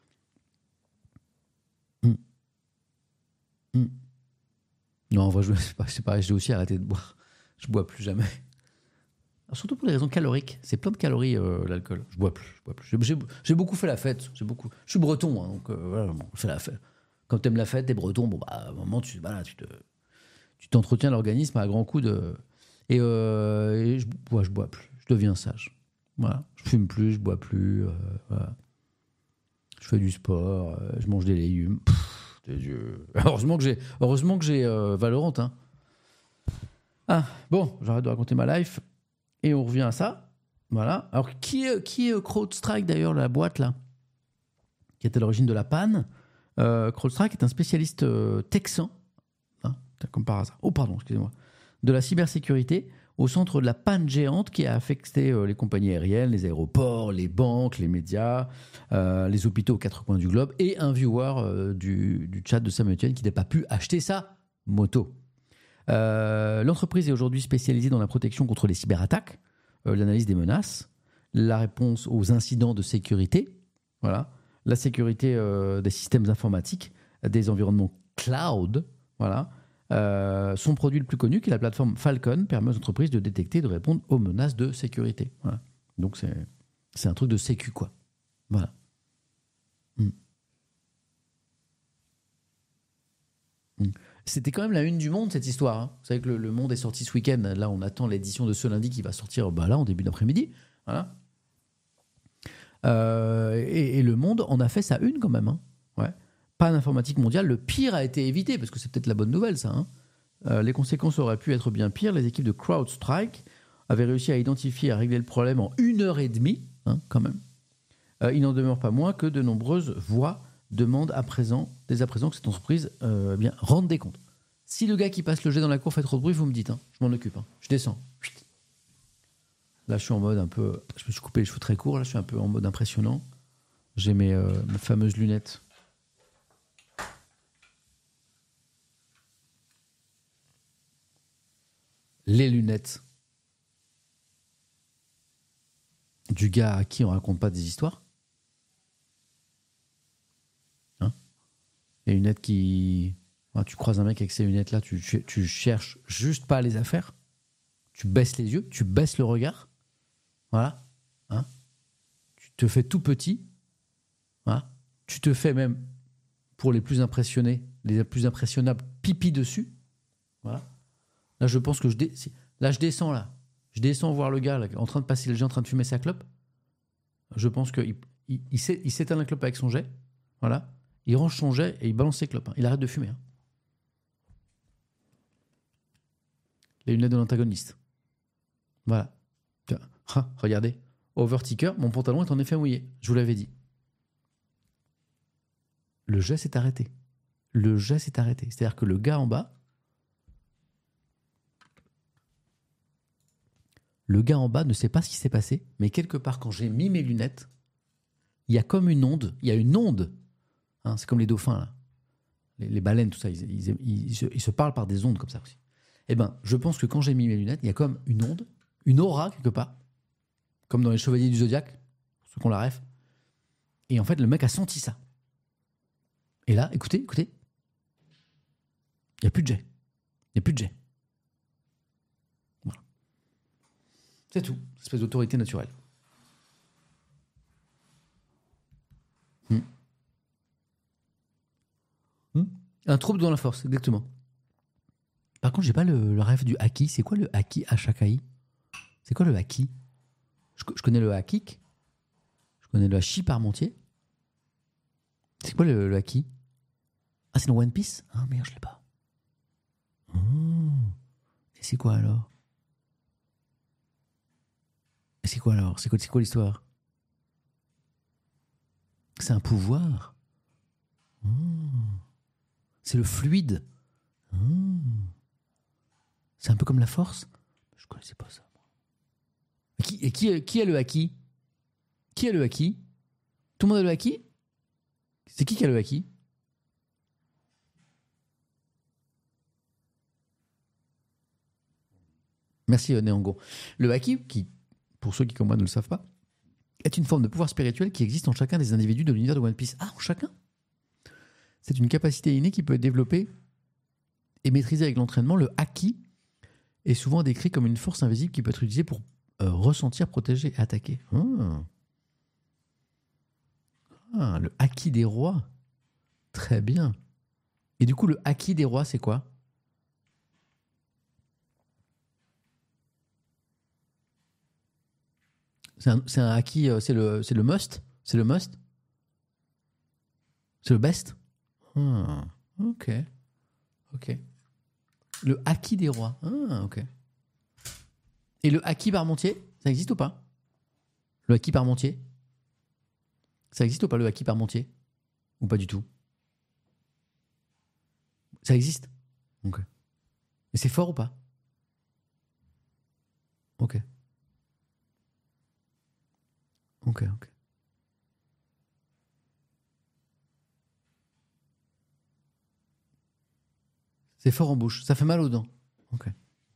Hmm. Hmm. Non, en vrai, je c'est pas, c'est pareil, j'ai aussi arrêté de boire. Je bois plus jamais. Alors, surtout pour des raisons caloriques. C'est plein de calories, euh, l'alcool. Je bois plus. Je bois plus. J'ai, j'ai- j'ai beaucoup fait la fête. J'ai beaucoup... Je suis breton, hein, donc euh, voilà, bon, je fais la fête. Quand t'aimes la fête, t'es breton, bon, bah, à un moment, tu, voilà, tu, te, tu t'entretiens l'organisme à grands coups de. Et, euh, et je, bois, je bois plus. Je deviens sage. Voilà. Je fume plus, je bois plus. euh, voilà. Je fais du sport, euh, je mange des légumes. Pff, des dieux. Heureusement que j'ai, heureusement que j'ai euh, Valorant. Hein. Ah, bon, j'arrête de raconter ma life. Et on revient à ça. Voilà. Alors, qui est, qui est CrowdStrike d'ailleurs, la boîte là, qui est à l'origine de la panne? euh, CrowdStrike est un spécialiste euh, texan, hein, comme par hasard. Oh, pardon, excusez-moi. De la cybersécurité au centre de la panne géante qui a affecté euh, les compagnies aériennes, les aéroports, les banques, les médias, euh, les hôpitaux aux quatre coins du globe et un viewer euh, du, du chat de Samuel Etienne qui n'a pas pu acheter sa moto. Euh, l'entreprise est aujourd'hui spécialisée dans la protection contre les cyberattaques, euh, l'analyse des menaces, la réponse aux incidents de sécurité, voilà, la sécurité euh, des systèmes informatiques, des environnements cloud, voilà. Euh, son produit le plus connu, qui est la plateforme Falcon, permet aux entreprises de détecter et de répondre aux menaces de sécurité. Voilà. Donc c'est, c'est un truc de sécu, quoi. Voilà. Mm. Mm. C'était quand même la une du Monde, cette histoire. hein. Vous savez que le, le Monde est sorti ce week-end. Là, on attend l'édition de ce lundi qui va sortir bah, là, en début d'après-midi. Voilà. Euh, et, et le Monde en a fait sa une quand même. hein. Ouais. Panne informatique mondiale, le pire a été évité, parce que c'est peut-être la bonne nouvelle, ça. hein. Euh, les conséquences auraient pu être bien pires. Les équipes de CrowdStrike avaient réussi à identifier et à régler le problème en une heure et demie, hein, quand même. Euh, il n'en demeure pas moins que de nombreuses voix demandent à présent, dès à présent que cette entreprise euh, eh bien, rende des comptes. Si le gars qui passe le jet dans la cour fait trop de bruit, vous me dites, hein, je m'en occupe. hein. Je descends. Chut. Là, je suis en mode un peu... Je me suis coupé les cheveux très courts, là, je suis un peu en mode impressionnant. J'ai mes, euh, mes fameuses lunettes. Les lunettes du gars à qui on raconte pas des histoires. Hein, les lunettes qui Voilà, tu croises un mec avec ces lunettes-là, tu, tu, tu cherches juste pas les affaires. Tu baisses les yeux, tu baisses le regard. Voilà. Hein, tu te fais tout petit. Voilà. Tu te fais même, pour les plus impressionnés, les plus impressionnables, pipi dessus. Voilà. Là, je pense que je, dé... là, je descends là. Je descends voir le gars là, en train de passer le jet, en train de fumer sa clope. Je pense qu'il il, il, s'é- il s'éteint la clope avec son jet. Voilà. Il range son jet et il balance ses clopes. Hein. Il arrête de fumer. Hein. Les lunettes de l'antagoniste. Voilà. Tiens, ah, regardez. Overticker, mon pantalon est en effet mouillé. Je vous l'avais dit. Le jet s'est arrêté. Le jet s'est arrêté. C'est-à-dire que le gars en bas, le gars en bas ne sait pas ce qui s'est passé, mais quelque part, quand j'ai mis mes lunettes, il y a comme une onde. Il y a une onde. Hein, c'est comme les dauphins, là. Les, les baleines, tout ça. Ils, ils, ils, ils, se, ils se parlent par des ondes comme ça aussi. Eh bien, je pense que quand j'ai mis mes lunettes, il y a comme une onde, une aura quelque part, comme dans les Chevaliers du Zodiaque, pour ceux qui ont la ref. Et en fait, le mec a senti ça. Et là, écoutez, écoutez, il n'y a plus de jet. Il n'y a plus de jet. Voilà. C'est tout. Espèce d'autorité naturelle. Hmm. Hmm. Un trouble dans la force, exactement. Par contre, j'ai pas le, le rêve du haki. C'est quoi le haki, H A K I? C'est quoi le haki? je, je connais le hakik. Je connais le hachi parmentier. C'est quoi le, le haki? Ah, c'est dans One Piece? Ah merde, je l'ai pas. Oh. Et c'est quoi alors? Et c'est quoi alors? C'est quoi, c'est quoi l'histoire? C'est un pouvoir. Oh. C'est le fluide. Oh. C'est un peu comme la force. Je connaissais pas ça. Et qui, et qui, qui est le haki? Qui est le haki? Tout le monde a le haki? C'est qui qui a le haki? Merci euh, Néango. Le haki, qui, pour ceux qui comme moi ne le savent pas, est une forme de pouvoir spirituel qui existe en chacun des individus de l'univers de One Piece. Ah, en chacun? C'est une capacité innée qui peut être développée et maîtrisée avec l'entraînement. Le haki est souvent décrit comme une force invisible qui peut être utilisée pour euh, ressentir, protéger et attaquer. Ah. Ah, le haki des rois. Très bien. Et du coup, le haki des rois, c'est quoi? C'est un, c'est un haki, euh, c'est le, c'est le must? C'est le must? C'est le best? Ah, ok. Ok. Le haki des rois. Ah, ok. Et le haki parmentier, ça existe ou pas? Le haki parmentier? Ça existe ou pas le haki parmentier? Ou pas du tout? Ça existe? Ok. Et c'est fort ou pas? Ok. Ok, ok. C'est fort en bouche. Ça fait mal aux dents. Ok.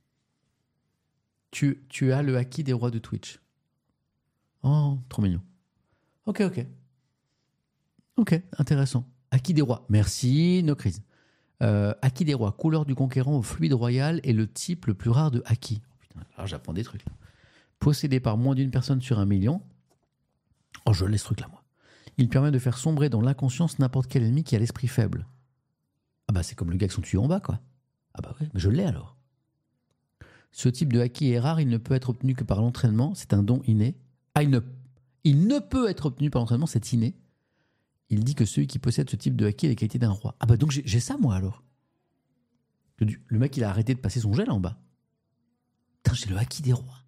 Tu, tu as le haki des rois de Twitch. Oh, trop mignon. Ok, ok. Ok, intéressant. Haki des rois. Merci, no crise. Euh, haki des rois. Couleur du conquérant au fluide royal et le type le plus rare de haki. Oh, putain, alors j'apprends des trucs là. Possédé par moins d'une personne sur un million. Oh, je l'ai ce truc là, moi. Il permet de faire sombrer dans l'inconscience n'importe quel ennemi qui a l'esprit faible. Ah bah c'est comme le gars qui sont tués en bas, quoi. Ah bah ouais, mais je l'ai alors. Ce type de haki est rare, il ne peut être obtenu que par l'entraînement, c'est un don inné. Ah, il ne, il ne peut être obtenu par l'entraînement, c'est inné. Il dit que celui qui possède ce type de haki a les qualités d'un roi. Ah bah donc j'ai, j'ai ça moi alors. Le, le mec il a arrêté de passer son gel là en bas. Putain, j'ai le haki des rois.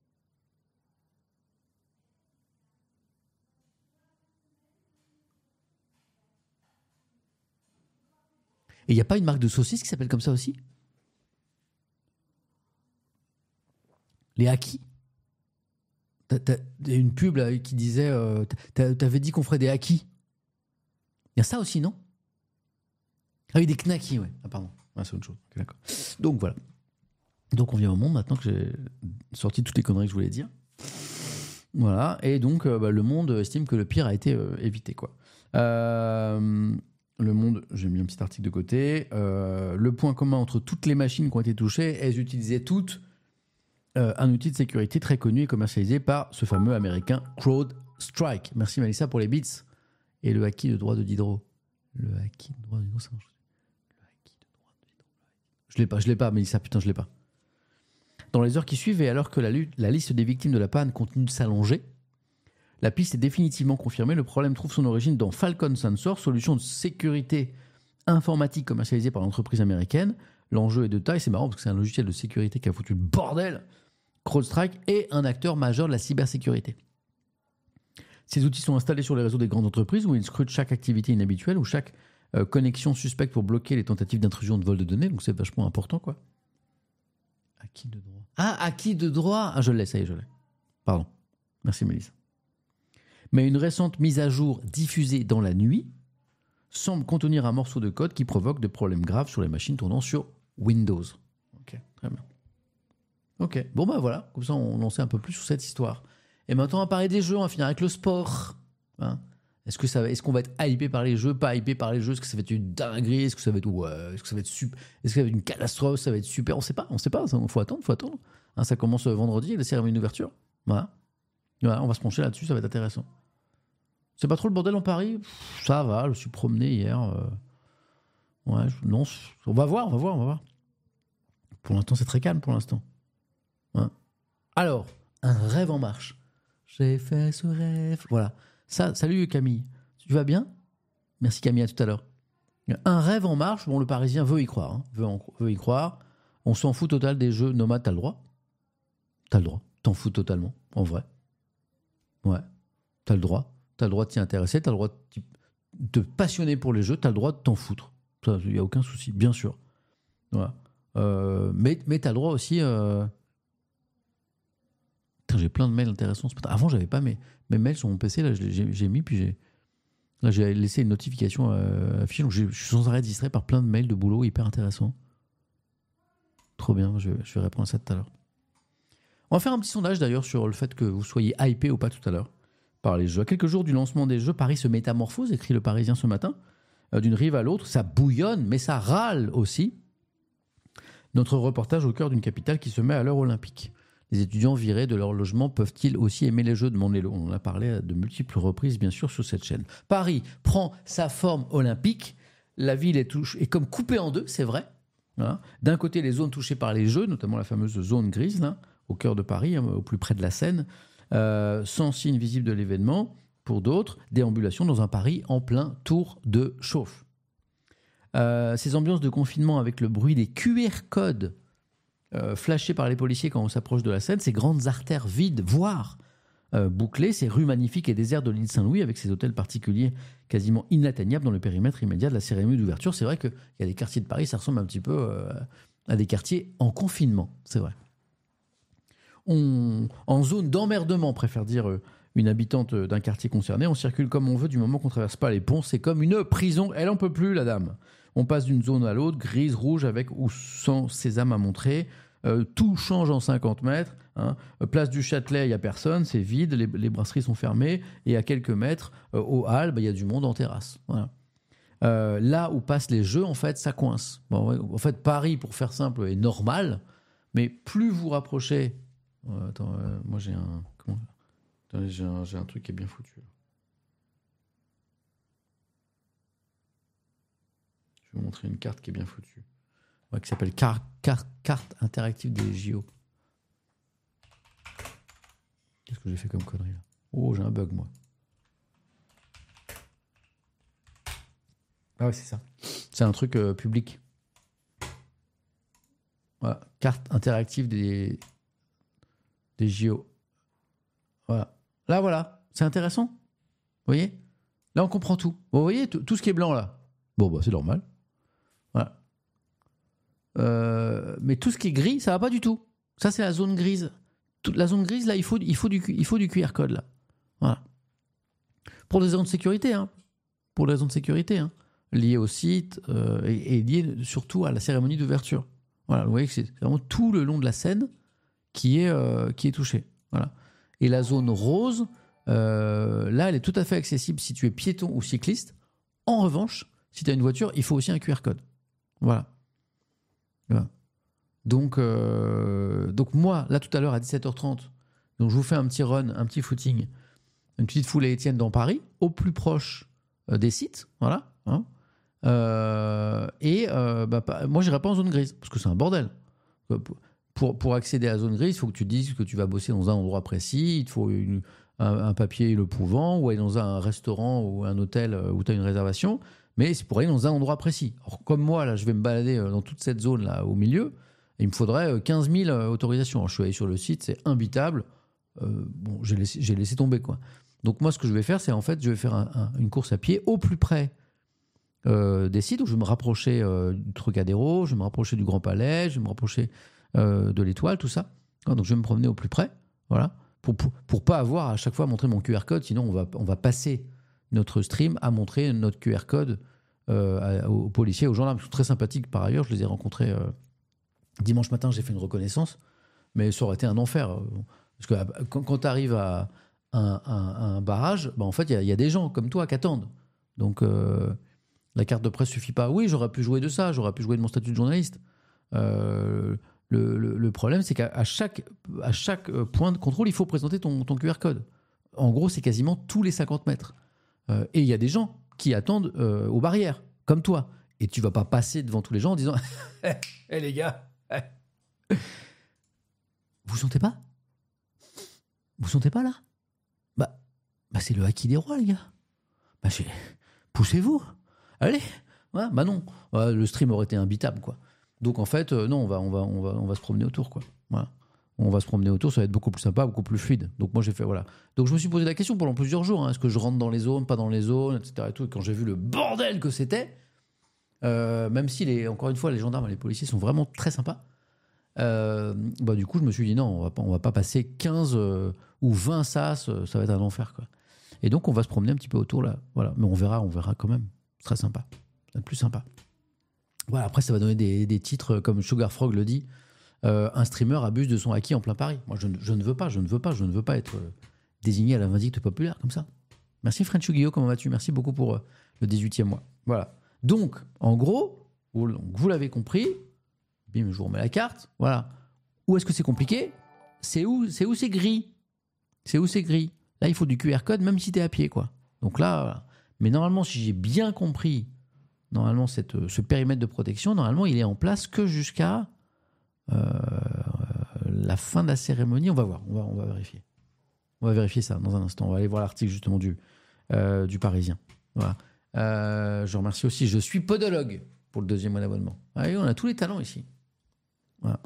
Et il n'y a pas une marque de saucisse qui s'appelle comme ça aussi? Les haki? T'as, t'as, t'as une pub là, qui disait euh, t'as, t'avais dit qu'on ferait des haki. Il y a ça aussi, non? Ah oui, des knackis, ouais. Ah pardon, ah, c'est autre chose. Okay, d'accord. Donc voilà. Donc on vient au monde maintenant que j'ai sorti toutes les conneries que je voulais dire. Voilà. Et donc euh, bah, le monde estime que le pire a été euh, évité, quoi. Euh, Le Monde, j'ai mis un petit article de côté. Euh, le point commun entre toutes les machines qui ont été touchées, elles utilisaient toutes euh, un outil de sécurité très connu et commercialisé par ce fameux américain CrowdStrike. Merci Mélissa pour les bits. Et le acquis de droit de Diderot. Le acquis de droit de Diderot, ça marche. Le acquis de droit de Diderot. Je l'ai pas, je l'ai pas, Mélissa, putain, je l'ai pas. Dans les heures qui suivent, et alors que la, lutte, la liste des victimes de la panne continue de s'allonger, la piste est définitivement confirmée. Le problème trouve son origine dans Falcon Sensor, solution de sécurité informatique commercialisée par l'entreprise américaine. L'enjeu est de taille, c'est marrant parce que c'est un logiciel de sécurité qui a foutu le bordel. CrowdStrike est un acteur majeur de la cybersécurité. Ces outils sont installés sur les réseaux des grandes entreprises où ils scrutent chaque activité inhabituelle ou chaque euh, connexion suspecte pour bloquer les tentatives d'intrusion de vol de données. Donc c'est vachement important, quoi. Acquis de droit. Ah, acquis de droit. Ah, je l'ai, ça y est, je l'ai. Pardon. Merci, Mélissa. Mais une récente mise à jour diffusée dans la nuit semble contenir un morceau de code qui provoque de problèmes graves sur les machines tournant sur Windows. Ok, très bien. Ok, bon bah voilà, comme ça on en sait un peu plus sur cette histoire. Et maintenant on va parler des jeux, on va finir avec le sport. Hein, est-ce que ça va, est-ce qu'on va être hypé par les jeux, pas hypé par les jeux, est-ce que ça va être une dinguerie, est-ce que ça va être ouais, est-ce que ça va être super, est-ce que ça va être une catastrophe, ça va être super, on sait pas, on sait pas, il faut attendre, faut attendre. Hein, ça commence vendredi, la cérémonie d'ouverture. Voilà. Voilà, on va se pencher là-dessus, ça va être intéressant. C'est pas trop le bordel en Paris? Pff, ça va, je me suis promené hier. Euh... Ouais, je... non, on va voir, on va voir, on va voir. Pour l'instant, c'est très calme pour l'instant. Ouais. Alors, un rêve en marche. J'ai fait ce rêve. Voilà. Ça, salut Camille. Tu vas bien? Merci Camille, à tout à l'heure. Un rêve en marche, bon, le Parisien veut y croire. Hein, veut, en... veut y croire. On s'en fout total des jeux nomades, t'as le droit. T'as le droit. T'en fous totalement, en vrai. Ouais, t'as le droit. T'as le droit de t'y intéresser, t'as le droit de te passionner pour les jeux, t'as le droit de t'en foutre. Il n'y a aucun souci, bien sûr. Voilà. Euh, mais, mais t'as le droit aussi... Euh... Putain, j'ai plein de mails intéressants. Avant, j'avais pas mes, mes mails sur mon P C, là, j'ai, j'ai mis, puis j'ai... Là, j'ai laissé une notification euh, affichée, donc je suis sans arrêt distrait par plein de mails de boulot hyper intéressants. Trop bien, je, je vais répondre à ça tout à l'heure. On va faire un petit sondage d'ailleurs sur le fait que vous soyez hypé ou pas tout à l'heure par les jeux. À quelques jours du lancement des jeux, Paris se métamorphose, écrit le Parisien ce matin. Euh, d'une rive à l'autre, ça bouillonne, mais ça râle aussi. Notre reportage au cœur d'une capitale qui se met à l'heure olympique. Les étudiants virés de leur logement peuvent-ils aussi aimer les jeux? Demandez-le. On en a parlé à de multiples reprises, bien sûr, sur cette chaîne. Paris prend sa forme olympique. La ville est, touche, est comme coupée en deux, c'est vrai. Voilà. D'un côté, les zones touchées par les jeux, notamment la fameuse zone grise, là, au cœur de Paris, hein, au plus près de la Seine. Euh, sans signe visible de l'événement. Pour d'autres, déambulation dans un Paris en plein tour de chauffe. Euh, ces ambiances de confinement avec le bruit des Q R codes euh, flashés par les policiers quand on s'approche de la Seine, ces grandes artères vides, voire euh, bouclées, ces rues magnifiques et désertes de l'île Saint-Louis avec ces hôtels particuliers quasiment inatteignables dans le périmètre immédiat de la cérémonie d'ouverture. C'est vrai qu'il y a des quartiers de Paris, ça ressemble un petit peu euh, à des quartiers en confinement, c'est vrai. On, en zone d'emmerdement, préfère dire une habitante d'un quartier concerné. On circule comme on veut du moment qu'on ne traverse pas les ponts. C'est comme une prison. Elle n'en peut plus, la dame. On passe d'une zone à l'autre, grise, rouge, avec ou sans sésame à montrer. Euh, tout change en cinquante mètres. Hein. Place du Châtelet, il n'y a personne, c'est vide, les, les brasseries sont fermées. Et à quelques mètres, euh, au hall, il y a du monde en terrasse. Voilà. Euh, là où passent les jeux, en fait, ça coince. Bon, en fait, Paris, pour faire simple, est normal. Mais plus vous rapprochez... Euh, attends, euh, moi j'ai un, comment... Attendez, j'ai un, j'ai un truc qui est bien foutu. Je vais vous montrer une carte qui est bien foutue. Ouais, qui s'appelle car, car, Carte interactive des J O. Qu'est-ce que j'ai fait comme connerie là? Oh, j'ai un bug moi. Ah ouais, c'est ça. C'est un truc euh, public. Voilà. Carte interactive des... des J O. Voilà. Là, voilà. C'est intéressant. Vous voyez? Là, on comprend tout. Vous voyez tout, tout ce qui est blanc, là. Bon, bah, c'est normal. Voilà. Euh, mais tout ce qui est gris, ça va pas du tout. Ça, c'est la zone grise. Toute la zone grise, là, il faut, il faut, du, il faut du Q R code, là. Voilà. Pour des raisons de sécurité, hein. Pour des raisons de sécurité, hein. Liées au site euh, et, et liées surtout à la cérémonie d'ouverture. Voilà. Vous voyez que c'est vraiment tout le long de la Seine qui est, euh, qui est touché. Voilà. Et la zone rose, euh, là, elle est tout à fait accessible si tu es piéton ou cycliste. En revanche, si tu as une voiture, il faut aussi un Q R code. Voilà. Voilà. Donc, euh, donc moi, là tout à l'heure à dix-sept heures trente, donc je vous fais un petit run, un petit footing, une petite foulée Étienne dans Paris, au plus proche euh, des sites. Voilà. Hein. Euh, et euh, bah, moi, j'irai pas en zone grise, parce que c'est un bordel. Pour, pour accéder à la zone grise, il faut que tu dises que tu vas bosser dans un endroit précis, il te faut une, un, un papier le prouvant, ou aller dans un restaurant ou un hôtel où tu as une réservation, mais c'est pour aller dans un endroit précis. Alors, comme moi, là, je vais me balader dans toute cette zone-là au milieu, il me faudrait quinze mille autorisations. Alors, je suis allé sur le site, c'est imbitable. Euh, bon, j'ai laissé, j'ai laissé tomber, quoi. Donc moi, ce que je vais faire, c'est en fait, je vais faire un, un, une course à pied au plus près euh, des sites, où je vais me rapprocher euh, du Trocadéro, je vais me rapprocher du Grand Palais, je vais me rapprocher euh, de l'Étoile, tout ça. Donc je vais me promener au plus près, voilà, pour, pour, pour pas avoir à chaque fois à montrer mon Q R code, sinon on va, on va passer notre stream à montrer notre Q R code euh, à, aux policiers, aux gendarmes, qui sont très sympathiques par ailleurs. Je les ai rencontrés euh, dimanche matin, j'ai fait une reconnaissance, mais ça aurait été un enfer. Parce que quand, quand tu arrives à un, un, un barrage, bah en fait, il y, y a des gens comme toi qui attendent. Donc, euh, la carte de presse suffit pas. Oui, j'aurais pu jouer de ça, j'aurais pu jouer de mon statut de journaliste. Euh, le, le, le problème, c'est qu'à à chaque, à chaque point de contrôle, il faut présenter ton, ton Q R code. En gros, c'est quasiment tous les cinquante mètres. Euh, et il y a des gens qui attendent euh, aux barrières, comme toi. Et tu vas pas passer devant tous les gens en disant « Hé hey, les gars, hey. Vous sentez pas ? Vous sentez pas là ? Bah, bah c'est le acquis des rois, les gars. Bah, j'ai... poussez-vous. Allez. Ouais, bah non. Ouais, le stream aurait été imbitable, quoi. Donc en fait, euh, non, on va, on va, on va, on va se promener autour, quoi. Voilà. On va se promener autour, ça va être beaucoup plus sympa, beaucoup plus fluide. Donc moi j'ai fait voilà. Donc je me suis posé la question pendant plusieurs jours, hein, est-ce que je rentre dans les zones, pas dans les zones, et cetera. Et tout. Et quand j'ai vu le bordel que c'était, euh, même si les, encore une fois les gendarmes et les policiers sont vraiment très sympas, euh, bah du coup je me suis dit non, on va pas, on va pas passer quinze euh, ou vingt sas, euh, ça va être un enfer, quoi. Et donc on va se promener un petit peu autour là, voilà. Mais on verra, on verra quand même. C'est très sympa, c'est plus sympa. Voilà. Après ça va donner des, des titres comme Sugar Frog le dit. Euh, un streamer abuse de son acquis en plein Paris. Moi, je, je ne veux pas, je ne veux pas, je ne veux pas être euh, désigné à la vindicte populaire comme ça. Merci French Guillaume, comment vas-tu ? Merci beaucoup pour euh, le dix-huitième mois. Voilà. Donc, en gros, vous, donc, vous l'avez compris. Bim, je vous remets la carte. Voilà. Où est-ce que c'est compliqué ? C'est où, c'est où c'est gris. C'est où c'est gris. Là, il faut du Q R code, même si t'es à pied, quoi. Donc là, voilà. Mais normalement, si j'ai bien compris, normalement, cette, ce périmètre de protection, normalement, il est en place que jusqu'à Euh, la fin de la cérémonie. On va voir, on va, on va vérifier. On va vérifier ça dans un instant. On va aller voir l'article justement du, euh, du Parisien. Voilà. Euh, je remercie aussi, je suis podologue pour le deuxième mois d'abonnement. Ah oui, on a tous les talents ici. Voilà.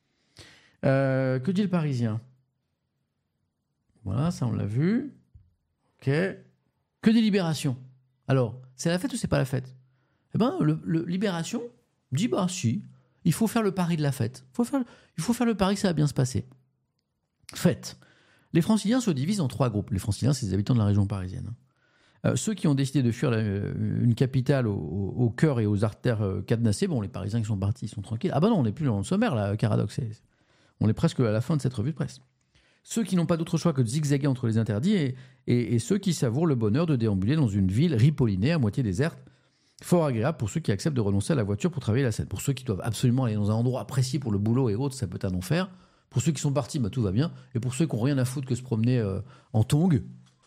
Euh, que dit le Parisien ? Voilà, ça on l'a vu. Ok. Que dit Libération ? Alors, c'est la fête ou c'est pas la fête ? Eh bien, le, le Libération dit bah si. Il faut faire le pari de la fête. Il faut faire, il faut faire le pari que ça va bien se passer. Fête. Les Franciliens se divisent en trois groupes. Les Franciliens, c'est les habitants de la région parisienne. Euh, ceux qui ont décidé de fuir la, une capitale au, au, au cœur et aux artères cadenassées, bon, les Parisiens qui sont partis, ils sont tranquilles. Ah bah non, on n'est plus dans le sommaire, là, Caradoc. On est presque à la fin de cette revue de presse. Ceux qui n'ont pas d'autre choix que de zigzaguer entre les interdits et, et, et ceux qui savourent le bonheur de déambuler dans une ville ripollinée à moitié déserte. Fort agréable pour ceux qui acceptent de renoncer à la voiture pour travailler la scène. Pour ceux qui doivent absolument aller dans un endroit précis pour le boulot et autres, ça peut être un enfer. Pour ceux qui sont partis, bah, tout va bien. Et pour ceux qui n'ont rien à foutre que se promener euh, en tongs,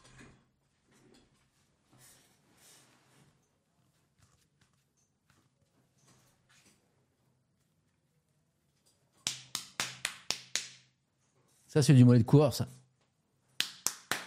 ça c'est du mollet de coureur, ça. Hein ?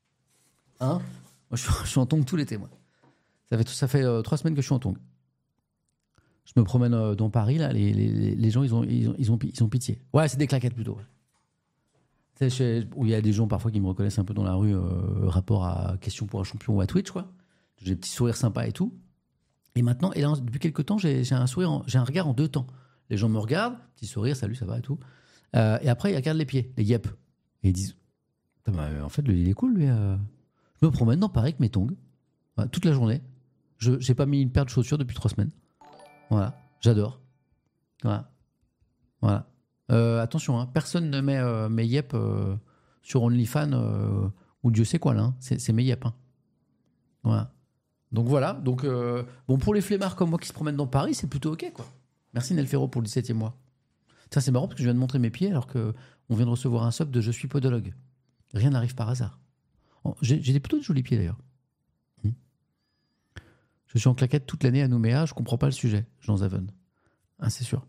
Moi, je suis, je suis en tongs tout l'été, moi. Ça fait, ça fait euh, trois semaines que je suis en tongs. Je me promène euh, dans Paris, là, les, les, les gens, ils ont, ils, ont, ils, ont, ils ont pitié. Ouais, c'est des claquettes plutôt. Ouais. Tu sais, chez, où il y a des gens parfois qui me reconnaissent un peu dans la rue, euh, rapport à Question pour un champion ou à Twitch, quoi. J'ai des petits sourires sympas et tout. Et maintenant, et là, depuis quelques temps, j'ai, j'ai un sourire, en, j'ai un regard en deux temps. Les gens me regardent, petit sourire, salut, ça va et tout. Euh, et après, ils regardent les pieds, les guêpes. Et ils disent, bah, en fait, lui, il est cool, lui. Euh. Je me promène dans Paris avec mes tongs, voilà, toute la journée. Je j'ai pas mis une paire de chaussures depuis trois semaines. Voilà, j'adore. Voilà, voilà. Euh, attention, hein, personne ne met euh, mes yep euh, sur OnlyFans euh, ou Dieu sait quoi là. Hein. C'est, c'est mes yep. Hein. Voilà. Donc voilà. Donc, euh, bon, pour les flemmards comme moi qui se promènent dans Paris, c'est plutôt OK, quoi. Merci Nelfero pour le dix-septième mois. Ça, c'est marrant parce que je viens de montrer mes pieds alors qu'on vient de recevoir un sub de Je suis podologue. Rien n'arrive par hasard. Oh, J'ai, j'ai des plutôt de jolis pieds d'ailleurs. Hmm. Je suis en claquette toute l'année à Nouméa, je comprends pas le sujet, Jean Zaven. Ah, c'est sûr.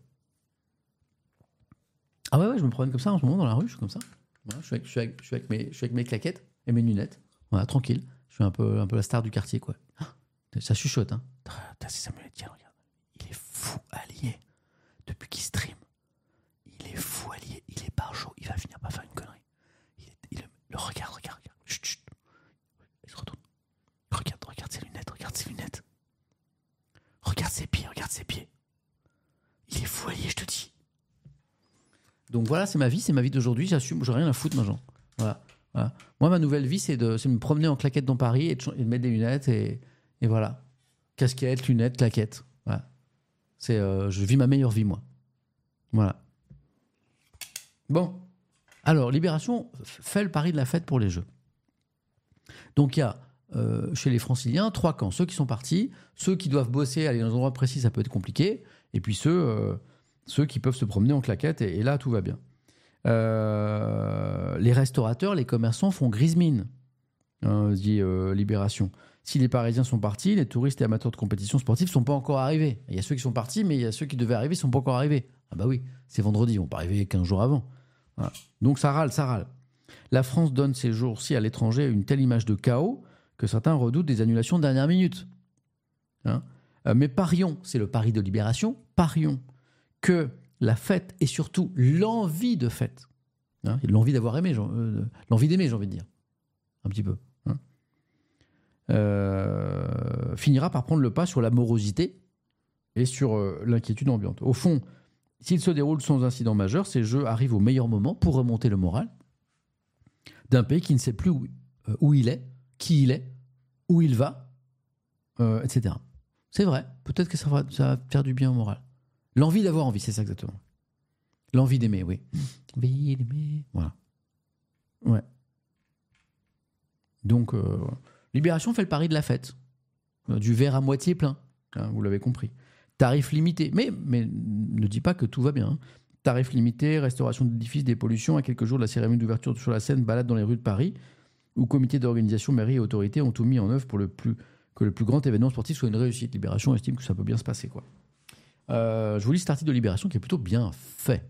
Ah ouais, ouais, je me promène comme ça en ce moment dans la rue, je suis comme ça. Voilà, je, suis avec, je, suis avec, je, suis avec mes, je suis avec mes claquettes et mes lunettes. Voilà, tranquille. Je suis un peu, un peu la star du quartier, quoi. Ah, ça chuchote, hein. T'as Samuel Etienne, regarde. Il est fou allié. Depuis qu'il stream. Il est fou allié. Il est par jour. Il va finir par faire une connerie. Il est, il est, le regarde, regarde, regarde. Chut, chut. Il se retourne. Regarde, regarde ses lunettes, regarde ses lunettes. Regarde ses pieds, regarde ses pieds. Il est fou allié, je te dis. Donc voilà, c'est ma vie, c'est ma vie d'aujourd'hui. J'assume, j'ai rien à foutre, maintenant. Voilà. Voilà. Moi, ma nouvelle vie, c'est de, c'est de me promener en claquette dans Paris et de, et de mettre des lunettes et, et voilà. Casquette, lunettes, claquettes. Voilà. C'est, euh, je vis ma meilleure vie, moi. Voilà. Bon. Alors, Libération fait le pari de la fête pour les Jeux. Donc, il y a, euh, chez les Franciliens, trois camps. Ceux qui sont partis, ceux qui doivent bosser, aller dans un endroit précis, ça peut être compliqué. Et puis ceux, euh, ceux qui peuvent se promener en claquette et, et là, tout va bien. Euh, les restaurateurs, les commerçants font grise mine, hein, dit euh, Libération. Si les Parisiens sont partis, les touristes et amateurs de compétition sportive ne sont pas encore arrivés. Il y a ceux qui sont partis, mais il y a ceux qui devaient arriver ne sont pas encore arrivés. Ah bah oui, c'est vendredi, ils ne vont pas arriver quinze jours avant. Voilà. Donc ça râle, ça râle. La France donne ces jours-ci à l'étranger une telle image de chaos que certains redoutent des annulations de dernière minute. Hein euh, mais parions, c'est le pari de Libération, parions que la fête et surtout l'envie de fête, hein, l'envie d'avoir aimé, genre, euh, l'envie d'aimer, j'ai envie de dire, un petit peu, hein, euh, finira par prendre le pas sur la morosité et sur euh, l'inquiétude ambiante. Au fond, s'ils se déroulent sans incident majeur, ces jeux arrivent au meilleur moment pour remonter le moral d'un pays qui ne sait plus où, euh, où il est, qui il est, où il va, euh, et cetera. C'est vrai, peut-être que ça va, ça va faire du bien au moral. L'envie d'avoir envie, c'est ça exactement. L'envie d'aimer, oui. L'envie d'aimer, voilà. Ouais. Donc, euh, Libération fait le pari de la fête. Euh, du verre à moitié plein, hein, vous l'avez compris. Tarif limité, mais, mais ne dis pas que tout va bien. Hein. Tarif limité, restauration d'édifices, des pollutions, à quelques jours de la cérémonie d'ouverture sur la Seine, balade dans les rues de Paris, où comité d'organisation, mairie et autorités ont tout mis en œuvre pour le plus, que le plus grand événement sportif soit une réussite. Libération estime que ça peut bien se passer, quoi. Euh, je vous lis cet article de Libération qui est plutôt bien fait.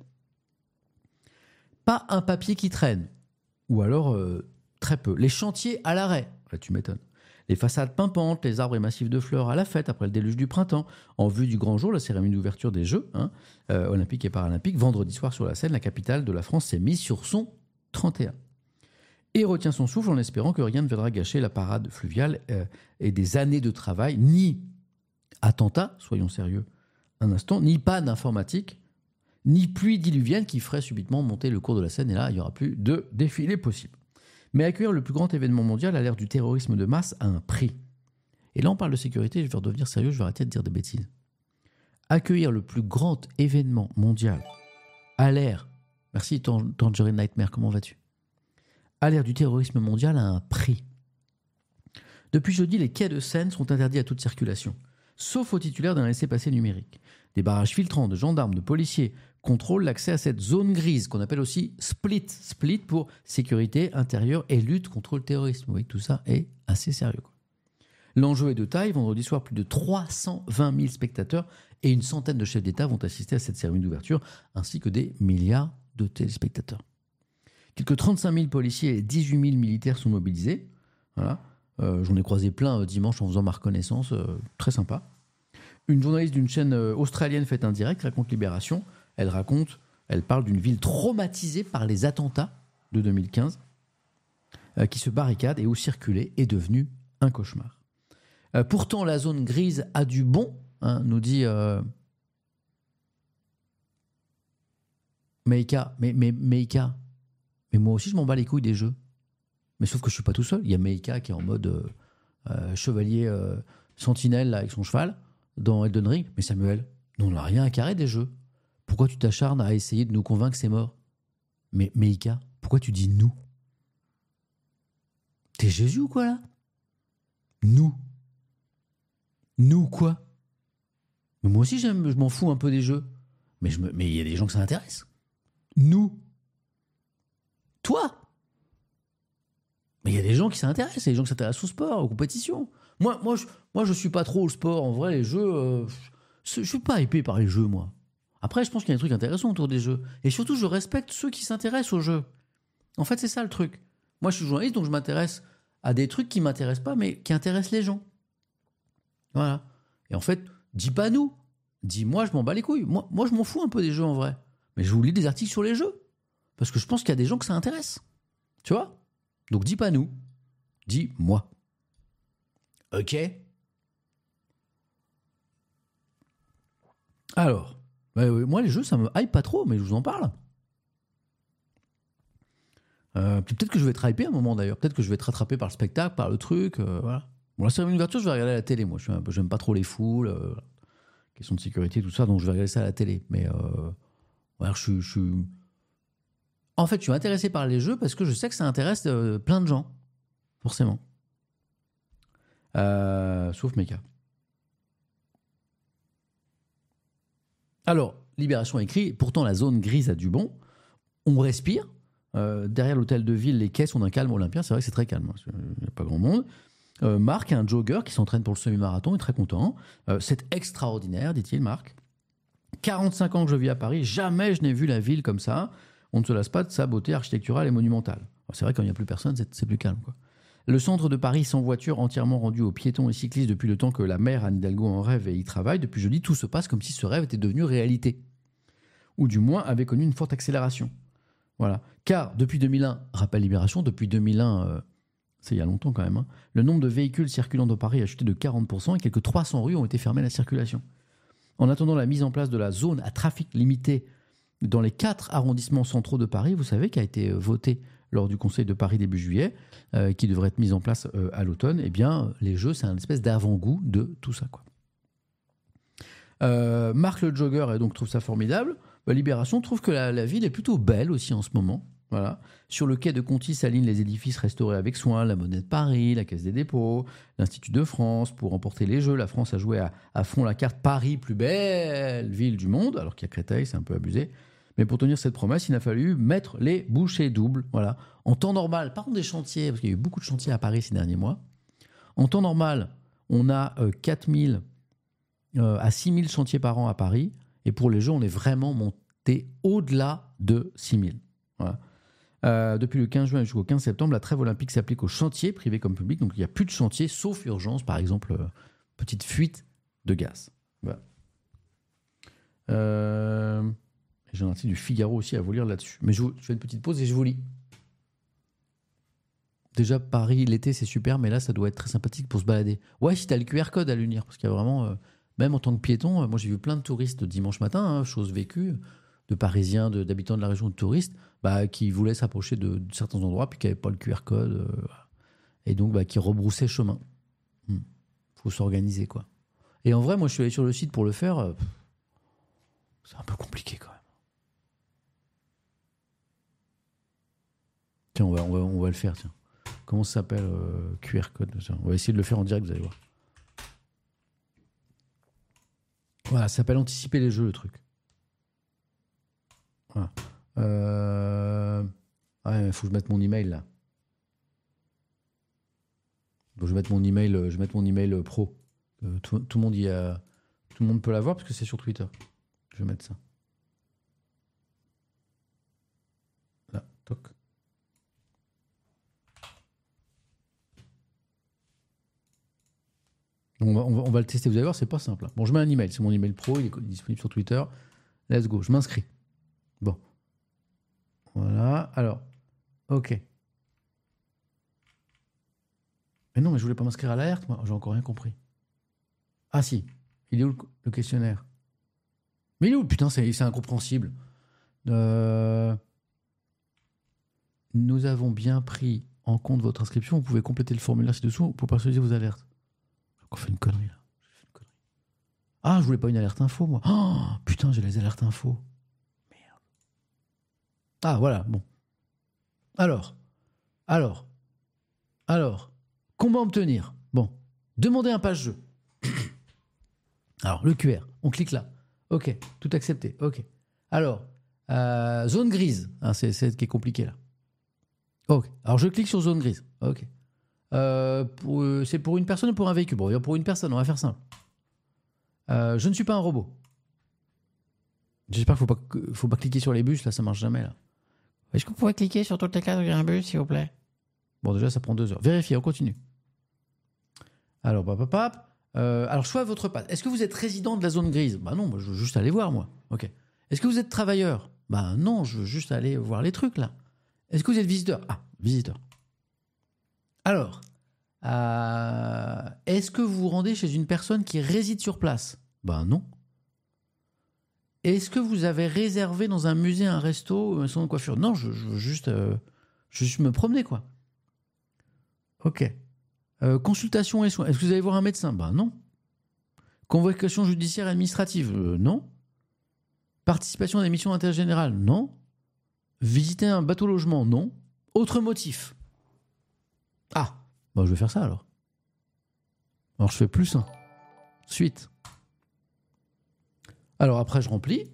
Pas un papier qui traîne, ou alors euh, très peu. Les chantiers à l'arrêt, là tu m'étonnes. Les façades pimpantes, les arbres et massifs de fleurs à la fête après le déluge du printemps, en vue du grand jour, la cérémonie d'ouverture des Jeux hein, euh, olympiques et paralympiques. Vendredi soir sur la Seine, la capitale de la France s'est mise sur son trente et un. Et retient son souffle en espérant que rien ne viendra gâcher la parade fluviale euh, et des années de travail, ni attentat, soyons sérieux, un instant, ni panne informatique, ni pluie diluvienne qui ferait subitement monter le cours de la Seine. Et là, il n'y aura plus de défilé possible. Mais accueillir le plus grand événement mondial à l'ère du terrorisme de masse a un prix. Et là, on parle de sécurité, je vais redevenir sérieux, je vais arrêter de dire des bêtises. Accueillir le plus grand événement mondial à l'ère... Merci, Tangerine Nightmare, comment vas-tu ? À l'ère du terrorisme mondial a un prix. Depuis jeudi, les quais de Seine sont interdits à toute circulation, sauf aux titulaires d'un laissez-passer numérique. Des barrages filtrants de gendarmes, de policiers contrôlent l'accès à cette zone grise qu'on appelle aussi split. Split pour sécurité intérieure et lutte contre le terrorisme. Oui, tout ça est assez sérieux, quoi. L'enjeu est de taille. Vendredi soir, plus de trois cent vingt mille spectateurs et une centaine de chefs d'État vont assister à cette cérémonie d'ouverture, ainsi que des milliards de téléspectateurs. Quelques trente-cinq mille policiers et dix-huit mille militaires sont mobilisés. Voilà. Euh, j'en ai croisé plein euh, dimanche en faisant ma reconnaissance. Euh, très sympa. Une journaliste d'une chaîne euh, australienne fait un direct, raconte Libération. Elle raconte, elle parle d'une ville traumatisée par les attentats de deux mille quinze, euh, qui se barricade et où circuler est devenu un cauchemar. Euh, pourtant, la zone grise a du bon, hein, nous dit euh, Meika. Mais, mais, Meika, mais moi aussi, je m'en bats les couilles des jeux. Mais sauf que je suis pas tout seul. Il y a Meika qui est en mode euh, euh, chevalier euh, sentinelle là, avec son cheval dans Elden Ring. Mais Samuel, nous, on n'a rien à carrer des jeux. Pourquoi tu t'acharnes à essayer de nous convaincre que c'est mort ? Mais Meika, pourquoi tu dis nous ? T'es Jésus ou quoi là ? Nous. Nous quoi? Mais moi aussi, j'aime, je m'en fous un peu des jeux. Mais je me, mais il y a des gens que ça intéresse. Nous. Toi. Mais il y a des gens qui s'intéressent, il y a des gens qui s'intéressent au sport, aux compétitions. Moi, moi, je, moi, je suis pas trop au sport. En vrai, les jeux, euh, je, je suis pas hypé par les jeux, moi. Après, je pense qu'il y a des trucs intéressants autour des jeux. Et surtout, je respecte ceux qui s'intéressent aux jeux. En fait, c'est ça le truc. Moi, je suis journaliste, donc je m'intéresse à des trucs qui m'intéressent pas, mais qui intéressent les gens. Voilà. Et en fait, dis pas nous. Dis moi, je m'en bats les couilles. Moi, moi, je m'en fous un peu des jeux en vrai. Mais je vous lis des articles sur les jeux. Parce que je pense qu'il y a des gens que ça intéresse. Tu vois? Donc dis pas nous. Dis moi. Ok? Alors, bah, ouais, moi, les jeux, ça me hype pas trop, mais je vous en parle. Euh, puis peut-être que je vais être hypé à un moment d'ailleurs. Peut-être que je vais être rattrapé par le spectacle, par le truc. euh, voilà. Bon, la cérémonie d'ouverture, je vais regarder à la télé. Moi, je suis un peu- j'aime pas trop les foules, euh, question de sécurité, tout ça, donc je vais regarder ça à la télé. Mais euh, voilà, je, suis- je suis. En fait, je suis intéressé par les jeux parce que je sais que ça intéresse euh, plein de gens, forcément. Euh, sauf Meka. Alors, Libération écrit, pourtant la zone grise a du bon. On respire. Euh, derrière l'hôtel de ville, les quais sont d'un calme olympien. C'est vrai que c'est très calme. Il n'y a pas grand monde. Euh, Marc, un jogger qui s'entraîne pour le semi-marathon, est très content. Euh, c'est extraordinaire, dit-il, Marc. quarante-cinq ans que je vis à Paris, jamais je n'ai vu la ville comme ça. On ne se lasse pas de sa beauté architecturale et monumentale. Alors, c'est vrai, quand il n'y a plus personne, c'est, c'est plus calme, quoi. Le centre de Paris sans voiture, entièrement rendu aux piétons et cyclistes depuis le temps que la maire Anne Hidalgo en rêve et y travaille. Depuis jeudi, tout se passe comme si ce rêve était devenu réalité. Ou du moins avait connu une forte accélération. Voilà. Car depuis deux mille un, rappel Libération, depuis deux mille un, euh, c'est il y a longtemps quand même, hein, le nombre de véhicules circulant dans Paris a chuté de quarante pour cent et quelques trois cents rues ont été fermées à la circulation. En attendant la mise en place de la zone à trafic limité dans les quatre arrondissements centraux de Paris, vous savez, qui a été voté lors du Conseil de Paris début juillet, euh, qui devrait être mise en place euh, à l'automne, eh bien, les jeux, c'est un espèce d'avant-goût de tout ça, quoi. Euh, Marc le jogger et donc trouve ça formidable. Bah, Libération trouve que la, la ville est plutôt belle aussi en ce moment. Voilà. Sur le quai de Conty s'alignent les édifices restaurés avec soin, la Monnaie de Paris, la Caisse des dépôts, l'Institut de France. Pour remporter les Jeux, la France a joué à, à fond la carte Paris, plus belle ville du monde, alors qu'il y a Créteil, c'est un peu abusé. Mais pour tenir cette promesse, il a fallu mettre les bouchées doubles. Voilà. En temps normal, par contre des chantiers, parce qu'il y a eu beaucoup de chantiers à Paris ces derniers mois. En temps normal, on a euh, quatre mille euh, à six mille chantiers par an à Paris. Et pour les Jeux, on est vraiment monté au-delà de six mille. Voilà. Euh, depuis le quinze juin jusqu'au quinze septembre, la trêve olympique s'applique aux chantiers, privés comme publics. Donc il n'y a plus de chantiers, sauf urgence, par exemple, euh, petite fuite de gaz. Voilà. Euh, j'ai un article du Figaro aussi à vous lire là-dessus. Mais je, vous, je fais une petite pause et je vous lis. Déjà, Paris, l'été, c'est super, mais là, ça doit être très sympathique pour se balader. Ouais, si t'as le Q R code à l'unir, parce qu'il y a vraiment... Euh, même en tant que piéton, euh, moi, j'ai vu plein de touristes dimanche matin, hein, chose vécue, de Parisiens, de, d'habitants de la région, de touristes, bah, qui voulaient s'approcher de, de certains endroits, puis qui n'avaient pas le Q R code, euh, voilà. Et donc bah, qui rebroussaient chemin. Il hmm. faut s'organiser, quoi. Et en vrai, moi, je suis allé sur le site pour le faire. Euh, c'est un peu compliqué, quand même. Tiens, on va, on va, on va le faire, tiens. Comment ça s'appelle, euh, Q R code? On va essayer de le faire en direct, vous allez voir. Voilà, ça s'appelle anticiper les jeux, le truc. Voilà. Euh... Ouais, il faut que je mette mon email, là. Donc, je vais mettre mon email, je vais mettre mon email pro. Euh, tout, tout, le monde y a, tout le monde peut l'avoir parce que c'est sur Twitter. Je vais mettre ça. Là, toc. On va, on, va, on va le tester, vous allez voir, c'est pas simple. Bon, je mets un email, c'est mon email pro, il est disponible sur Twitter. Let's go, je m'inscris. Bon. Voilà, alors, ok. Mais non, mais je voulais pas m'inscrire à l'alerte, moi, j'ai encore rien compris. Ah si, il est où le, le questionnaire? Mais il est où? Putain, c'est, c'est incompréhensible. Euh... Nous avons bien pris en compte votre inscription, vous pouvez compléter le formulaire ci-dessous pour personnaliser vos alertes. J'ai encore fait une connerie, là. J'ai fait une connerie. Ah, je voulais pas une alerte info, moi. Oh, putain, j'ai les alertes info. Merde. Ah, voilà, bon. Alors, alors, alors, combat obtenir. Bon, demandez un page jeu. Alors, le Q R, on clique là. OK, tout accepté. OK. Alors, euh, zone grise. Hein, c'est, c'est ce qui est compliqué là. OK. Alors, je clique sur zone grise. OK. Euh, pour, euh, c'est pour une personne ou pour un véhicule? Bon, pour une personne, on va faire simple. Euh, je ne suis pas un robot. J'espère qu'il ne faut pas, faut pas cliquer sur les bus, là, ça marche jamais. Là. Est-ce que vous pouvez cliquer sur toutes les cases où il y a un bus, s'il vous plaît? Bon, déjà, ça prend deux heures. Vérifiez, on continue. Alors, pap, pap, pap. Euh, alors, choix votre passe. Est-ce que vous êtes résident de la zone grise? Bah non, moi, je veux juste aller voir, moi. OK. Est-ce que vous êtes travailleur? Bah non, je veux juste aller voir les trucs, là. Est-ce que vous êtes visiteur? Ah, visiteur. Alors, euh, est-ce que vous vous rendez chez une personne qui réside sur place? Ben non. Est-ce que vous avez réservé dans un musée, un resto, un salon de coiffure? Non, je, je veux juste, euh, je veux juste me promener, quoi. Ok. Euh, consultation et soins. Est-ce que vous allez voir un médecin? Ben non. Convocation judiciaire et administrative? euh, Non. Participation à des missions d'intérêt général? Non. Visiter un bateau logement? Non. Autre motif? Ah, bah je vais faire ça alors. Alors je fais plus un. Suite. Alors après je remplis.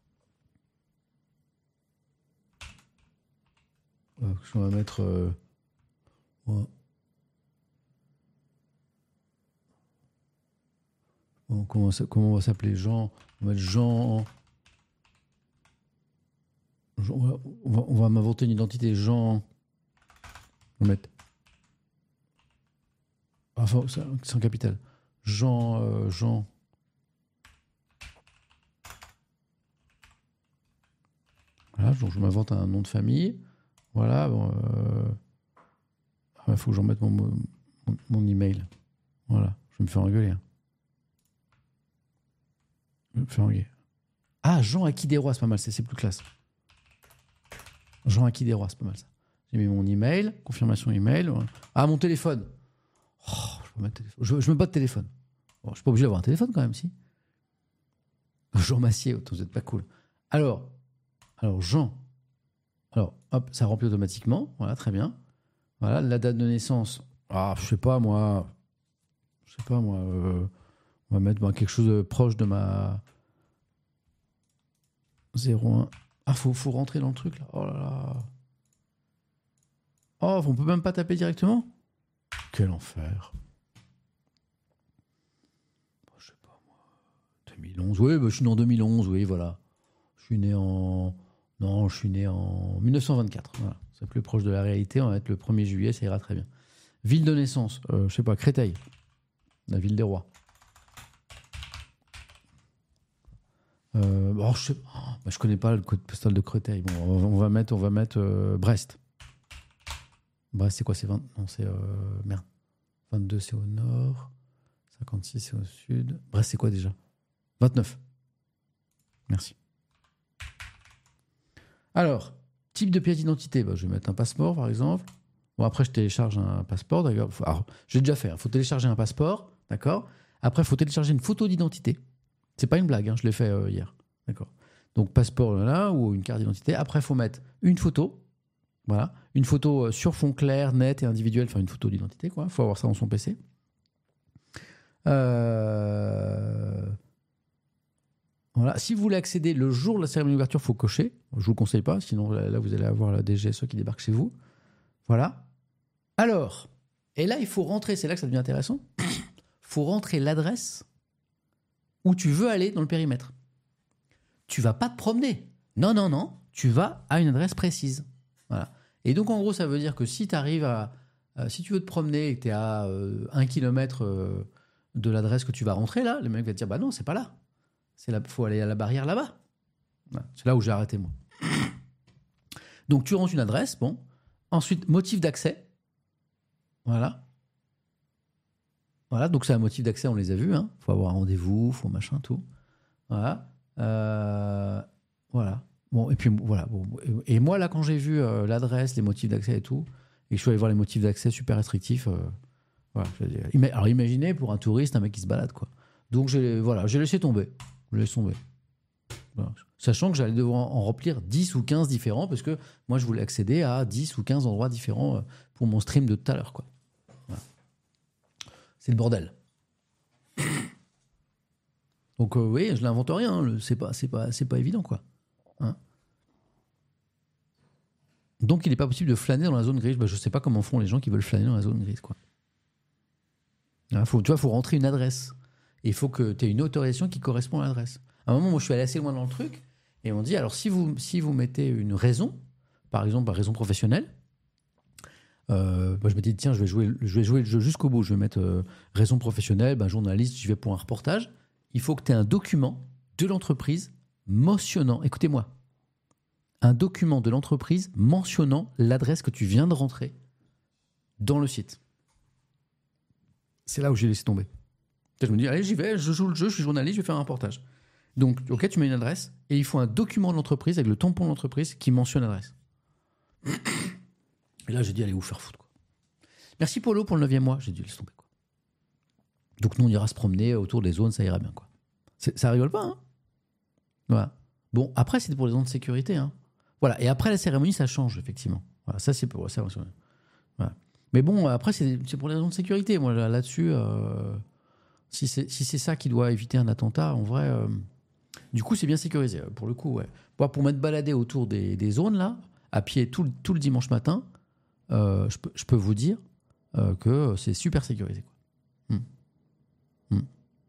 Euh, on va mettre... Euh, ouais. Bon, comment, ça, comment on va s'appeler? Jean. On va mettre Jean... Jean on va, on va, on va m'inventer une identité. Jean... On va mettre... Enfin, c'est un capital. Jean, euh, Jean. Voilà, donc je m'invente un nom de famille. Voilà, bon. Il euh... faut que j'en mette mon, mon, mon email. Voilà, je vais me faire engueuler. Hein. Je vais me faire engueuler. Ah, Jean Aquidérois, c'est pas mal, c'est, c'est plus classe. Jean Aquidérois, c'est pas mal ça. J'ai mis mon email, confirmation email. Voilà. Ah, mon téléphone. Oh, je peux mettre téléphone. Je, je me bats de téléphone. Bon, je suis pas obligé d'avoir un téléphone quand même, si. Jean Massier, vous n'êtes pas cool. Alors, alors Jean. Alors, hop, ça remplit automatiquement. Voilà, très bien. Voilà, la date de naissance. Ah, je sais pas moi. Je sais pas moi. Euh, on va mettre ben, quelque chose de proche de ma zéro un. Ah, faut, faut rentrer dans le truc là. Oh là là. Oh, on peut même pas taper directement. Quel enfer. Je sais pas moi. deux mille onze. Oui, bah, je suis né en deux mille onze. Oui, voilà. Je suis né en. Non, je suis né en dix-neuf cent vingt-quatre. Voilà. C'est plus proche de la réalité. On va être le premier juillet, ça ira très bien. Ville de naissance. Euh, je sais pas, Créteil. La ville des rois. Euh, oh, je sais oh, bah, je connais pas le code postal de Créteil. Bon, on va, on va mettre, on va mettre euh, Brest. Brest, c'est quoi? C'est vingt? Non, c'est euh, merde. vingt-deux, c'est au nord. cinquante-six, c'est au sud. Brest, c'est quoi déjà? vingt-neuf. Merci. Alors, type de pièce d'identité. Bah, je vais mettre un passeport, par exemple. Bon, après, je télécharge un passeport, d'accord. Alors, j'ai déjà fait. Il hein. faut télécharger un passeport, d'accord. Après, il faut télécharger une photo d'identité. C'est pas une blague, hein, je l'ai fait euh, hier. D'accord. Donc, passeport là, ou une carte d'identité. Après, il faut mettre une photo. Voilà. Une photo sur fond clair, net et individuel. Enfin, une photo d'identité, quoi. Il faut avoir ça dans son P C. Euh... Voilà. Si vous voulez accéder le jour de la cérémonie d'ouverture, il faut cocher. Je ne vous le conseille pas, sinon là, vous allez avoir la D G S E qui débarque chez vous. Voilà. Alors, et là, il faut rentrer, c'est là que ça devient intéressant. Il faut rentrer l'adresse où tu veux aller dans le périmètre. Tu vas pas te promener. Non, non, non. Tu vas à une adresse précise. Voilà. Et donc, en gros, ça veut dire que si tu arrives à. Euh, si tu veux te promener et que tu es à euh, un kilomètre euh, de l'adresse que tu vas rentrer, là, le mec va te dire bah non, c'est pas là. Il faut aller à la barrière là-bas. Voilà. C'est là où j'ai arrêté, moi. Donc, tu rentres une adresse, bon. Ensuite, motif d'accès. Voilà. Voilà, donc c'est un motif d'accès, on les a vus. Il hein. faut avoir un rendez-vous, il faut machin, tout. Voilà. Euh, voilà. Bon, et puis, voilà. Bon. Et moi, là, quand j'ai vu euh, l'adresse, les motifs d'accès et tout, et que je suis allé voir les motifs d'accès super restrictifs, euh, voilà. Alors, imaginez, pour un touriste, un mec qui se balade, quoi. Donc, j'ai, voilà, j'ai laissé tomber. Je laisse tomber. Voilà. Sachant que j'allais devoir en remplir dix ou quinze différents, parce que moi, je voulais accéder à dix ou quinze endroits différents pour mon stream de tout à l'heure, quoi. Voilà. C'est le bordel. Donc, euh, oui, je l'invente rien. Hein, le- c'est pas, c'est pas, c'est pas évident, quoi. Hein. Donc, il n'est pas possible de flâner dans la zone grise. Bah, je sais pas comment font les gens qui veulent flâner dans la zone grise, quoi. Hein, faut, tu vois, il faut rentrer une adresse. Et il faut que tu aies une autorisation qui correspond à l'adresse. À un moment, moi, je suis allé assez loin dans le truc. Et on dit, alors, si vous, si vous mettez une raison, par exemple, par raison professionnelle, euh, bah, je me dis, tiens, je vais, jouer, je vais jouer le jeu jusqu'au bout. Je vais mettre euh, raison professionnelle, bah, journaliste, je vais pour un reportage. Il faut que tu aies un document de l'entreprise mentionnant, écoutez-moi, un document de l'entreprise mentionnant l'adresse que tu viens de rentrer dans le site. C'est là où j'ai laissé tomber. Je me dis, allez, j'y vais, je joue le jeu, je suis journaliste, je vais faire un reportage. Donc, ok, tu mets une adresse et il faut un document de l'entreprise avec le tampon de l'entreprise qui mentionne l'adresse. Et là, j'ai dit, allez vous faire foutre, quoi. Merci Polo pour le neuvième mois. J'ai dit, laisse tomber, quoi. Donc, nous, on ira se promener autour des zones, ça ira bien, quoi. C'est, ça rigole pas, hein. Voilà. Bon, après, c'était pour les zones de sécurité, hein. Voilà. Et après la cérémonie, ça change, effectivement. Voilà, ça, c'est pour ça. Voilà. Mais bon, après, c'est, c'est pour les raisons de sécurité. Moi, là, là-dessus, euh, si, c'est, si c'est ça qui doit éviter un attentat, en vrai, euh, du coup, c'est bien sécurisé, pour le coup, ouais. Bon, pour m'être baladé autour des, des zones, là, à pied tout, le- tout le dimanche matin, euh, je, peux, je peux vous dire euh, que c'est super sécurisé, quoi. Hum. Hum.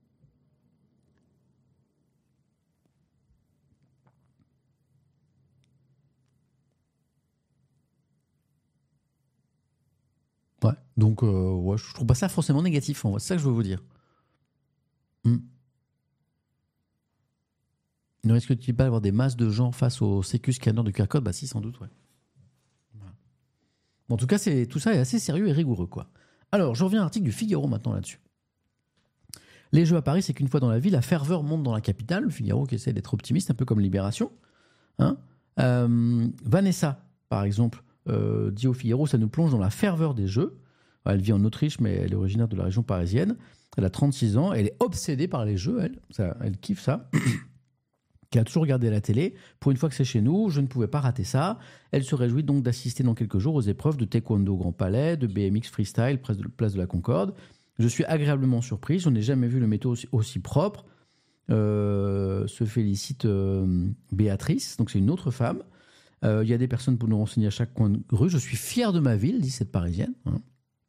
Ouais. Donc, euh, ouais, je trouve pas ça forcément négatif, en vrai. C'est ça que je veux vous dire. Hum. Ne risque-t-il pas d'avoir des masses de gens face au sécu scanner de Q R code? Bah si, sans doute, ouais. Voilà. Bon, en tout cas, c'est, tout ça est assez sérieux et rigoureux, quoi. Alors, je reviens à l'article du Figaro maintenant là-dessus. Les Jeux à Paris, c'est qu'une fois dans la vie, la ferveur monte dans la capitale. Le Figaro qui essaie d'être optimiste, un peu comme Libération. Hein. Euh, Vanessa, par exemple, euh, dit au Figaro, ça nous plonge dans la ferveur des Jeux. Elle vit en Autriche, mais elle est originaire de la région parisienne. Elle a trente-six ans. Elle est obsédée par les Jeux, elle. Ça, elle kiffe ça. Qui a toujours regardé la télé. Pour une fois que c'est chez nous, je ne pouvais pas rater ça. Elle se réjouit donc d'assister dans quelques jours aux épreuves de taekwondo au Grand Palais, de B M X freestyle, place de, place de la Concorde. Je suis agréablement surpris. Je n'ai jamais vu le métro aussi, aussi propre. Euh, se félicite euh, Béatrice, donc c'est une autre femme. Il euh, y a des personnes pour nous renseigner à chaque coin de rue. Je suis fier de ma ville, dit cette Parisienne. Hein.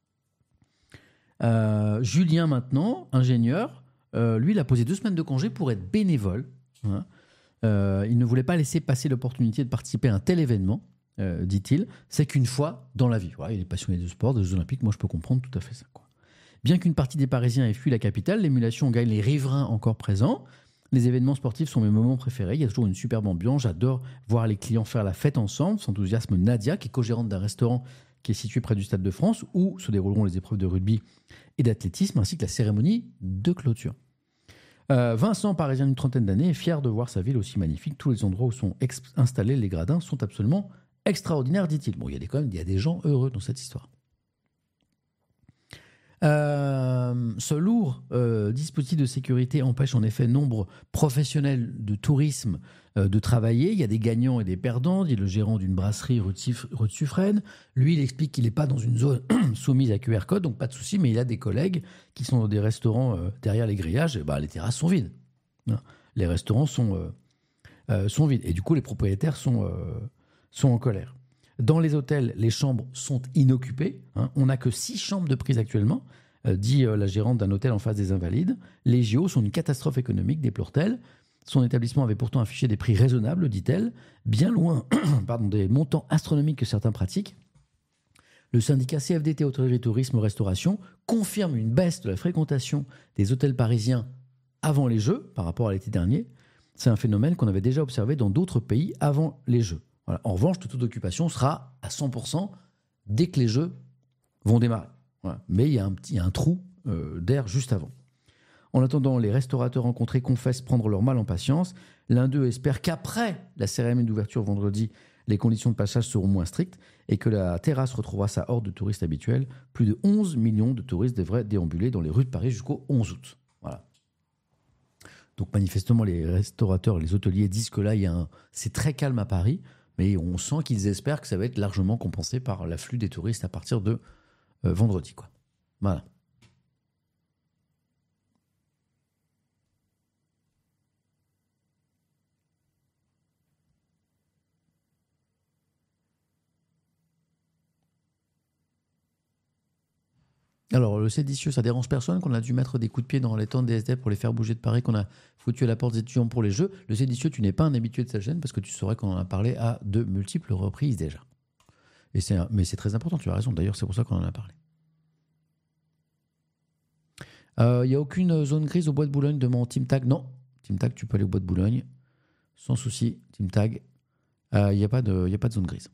Euh, Julien maintenant, ingénieur, euh, lui, il a posé deux semaines de congé pour être bénévole. Hein. Euh, il ne voulait pas laisser passer l'opportunité de participer à un tel événement, euh, dit-il. C'est qu'une fois dans la vie. Ouais, il est passionné de sport, des Jeux Olympiques. Moi, je peux comprendre tout à fait ça, quoi. Bien qu'une partie des Parisiens ait fui la capitale, l'émulation gagne les riverains encore présents. Les événements sportifs sont mes moments préférés. Il y a toujours une superbe ambiance. J'adore voir les clients faire la fête ensemble. S'enthousiasme Nadia, qui est co-gérante d'un restaurant qui est situé près du Stade de France, où se dérouleront les épreuves de rugby et d'athlétisme, ainsi que la cérémonie de clôture. Euh, Vincent, parisien d'une trentaine d'années, est fier de voir sa ville aussi magnifique. Tous les endroits où sont ex- installés les gradins sont absolument extraordinaires, dit-il. Bon, il y a des, quand même, il y a des gens heureux dans cette histoire. Euh, ce lourd euh, dispositif de sécurité empêche en effet nombre professionnels de tourisme euh, de travailler. Il y a des gagnants et des perdants, dit le gérant d'une brasserie rue de, Sif- rue de Suffren. Lui, il explique qu'il n'est pas dans une zone soumise à Q R code, donc pas de souci, mais il a des collègues qui sont dans des restaurants euh, derrière les grillages, et bah, les terrasses sont vides. Non. Les restaurants sont, euh, euh, sont vides. Et du coup, les propriétaires sont, euh, sont en colère. Dans les hôtels, les chambres sont inoccupées. Hein. On n'a que six chambres de prise actuellement, euh, dit euh, la gérante d'un hôtel en face des Invalides. Les J O sont une catastrophe économique, déplore-t-elle. Son établissement avait pourtant affiché des prix raisonnables, dit-elle, bien loin pardon, des montants astronomiques que certains pratiquent. Le syndicat C F D T Hôtellerie Tourisme Restauration confirme une baisse de la fréquentation des hôtels parisiens avant les Jeux par rapport à l'été dernier. C'est un phénomène qu'on avait déjà observé dans d'autres pays avant les Jeux. Voilà. En revanche, le taux d'occupation sera à cent pour cent dès que les Jeux vont démarrer. Voilà. Mais il y a un, petit, il y a un trou euh, d'air juste avant. En attendant, les restaurateurs rencontrés confessent prendre leur mal en patience. L'un d'eux espère qu'après la cérémonie d'ouverture vendredi, les conditions de passage seront moins strictes et que la terrasse retrouvera sa horde de touristes habituels. Plus de onze millions de touristes devraient déambuler dans les rues de Paris jusqu'au onze août. Voilà. Donc manifestement, les restaurateurs et les hôteliers disent que là, il y a un... c'est très calme à Paris, mais on sent qu'ils espèrent que ça va être largement compensé par l'afflux des touristes à partir de euh, vendredi, quoi. Voilà. Alors, le séditieux, ça dérange personne, qu'on a dû mettre des coups de pied dans les tentes des S D F pour les faire bouger de Paris, qu'on a foutu à la porte des étudiants pour les jeux. Le séditieux, tu n'es pas un habitué de cette chaîne parce que tu saurais qu'on en a parlé à de multiples reprises déjà. Et c'est un- mais c'est très important, tu as raison. D'ailleurs, c'est pour ça qu'on en a parlé. Il euh, n'y a aucune zone grise au bois de Boulogne, demande Team Tag. Non, Team Tag, tu peux aller au bois de Boulogne. Sans souci, Team Tag. Il euh, n'y a, a pas de zone grise.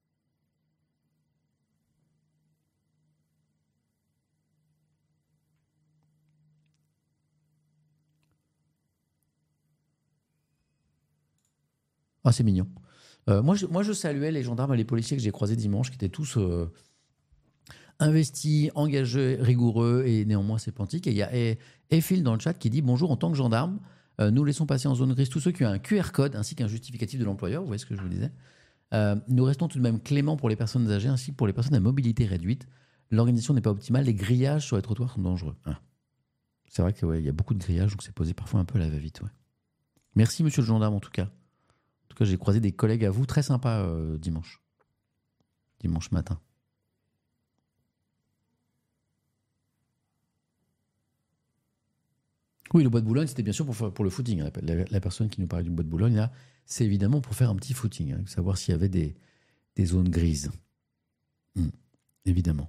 Ah, c'est mignon. Euh, moi, je, moi, je saluais les gendarmes et les policiers que j'ai croisés dimanche, qui étaient tous euh, investis, engagés, rigoureux et néanmoins sépantiques. Et il y a Ephil dans le chat qui dit « Bonjour, en tant que gendarme, euh, nous laissons passer en zone grise tous ceux qui ont un Q R code ainsi qu'un justificatif de l'employeur. » Vous voyez ce que je vous disais. Euh, nous restons tout de même cléments pour les personnes âgées ainsi que pour les personnes à mobilité réduite. L'organisation n'est pas optimale. Les grillages sur les trottoirs sont dangereux. Ah. C'est vrai qu'il ouais, y a beaucoup de grillages, donc c'est posé parfois un peu à la va-vite. Ouais. Merci, monsieur le gendarme, en tout cas. En tout cas, j'ai croisé des collègues à vous très sympas euh, dimanche. Dimanche matin. Oui, le bois de Boulogne, c'était bien sûr pour, faire, pour le footing. La, la, la personne qui nous parlait du bois de Boulogne, là, c'est évidemment pour faire un petit footing, hein, savoir s'il y avait des, des zones grises. Hum, évidemment.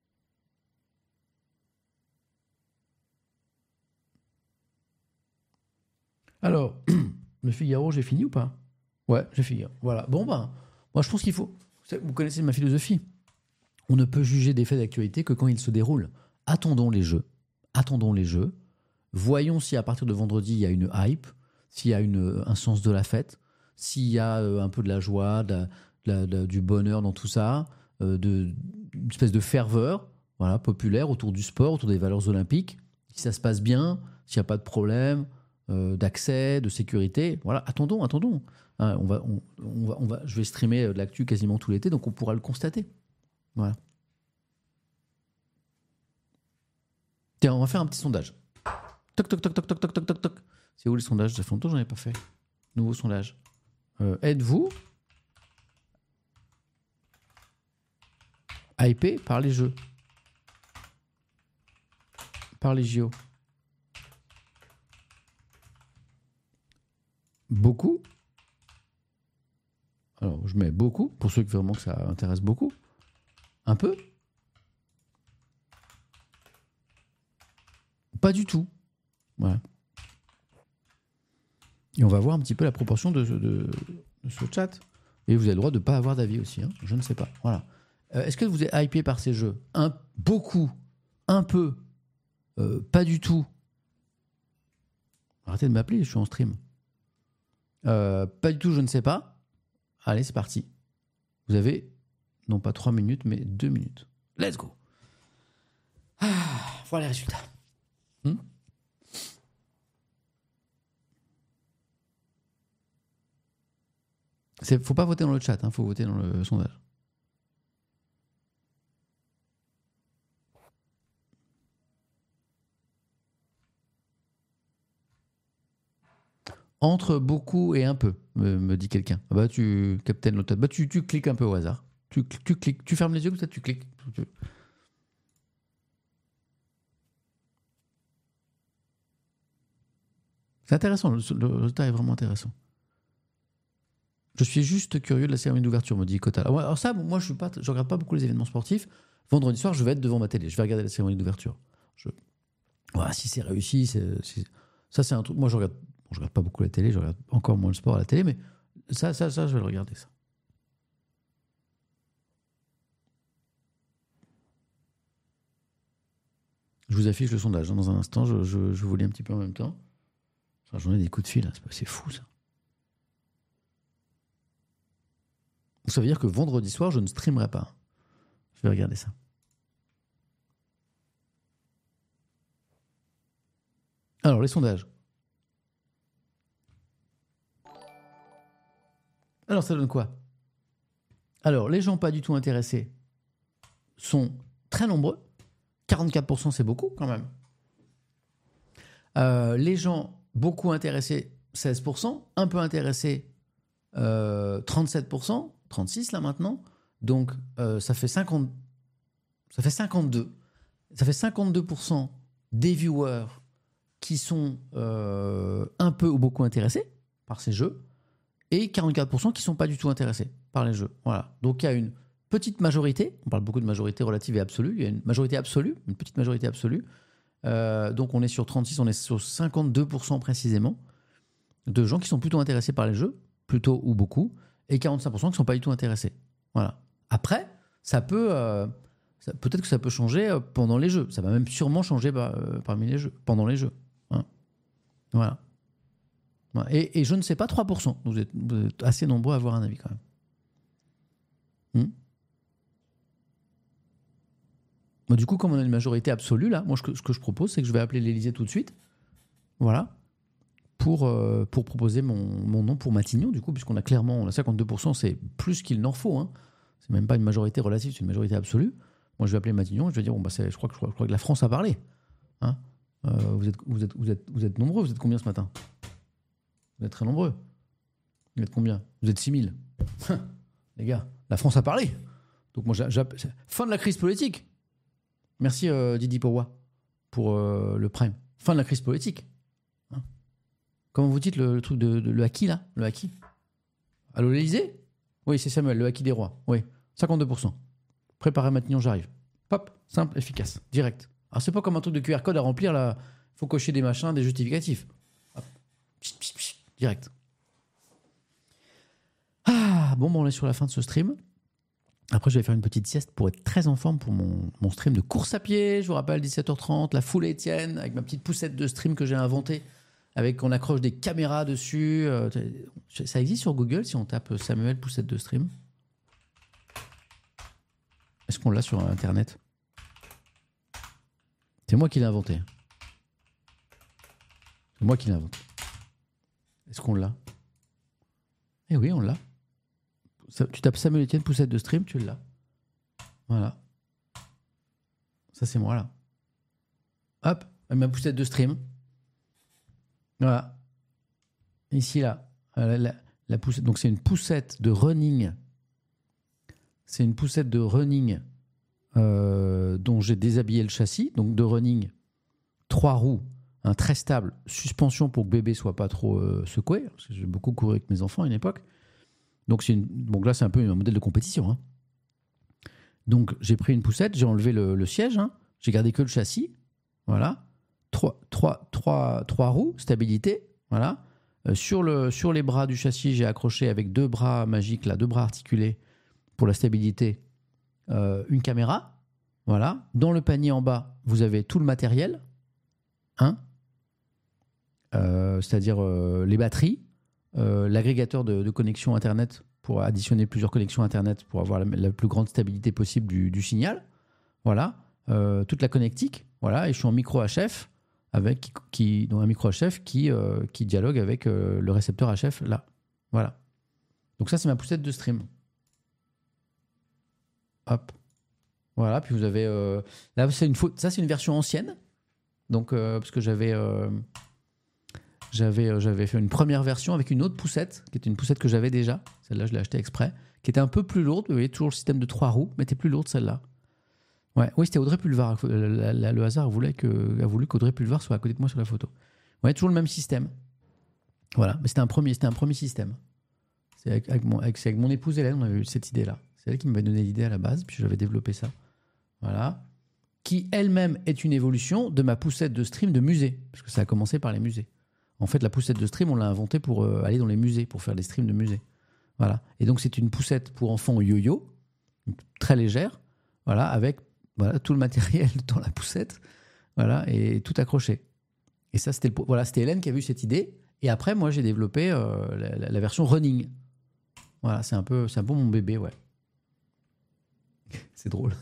Alors, le Figaro, j'ai fini ou pas ? Ouais, j'ai fini. Voilà. Bon, ben, moi, je pense qu'il faut... Vous connaissez ma philosophie. On ne peut juger des faits d'actualité que quand ils se déroulent. Attendons les jeux. Attendons les jeux. Voyons si à partir de vendredi, il y a une hype, s'il y a une, un sens de la fête, s'il y a euh, un peu de la joie, de la, de la, du bonheur dans tout ça, euh, de, une espèce de ferveur voilà, populaire autour du sport, autour des valeurs olympiques. Si ça se passe bien, s'il n'y a pas de problème euh, d'accès, de sécurité, voilà, attendons, attendons. Hein, on va, on, on va, on va, je vais streamer de l'actu quasiment tout l'été, donc on pourra le constater. Voilà. Tiens, on va faire un petit sondage. Toc, toc, toc, toc, toc, toc, toc, toc, toc. C'est où le sondage ? Ça fait longtemps que j'en ai pas fait. Nouveau sondage. Euh, êtes-vous hypé par les jeux ? Par les J O ? Beaucoup ? Alors, je mets beaucoup, pour ceux que vraiment que ça intéresse beaucoup. Un peu ? Pas du tout. Voilà. Et on va voir un petit peu la proportion de, de, de ce chat. Et vous avez le droit de ne pas avoir d'avis aussi. Hein. Je ne sais pas. Voilà. Euh, est-ce que vous êtes hypé par ces jeux ? Un, beaucoup. Un peu. Euh, pas du tout. Arrêtez de m'appeler, je suis en stream. Euh, pas du tout, je ne sais pas. Allez, c'est parti. Vous avez, non pas trois minutes, mais deux minutes. Let's go. Ah, voilà les résultats. Hmm Il ne faut pas voter dans le chat, il hein, faut voter dans le sondage. Entre beaucoup et un peu, me, me dit quelqu'un. Ah bah tu, Captain Lotus, bah tu, tu cliques un peu au hasard. Tu, tu cliques, tu fermes les yeux, peut-être tu cliques. Tu... C'est intéressant, le, le résultat est vraiment intéressant. Je suis juste curieux de la cérémonie d'ouverture, me dit Kotal. Alors ça, moi, je ne regarde pas beaucoup les événements sportifs. Vendredi soir, je vais être devant ma télé. Je vais regarder la cérémonie d'ouverture. Je... Voilà, si c'est réussi, c'est, c'est... ça, c'est un truc... Moi, je regarde... Bon, je regarde pas beaucoup la télé, je regarde encore moins le sport à la télé, mais ça, ça, ça, je vais le regarder, ça. Je vous affiche le sondage hein, dans un instant. Je, je, je vous lis un petit peu en même temps. Enfin, j'en ai des coups de fil. Hein. C'est, c'est fou, ça. Ça veut dire que vendredi soir, je ne streamerai pas. Je vais regarder ça. Alors, les sondages. Alors, ça donne quoi ? Alors, les gens pas du tout intéressés sont très nombreux. quarante-quatre pour cent, c'est beaucoup, quand même. Euh, les gens beaucoup intéressés, seize pour cent. Un peu intéressés, euh, trente-sept pour cent. trente-six là maintenant, donc euh, ça fait cinquante, ça fait cinquante-deux. ça fait cinquante-deux pour cent des viewers qui sont euh, un peu ou beaucoup intéressés par ces jeux et quarante-quatre pour cent qui ne sont pas du tout intéressés par les jeux. Voilà. Donc il y a une petite majorité, on parle beaucoup de majorité relative et absolue, il y a une majorité absolue, une petite majorité absolue. Euh, donc on est sur trente-six, on est sur cinquante-deux pour cent précisément de gens qui sont plutôt intéressés par les jeux, plutôt ou beaucoup, et quarante-cinq pour cent qui ne sont pas du tout intéressés. Voilà. Après, ça peut... Euh, Ça- peut-être que ça peut changer euh, pendant les jeux. Ça va même sûrement changer par- euh, parmi les jeux, pendant les jeux. Hein. Voilà. Voilà. Et, et je ne sais pas, trois pour cent. Vous êtes, vous êtes assez nombreux à avoir un avis quand même. Hmm. Bon, du coup, comme on a une majorité absolue, là, moi, ce que, ce que je propose, c'est que je vais appeler l'Élysée tout de suite. Voilà. Pour, euh, pour proposer mon, mon nom pour Matignon, du coup, puisqu'on a clairement, on a cinquante-deux pour cent, c'est plus qu'il n'en faut. Hein. C'est même pas une majorité relative, c'est une majorité absolue. Moi, je vais appeler Matignon, je vais dire, bon, bah, c'est, je, crois que, je, crois, je crois que la France a parlé. Hein euh, vous, êtes, vous, êtes, vous, êtes, vous êtes nombreux, vous êtes combien ce matin? Vous êtes très nombreux. Vous êtes combien? Vous êtes six mille. Les gars, la France a parlé. Donc, moi, j'appelle. Fin de la crise politique. Merci euh, Didi Pourwa pour euh, le prime. Fin de la crise politique. Hein Comment vous dites le, le truc de, de le haki, là? Le haki? Allô, l'Élysée? Oui, c'est Samuel, le haki des rois. Oui, cinquante-deux pour cent. Préparez Matignon, j'arrive. Hop, simple, efficace, direct. Alors, c'est pas comme un truc de Q R code à remplir, là. Il faut cocher des machins, des justificatifs. Hop, pchit, pchit, pchit, direct. Ah, bon, bon, on est sur la fin de ce stream. Après, je vais faire une petite sieste pour être très en forme pour mon, mon stream de course à pied. Je vous rappelle, dix-sept heures trente, la foule Étienne, avec ma petite poussette de stream que j'ai inventée, avec on accroche des caméras dessus. Euh, ça existe sur Google si on tape Samuel poussette de stream? Est-ce qu'on l'a sur Internet? C'est moi qui l'ai inventé. C'est moi qui l'ai inventé. Est-ce qu'on l'a? Eh oui, on l'a. Ça, tu tapes Samuel Etienne, poussette de stream, tu l'as. Voilà. Ça, c'est moi, là. Hop, ma poussette de stream. Voilà. Ici, là. La, la, la poussette. Donc, c'est une poussette de running. C'est une poussette de running euh, dont j'ai déshabillé le châssis. Donc, de running, trois roues, un très stable, suspension pour que bébé soit pas trop euh, secoué. Parce que j'ai beaucoup couru avec mes enfants à une époque. Donc, c'est une, donc là, c'est un peu un modèle de compétition. Hein. Donc, j'ai pris une poussette, j'ai enlevé le, le siège, hein, j'ai gardé que le châssis. Voilà. Trois, trois, trois, trois roues, stabilité. Voilà. Euh, sur, le, sur les bras du châssis, j'ai accroché avec deux bras magiques, là, deux bras articulés pour la stabilité, euh, une caméra. Voilà. Dans le panier en bas, vous avez tout le matériel. Hein, euh, c'est-à-dire euh, les batteries, euh, l'agrégateur de, de connexion Internet pour additionner plusieurs connexions Internet pour avoir la, la plus grande stabilité possible du, du signal. Voilà. Euh, toute la connectique. Voilà. Et je suis en micro H F avec qui, donc un micro H F qui, euh, qui dialogue avec euh, le récepteur H F là. Voilà. Donc ça, c'est ma poussette de stream. Hop. Voilà. Puis vous avez euh, là, c'est une faute. Ça, c'est une version ancienne. Donc, euh, parce que j'avais, euh, j'avais, euh, j'avais fait une première version avec une autre poussette, qui était une poussette que j'avais déjà. Celle-là, je l'ai achetée exprès, qui était un peu plus lourde. Vous voyez, toujours le système de trois roues, mais était plus lourde celle-là. Ouais, oui, c'était Audrey Pulvar. La, la, le hasard voulait que, a voulu qu'Audrey Pulvar soit à côté de moi sur la photo. Ouais, toujours le même système. Voilà, mais c'était un premier, c'était un premier système. C'est avec, avec, mon, avec, c'est avec mon épouse Hélène, on avait eu cette idée-là. C'est elle qui m'avait donné l'idée à la base, puis j'avais développé ça. Voilà. Qui elle-même est une évolution de ma poussette de stream de musée, parce que ça a commencé par les musées. En fait, la poussette de stream, on l'a inventée pour euh, aller dans les musées, pour faire des streams de musées. Voilà. Et donc, c'est une poussette pour enfants yo-yo, très légère, voilà, avec voilà, tout le matériel dans la poussette, voilà, et tout accroché. Et ça, c'était, le, voilà, c'était Hélène qui a vu cette idée. Et après, moi, j'ai développé euh, la, la, la version running. Voilà, c'est un peu, c'est un peu mon bébé, ouais. C'est drôle.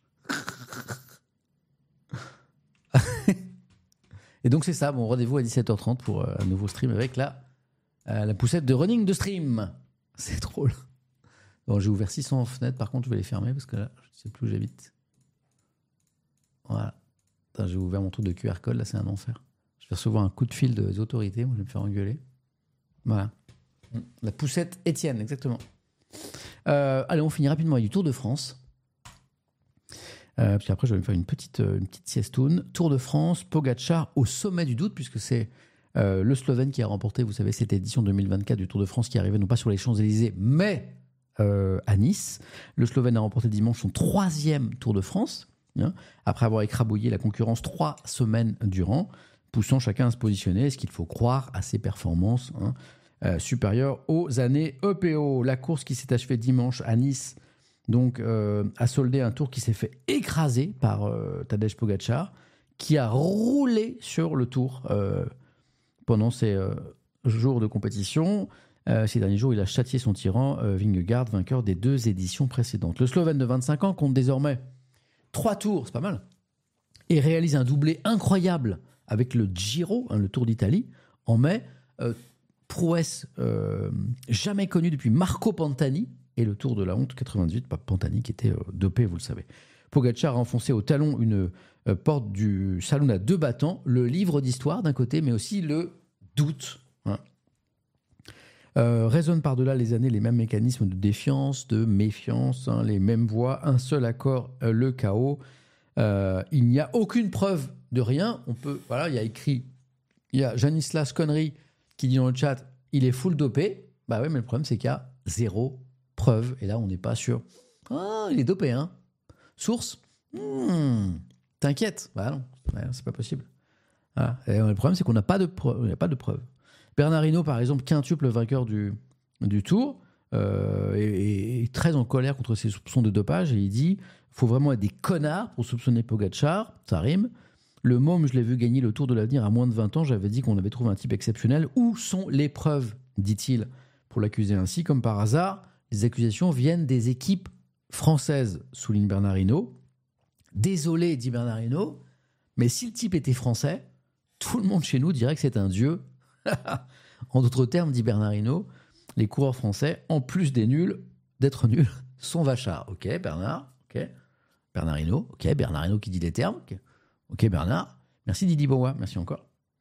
Et donc c'est ça, bon rendez-vous à dix-sept heures trente pour euh, un nouveau stream avec la, euh, la poussette de running de stream. C'est drôle. Bon, j'ai ouvert six cents fenêtres, par contre je vais les fermer parce que là je ne sais plus où j'habite. Voilà. Attends, j'ai ouvert mon truc de Q R code, là c'est un enfer. Je vais recevoir un coup de fil des autorités, moi je vais me faire engueuler. Voilà. La poussette Étienne, exactement. Euh, allez, on finit rapidement avec du Tour de France. Euh, parce qu'après, je vais me faire une petite, euh, une petite siestoune. Tour de France, Pogačar au sommet du doute, puisque c'est euh, le Slovène qui a remporté, vous savez, cette édition deux mille vingt-quatre du Tour de France qui arrivait non pas sur les Champs-Élysées, mais euh, à Nice. Le Slovène a remporté dimanche son troisième Tour de France, hein, après avoir écrabouillé la concurrence trois semaines durant, poussant chacun à se positionner. Est-ce qu'il faut croire à ses performances hein, euh, supérieures aux années E P O? La course qui s'est achevée dimanche à Nice donc, euh, a soldé un tour qui s'est fait écraser par euh, Tadej Pogačar, qui a roulé sur le tour euh, pendant ces euh, jours de compétition. Euh, ces derniers jours, il a châtié son tyran, euh, Vingegaard, vainqueur des deux éditions précédentes. Le Slovène de vingt-cinq ans compte désormais trois tours, c'est pas mal, et réalise un doublé incroyable avec le Giro, hein, le Tour d'Italie, en mai. Euh, prouesse euh, jamais connue depuis Marco Pantani, et le Tour de la honte quatre-vingt-dix-huit, pas Pantani qui était euh, dopé, vous le savez. Pogačar a enfoncé au talon une euh, porte du saloon à deux battants, le livre d'histoire d'un côté, mais aussi le doute. Hein. Euh, résonnent par-delà les années les mêmes mécanismes de défiance, de méfiance, hein, les mêmes voix, un seul accord, euh, le chaos. Euh, il n'y a aucune preuve de rien. On peut, voilà, il y a écrit, il y a Janislas Connery qui dit dans le chat, il est full dopé. Bah oui, mais le problème c'est qu'il y a zéro preuve, et là on n'est pas sûr. Ah, il est dopé, hein. Source, hmm, t'inquiète. Bah non, ouais, c'est pas possible. Voilà. Et le problème c'est qu'on n'a pas de preuve. Il n'y a pas de preuve. Bernard Hinault, par exemple, quintuple vainqueur du, du Tour, euh, est, est très en colère contre ses soupçons de dopage, et il dit, faut vraiment être des connards pour soupçonner Pogačar, ça rime. Le môme, je l'ai vu gagner le Tour de l'Avenir à moins de vingt ans, j'avais dit qu'on avait trouvé un type exceptionnel. Où sont les preuves, dit-il, pour l'accuser ainsi? Comme par hasard, les accusations viennent des équipes françaises, souligne Bernard Hinault. Désolé, dit Bernard Hinault, mais si le type était français, tout le monde chez nous dirait que c'est un dieu. En d'autres termes, dit Bernard Hinault, les coureurs français, en plus des nuls, d'être nuls, sont vachards. Ok, Bernard, ok. Bernard Hinault, ok, Bernard Hinault qui dit les termes. Ok, okay Bernard. Merci Didi Bowa, merci encore.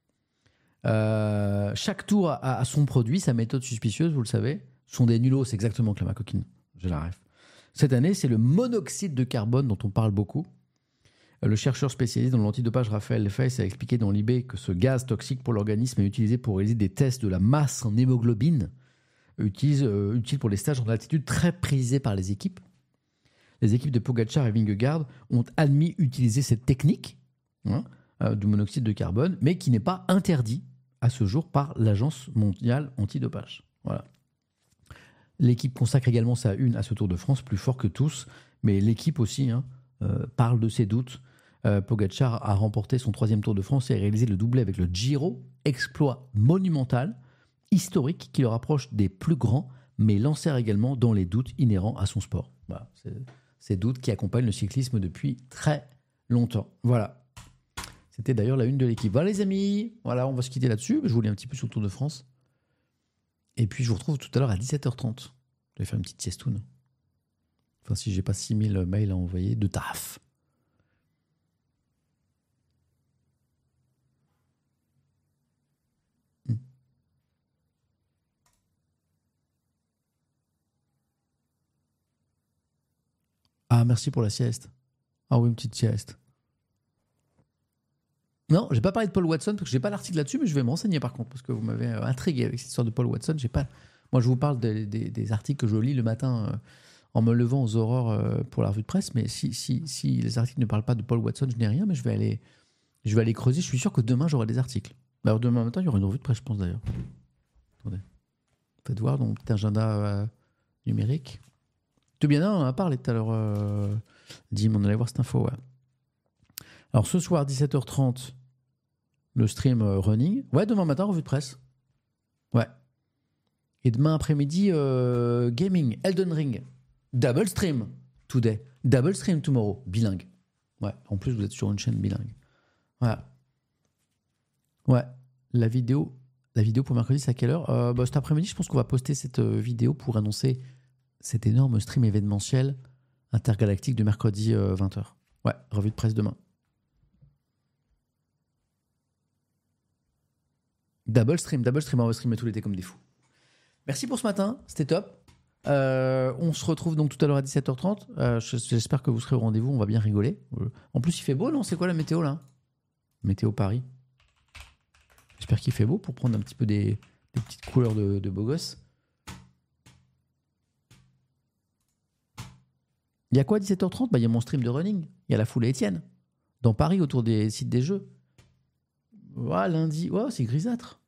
Euh, chaque tour a, a son produit, sa méthode suspicieuse, vous le savez. Ce sont des nulos, c'est exactement que la coquine. Je la rêve. Cette année, c'est le monoxyde de carbone dont on parle beaucoup. Le chercheur spécialisé dans l'antidopage Raphaël Feiss a expliqué dans l'I B que ce gaz toxique pour l'organisme est utilisé pour réaliser des tests de la masse en hémoglobine, utile, euh, utile pour les stages en altitude très prisés par les équipes. Les équipes de Pogačar et Vingegaard ont admis utiliser cette technique hein, euh, du monoxyde de carbone, mais qui n'est pas interdit à ce jour par l'Agence mondiale antidopage. Voilà. L'équipe consacre également sa une à ce Tour de France, plus fort que tous, mais l'équipe aussi hein, euh, parle de ses doutes. Euh, Pogačar a remporté son troisième Tour de France et a réalisé le doublé avec le Giro, exploit monumental, historique, qui le rapproche des plus grands, mais l'enserre également dans les doutes inhérents à son sport. Voilà, c'est ces doutes qui accompagnent le cyclisme depuis très longtemps. Voilà. C'était d'ailleurs la une de l'équipe. Voilà les amis, voilà, on va se quitter là-dessus. Je vous lis un petit peu sur le Tour de France. Et puis je vous retrouve tout à l'heure à dix-sept heures trente. Je vais faire une petite siestoune. Enfin, si j'ai pas six mille mails à envoyer de taf. Hmm. Ah, merci pour la sieste. Ah oui, une petite sieste. Non, j'ai pas parlé de Paul Watson parce que j'ai pas l'article là-dessus, mais je vais me renseigner par contre parce que vous m'avez intrigué avec cette histoire de Paul Watson. J'ai pas. Moi, je vous parle des, des, des articles que je lis le matin euh, en me levant aux aurores euh, pour la revue de presse. Mais si, si, si les articles ne parlent pas de Paul Watson, je n'ai rien. Mais je vais aller, je vais aller creuser. Je suis sûr que demain j'aurai des articles. Alors demain matin, il y aura une revue de presse, je pense d'ailleurs. Attendez, faites voir dans mon petit agenda euh, numérique. Tout bien, on en a parlé tout à l'heure. Euh, Dim, on allait voir cette info. Ouais. Alors ce soir, dix-sept heures trente, le stream euh, running. Ouais, demain matin, revue de presse. Ouais. Et demain après-midi, euh, gaming, Elden Ring. Double stream today. Double stream tomorrow. Bilingue. Ouais, en plus, vous êtes sur une chaîne bilingue. Voilà. Ouais, la vidéo, la vidéo pour mercredi, c'est à quelle heure euh, bah, cet après-midi, je pense qu'on va poster cette euh, vidéo pour annoncer cet énorme stream événementiel intergalactique de mercredi euh, vingt heures. Ouais, revue de presse demain. Double stream, double stream, on va streamer tout l'été comme des fous. Merci pour ce matin, c'était top. Euh, on se retrouve donc tout à l'heure à dix-sept heures trente. Euh, j'espère que vous serez au rendez-vous. On va bien rigoler. En plus, il fait beau, non? C'est quoi la météo là? Météo Paris. J'espère qu'il fait beau pour prendre un petit peu des, des petites couleurs de, de beau gosse. Il y a quoi à dix-sept heures trente? Bah, il y a mon stream de running. Il y a la foule à Étienne. Dans Paris, autour des sites des jeux. Ouais, lundi. Ouais, c'est grisâtre.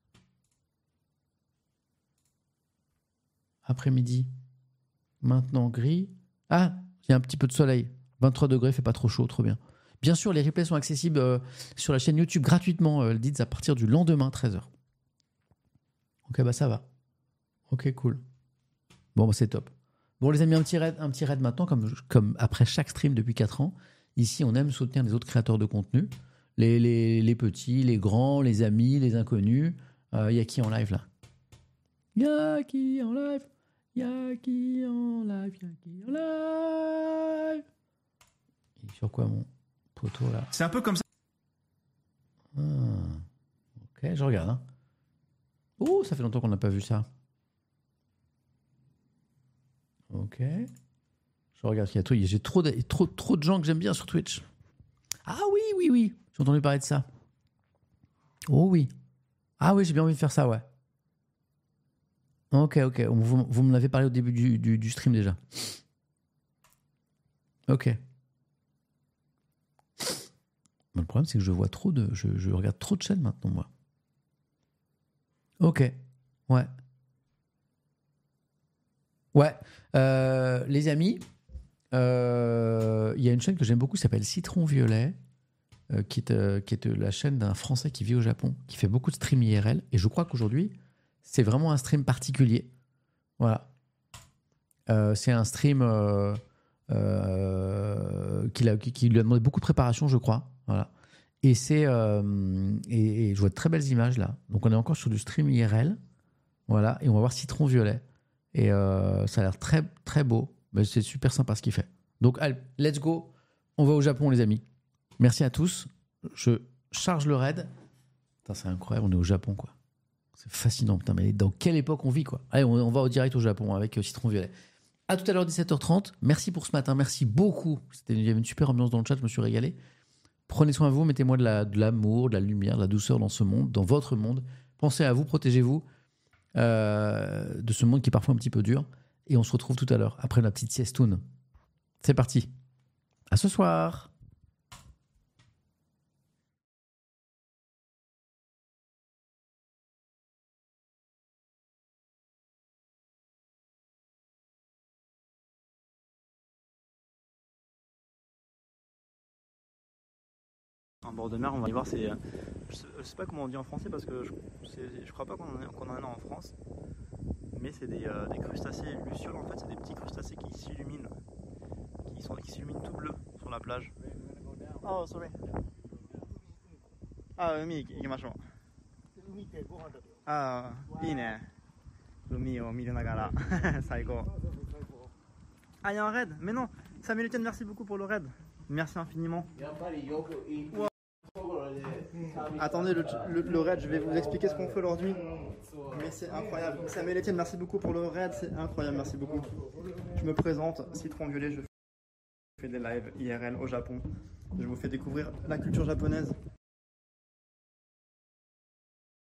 Après-midi. Maintenant, gris. Ah, il y a un petit peu de soleil. vingt-trois degrés, fait pas trop chaud, trop bien. Bien sûr, les replays sont accessibles euh, sur la chaîne YouTube gratuitement, euh, le Dids, à partir du lendemain, treize heures. Ok, bah ça va. Ok, cool. Bon, bah, c'est top. Bon, les amis, un petit raid, un petit raid maintenant, comme, comme après chaque stream depuis quatre ans. Ici, on aime soutenir les autres créateurs de contenu. Les, les, les petits, les grands, les amis, les inconnus. Il euh, y a qui en live, là? Il y a qui en live? Il y a qui en live? Il y a qui en live? Et sur quoi, mon poteau, là? C'est un peu comme ça. Ah, ok, je regarde. Hein. Oh, ça fait longtemps qu'on n'a pas vu ça. Ok. Je regarde qu'il y a tout. J'ai trop de, trop, trop de gens que j'aime bien sur Twitch. Ah oui, oui, oui. J'ai entendu parler de ça. Oh oui. Ah oui, j'ai bien envie de faire ça, ouais. Ok, ok. Vous, vous me l'avez parlé au début du, du, du stream déjà. Ok. Le problème, c'est que je vois trop de... Je, je regarde trop de chaînes maintenant, moi. Ok. Ouais. Ouais. Euh, les amis, il euh, y a une chaîne que j'aime beaucoup qui s'appelle Citron Violet, euh, qui, est, euh, qui est la chaîne d'un Français qui vit au Japon, qui fait beaucoup de stream I R L. Et je crois qu'aujourd'hui, c'est vraiment un stream particulier. Voilà. Euh, c'est un stream euh, euh, qui, a, qui, qui lui a demandé beaucoup de préparation, je crois. Voilà. Et, c'est, euh, et, et je vois de très belles images là. Donc on est encore sur du stream I R L. Voilà. Et on va voir Citron Violet. Et euh, ça a l'air très, très beau. Mais c'est super sympa ce qu'il fait. Donc allez, let's go. On va au Japon, les amis. Merci à tous. Je charge le raid. Putain, c'est incroyable, on est au Japon, quoi. C'est fascinant, putain, mais dans quelle époque on vit, quoi. Allez, on, on va au direct au Japon avec euh, Citron Violet. À tout à l'heure, dix-sept heures trente. Merci pour ce matin, merci beaucoup. C'était, il y avait une super ambiance dans le chat, je me suis régalé. Prenez soin de vous, mettez-moi de, la, de l'amour, de la lumière, de la douceur dans ce monde, dans votre monde. Pensez à vous, protégez-vous euh, de ce monde qui est parfois un petit peu dur. Et on se retrouve tout à l'heure, après la petite siestoune. C'est parti. À ce soir. Un bord de mer, on va y voir, c'est, je sais, je sais pas comment on dit en français parce que je, c'est, je crois pas qu'on en, a, qu'on en a en France, mais c'est des, euh, des crustacés lucioles, en fait c'est des petits crustacés qui s'illuminent, qui, sont, qui s'illuminent tout bleu sur la plage. Oh, sorry. Ah, umi ikimashou. Ah, ii ne. Umi o miru nagara. Saigo. Ah, il y a un raid, mais non, Samuel Etienne, merci beaucoup pour le raid. Merci infiniment. Wow. Attendez, le, le, le raid, je vais vous expliquer ce qu'on fait aujourd'hui. Mais c'est incroyable. Samuel Etienne, merci beaucoup pour le raid, c'est incroyable, merci beaucoup. Je me présente, Citron Violet, je fais des lives I R L au Japon. Je vous fais découvrir la culture japonaise.